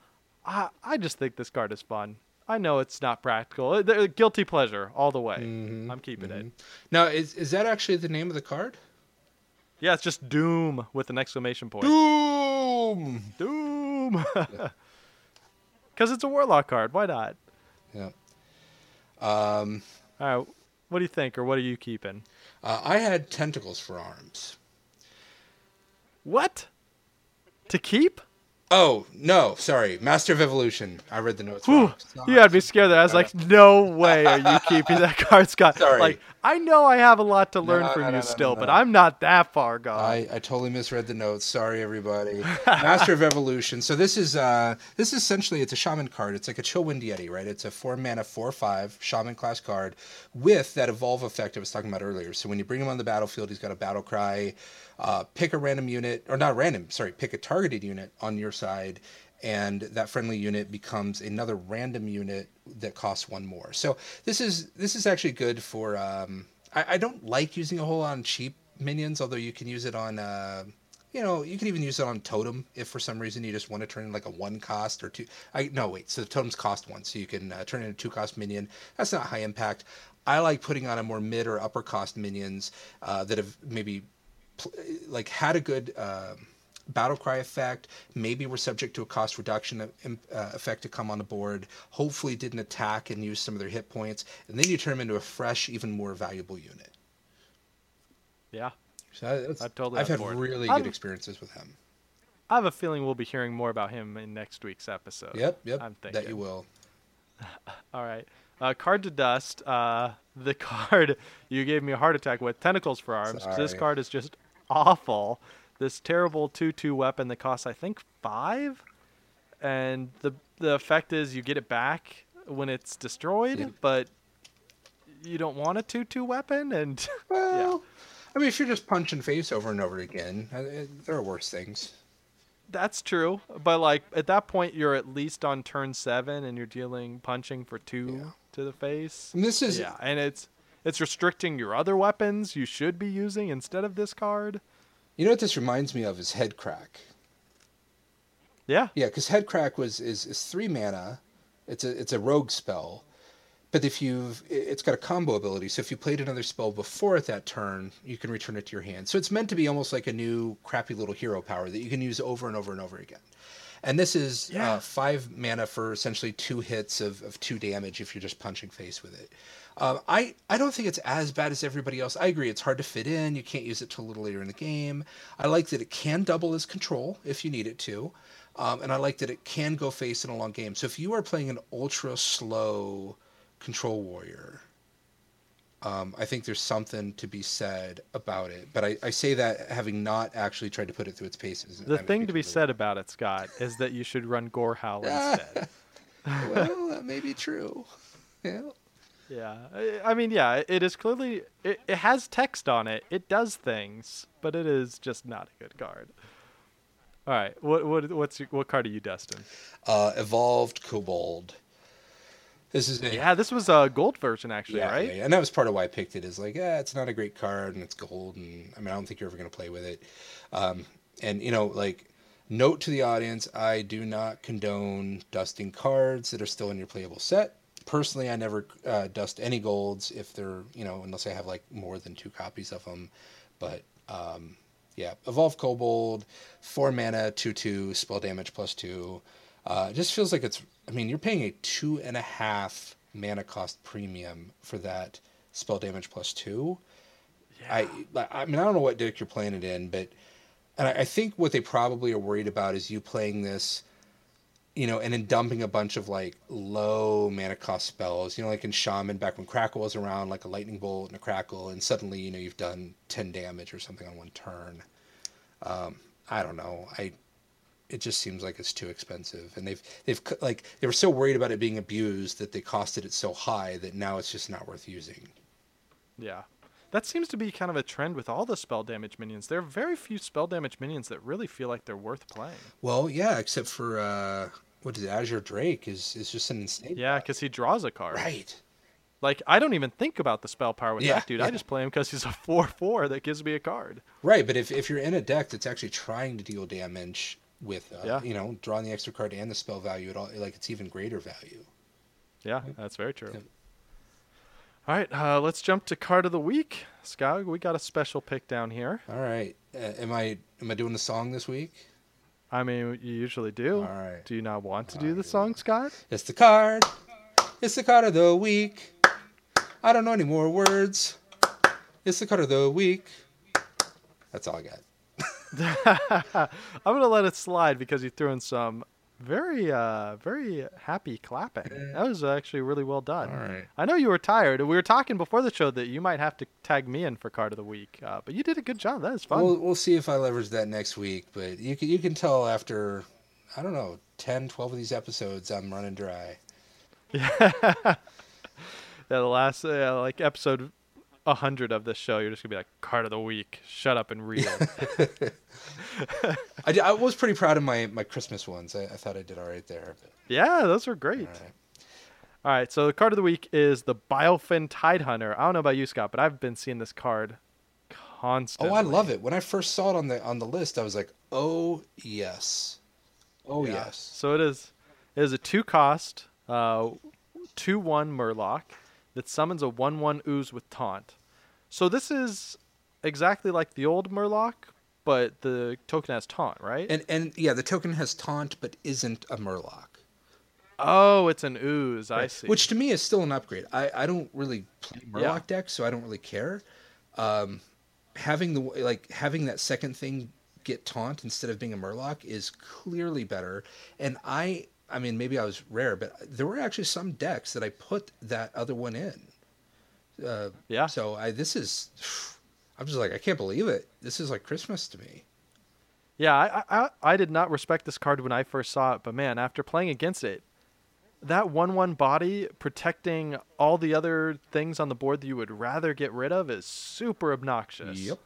I, I just think this card is fun. I know it's not practical. Uh, th- Guilty pleasure all the way. Mhm, I'm keeping it. Now, is is that actually the name of the card? Yeah, it's just Doom with an exclamation point. Doom. Doom! Because it's a Warlock card. Why not? Yeah. Um, All right. What do you think, or what are you keeping? uh, I had tentacles for arms. What? To keep? Oh no, sorry, Master of Evolution. I read the notes Whew, wrong. you had me scared there. I was like, no way are you keeping that card, Scott. Sorry. Like, I know I have a lot to learn No, from no, you no, no, still, no, but no. I'm not that far gone. I, I totally misread the notes. Sorry, everybody. Master of Evolution. So this is uh this is essentially it's a shaman card. It's like a Chillwind Yeti, right? It's a four mana four five shaman class card with that evolve effect I was talking about earlier. So when you bring him on the battlefield, he's got a battle cry. Uh, pick a random unit, or not random. Sorry, pick a targeted unit on your side. And that friendly unit becomes another random unit that costs one more. So this is this is actually good for. Um, I, I don't like using a whole lot on cheap minions, although you can use it on. Uh, you know, you can even use it on totem if for some reason you just want to turn in like a one cost or two. I no wait, so the totems cost one, so you can uh, turn in a two cost minion. That's not high impact. I like putting on a more mid or upper cost minions uh, that have maybe pl- like had a good. Uh, battle cry effect, maybe we're subject to a cost reduction uh, effect to come on the board, hopefully didn't attack and use some of their hit points, and then you turn them into a fresh, even more valuable unit. yeah. So that's, I'm totally I've on had board. really I'm- good experiences with him. I have a feeling we'll be hearing more about him in next week's episode. Yep, yep, I'm that thinking. you will. All right. Uh, card to dust. Uh, the card you gave me a heart attack with, Tentacles for Arms. 'Cause this Sorry. card is just awful. This terrible two two weapon that costs, I think, five. And the the effect is you get it back when it's destroyed, Yep. but you don't want a two two weapon. And Well, I mean, if you're just punching face over and over again, uh, there are worse things. that's true. But, like, at that point, you're at least on turn seven and you're dealing punching for two Yeah. to the face. And this is Yeah, and it's it's restricting your other weapons you should be using instead of this card. You know what this reminds me of is Head Crack. Yeah. Yeah, because Headcrack was is, is three mana. It's a it's a rogue spell, but if you've it's got a combo ability. So if you played another spell before at that turn, you can return it to your hand. So it's meant to be almost like a new crappy little hero power that you can use over and over and over again. And this is Yeah. uh, five mana for essentially two hits of, of two damage if you're just punching face with it. Um, I, I don't think it's as bad as everybody else. I agree, it's hard to fit in. You can't use it till a little later in the game. I like that it can double as control if you need it to. Um, and I like that it can go face in a long game. So if you are playing an ultra slow control warrior, um, I think there's something to be said about it. But I, I say that having not actually tried to put it through its paces. The thing to be said about it, Scott, is that you should run Gorehowl instead. Well, that may be true. Yeah. Yeah, I- I mean, yeah, it is clearly it, it has text on it. It does things, but it is just not a good card. All right, what what what's your, what card are you, Dustin? Uh, Evolved Kobold. This is a, Yeah, this was a gold version actually, yeah, right? yeah, yeah, and that was part of why I picked it. Is like, yeah, it's not a great card and it's gold, and I mean, I don't think you're ever going to play with it. Um, and you know, like, note to the audience, I do not condone dusting cards that are still in your playable set. Personally, I never uh, dust any golds if they're, you know, unless I have like more than two copies of them. But um, yeah, Evolve Kobold, four mana, two two, spell damage plus two. Uh, it just feels like it's. I mean, you're paying a two and a half mana cost premium for that spell damage plus two. Yeah. I I mean, I don't know what deck you're playing it in, but and I, I think what they probably are worried about is you playing this, you know, and then dumping a bunch of like low mana cost spells, you know, like in Shaman back when Crackle was around, like a lightning bolt and a Crackle, and suddenly, you know, you've done ten damage or something on one turn. Um, I don't know. I it just seems like it's too expensive, and they've they've like they were so worried about it being abused that they costed it so high that now it's just not worth using. Yeah. That seems to be kind of a trend with all the spell damage minions. There are very few spell damage minions that really feel like they're worth playing. Well, yeah, except for uh, what is it? Azure Drake is is just an insane. Yeah, because he draws a card. Right. Like, I don't even think about the spell power with Yeah, that dude. yeah. I just play him because he's a four four that gives me a card. Right, but if, if you're in a deck that's actually trying to deal damage with, uh, Yeah. you know, drawing the extra card and the spell value, it all like it's even greater value. Yeah, that's very true. Yep. All right, uh, let's jump to card of the week. Scott, we got a special pick down here. All right, uh, am I am I doing the song this week? I mean, you usually do. All right. Do you not want to All do right, the here song, Scott? It's the card. It's the card of the week. I don't know any more words. It's the card of the week. That's all I got. I'm gonna let it slide because you threw in some very, uh, very happy clapping. That was actually really well done. All right. I know you were tired. We were talking before the show that you might have to tag me in for card of the week, uh, but you did a good job. That was fun. We'll we'll see if I leverage that next week, but you can you can tell after I don't know ten, twelve of these episodes I'm running dry. Yeah, the last uh, like episode a hundred of this show, you're just gonna be like, card of the week. Shut up and read it. I, di- I was pretty proud of my, my Christmas ones. I, I thought I did all right there. But, Yeah, those were great. all right. All right, so the card of the week is the Biofin Tidehunter. I don't know about you, Scott, but I've been seeing this card constantly. Oh, I love it. When I first saw it on the on the list, I was like, oh yes, oh Yeah. yes. So it is. It is a two cost, uh, two one Murloc that summons a one one ooze with taunt. So this is exactly like the old Murloc, but the token has taunt, right? And and yeah, the token has taunt, but isn't a Murloc. Oh, it's an ooze. I see. Which to me is still an upgrade. I, I don't really play Murloc Yeah. decks, so I don't really care. Um, having the like having that second thing get taunt instead of being a Murloc is clearly better. And I I mean maybe I was rare, but there were actually some decks that I put that other one in. Uh, Yeah. So I this is I'm just like I can't believe it. This is like Christmas to me. Yeah, I, I I did not respect this card when I first saw it, but man, after playing against it, that one one body protecting all the other things on the board that you would rather get rid of is super obnoxious. Yep.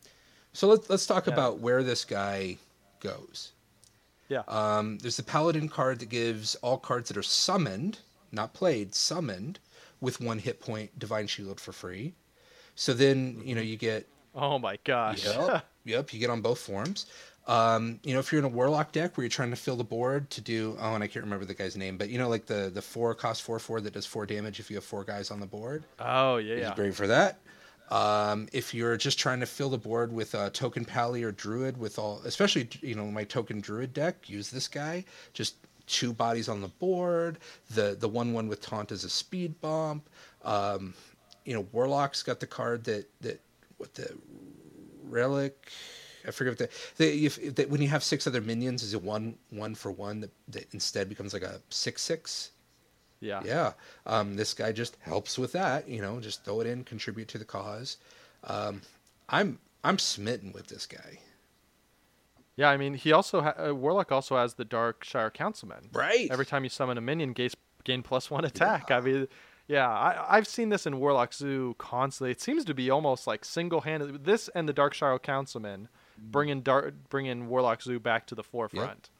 So let's let's talk Yeah. about where this guy goes. Yeah. Um, there's the Paladin card that gives all cards that are summoned, not played, summoned, with one hit point Divine Shield for free. So then, you know, you get, Oh my gosh. yep, yep, you get on both forms. Um, you know, if you're in a Warlock deck where you're trying to fill the board to do, oh, and I can't remember the guy's name, but you know, like the the four cost four four that does four damage if you have four guys on the board. Oh yeah, He's yeah. great for that. Um, if you're just trying to fill the board with a token pally or druid with all, especially you know my token druid deck, use this guy. Just two bodies on the board. The the one one with taunt is a speed bump. Um, you know, Warlock's got the card that that what the relic. I forget what the, the if, if the, when you have six other minions, is a one one for one that, that instead becomes like a six six. Yeah. Yeah. Um, this guy just helps with that. You know, just throw it in, contribute to the cause. Um, I'm I'm smitten with this guy. Yeah, I mean, he also ha- uh, Warlock also has the Darkshire Councilman. Right. Every time you summon a minion, gain, gain plus one attack. Yeah. I mean, yeah, I, I've seen this in Warlock Zoo constantly. It seems to be almost like single-handed. This and the Darkshire Councilman bringing Dar- bringing Warlock Zoo back to the forefront.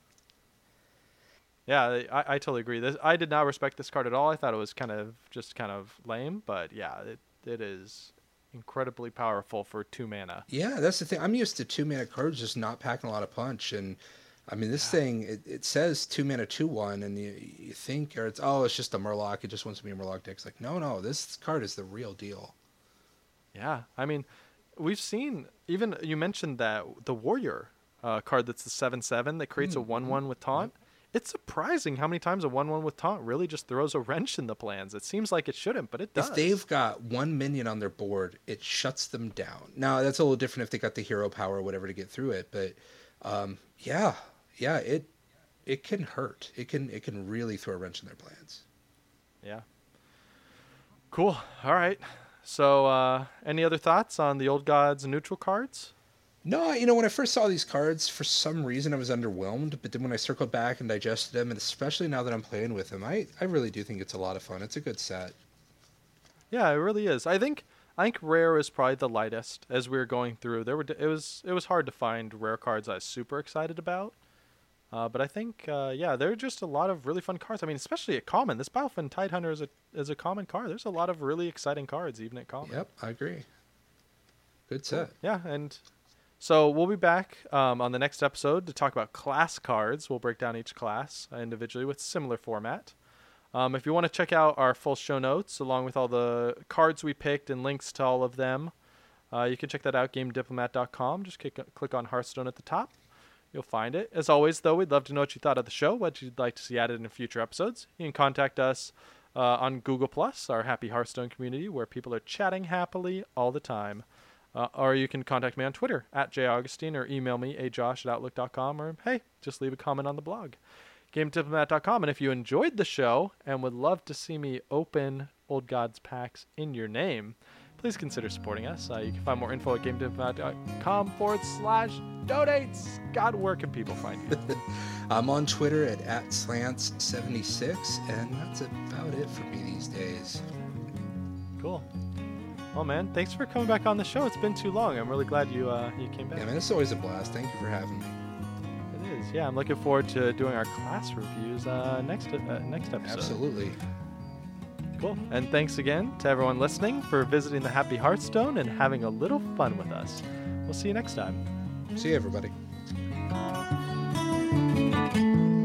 Yep. Yeah, I, I totally agree. This I did not respect this card at all. I thought it was kind of just kind of lame, but yeah, it it is incredibly powerful for two mana. Yeah, that's the thing. I'm used to two mana cards just not packing a lot of punch, and I mean this yeah. thing it, it says two mana two one, and you you think or it's oh it's just a Murloc. It just wants to be a Murloc deck. It's like no no, this card is the real deal. Yeah, I mean, we've seen even you mentioned that the Warrior uh, card that's the seven seven that creates mm-hmm. a one one with taunt. Mm-hmm. It's surprising how many times a one one with taunt really just throws a wrench in the plans. It seems like it shouldn't, but it does. If they've got one minion on their board, it shuts them down. Now, that's a little different if they got the hero power or whatever to get through it, but um, yeah, yeah, it it can hurt. It can it can really throw a wrench in their plans. Yeah. Cool. All right. So, uh, any other thoughts on the Old Gods neutral cards? No, you know, when I first saw these cards, for some reason I was underwhelmed, but then when I circled back and digested them, and especially now that I'm playing with them, I, I really do think it's a lot of fun. It's a good set. Yeah, it really is. I think I think rare is probably the lightest as we were going through. There were it was it was hard to find rare cards I was super excited about. Uh, but I think uh, yeah, there are just a lot of really fun cards. I mean, especially at common. This Battlefin Tidehunter is a is a common card. There's a lot of really exciting cards even at common. Yep, I agree. Good set. Yeah, and so we'll be back um, on the next episode to talk about class cards. We'll break down each class individually with similar format. Um, if you want to check out our full show notes along with all the cards we picked and links to all of them, uh, you can check that out, game diplomat dot com. Just click, click on Hearthstone at the top. You'll find it. As always, though, we'd love to know what you thought of the show, what you'd like to see added in future episodes. You can contact us uh, on Google Plus, our Happy Hearthstone community, where people are chatting happily all the time. Uh, or you can contact me on Twitter, at j augustine, or email me, a josh at outlook dot com, or, hey, just leave a comment on the blog, game diplomat dot com. And if you enjoyed the show and would love to see me open Old Gods packs in your name, please consider supporting us. Uh, you can find more info at game diplomat dot com forward slash donates. God, where can people find you? I'm on Twitter at, at slants seventy-six, and that's about it for me these days. Cool. Well, man, thanks for coming back on the show. It's been too long. I'm really glad you uh, you came back. Yeah, man, it's always a blast. Thank you for having me. It is. Yeah, I'm looking forward to doing our class reviews uh, next uh, next episode. Absolutely. Cool. And thanks again to everyone listening for visiting the Happy Hearthstone and having a little fun with us. We'll see you next time. See you, everybody.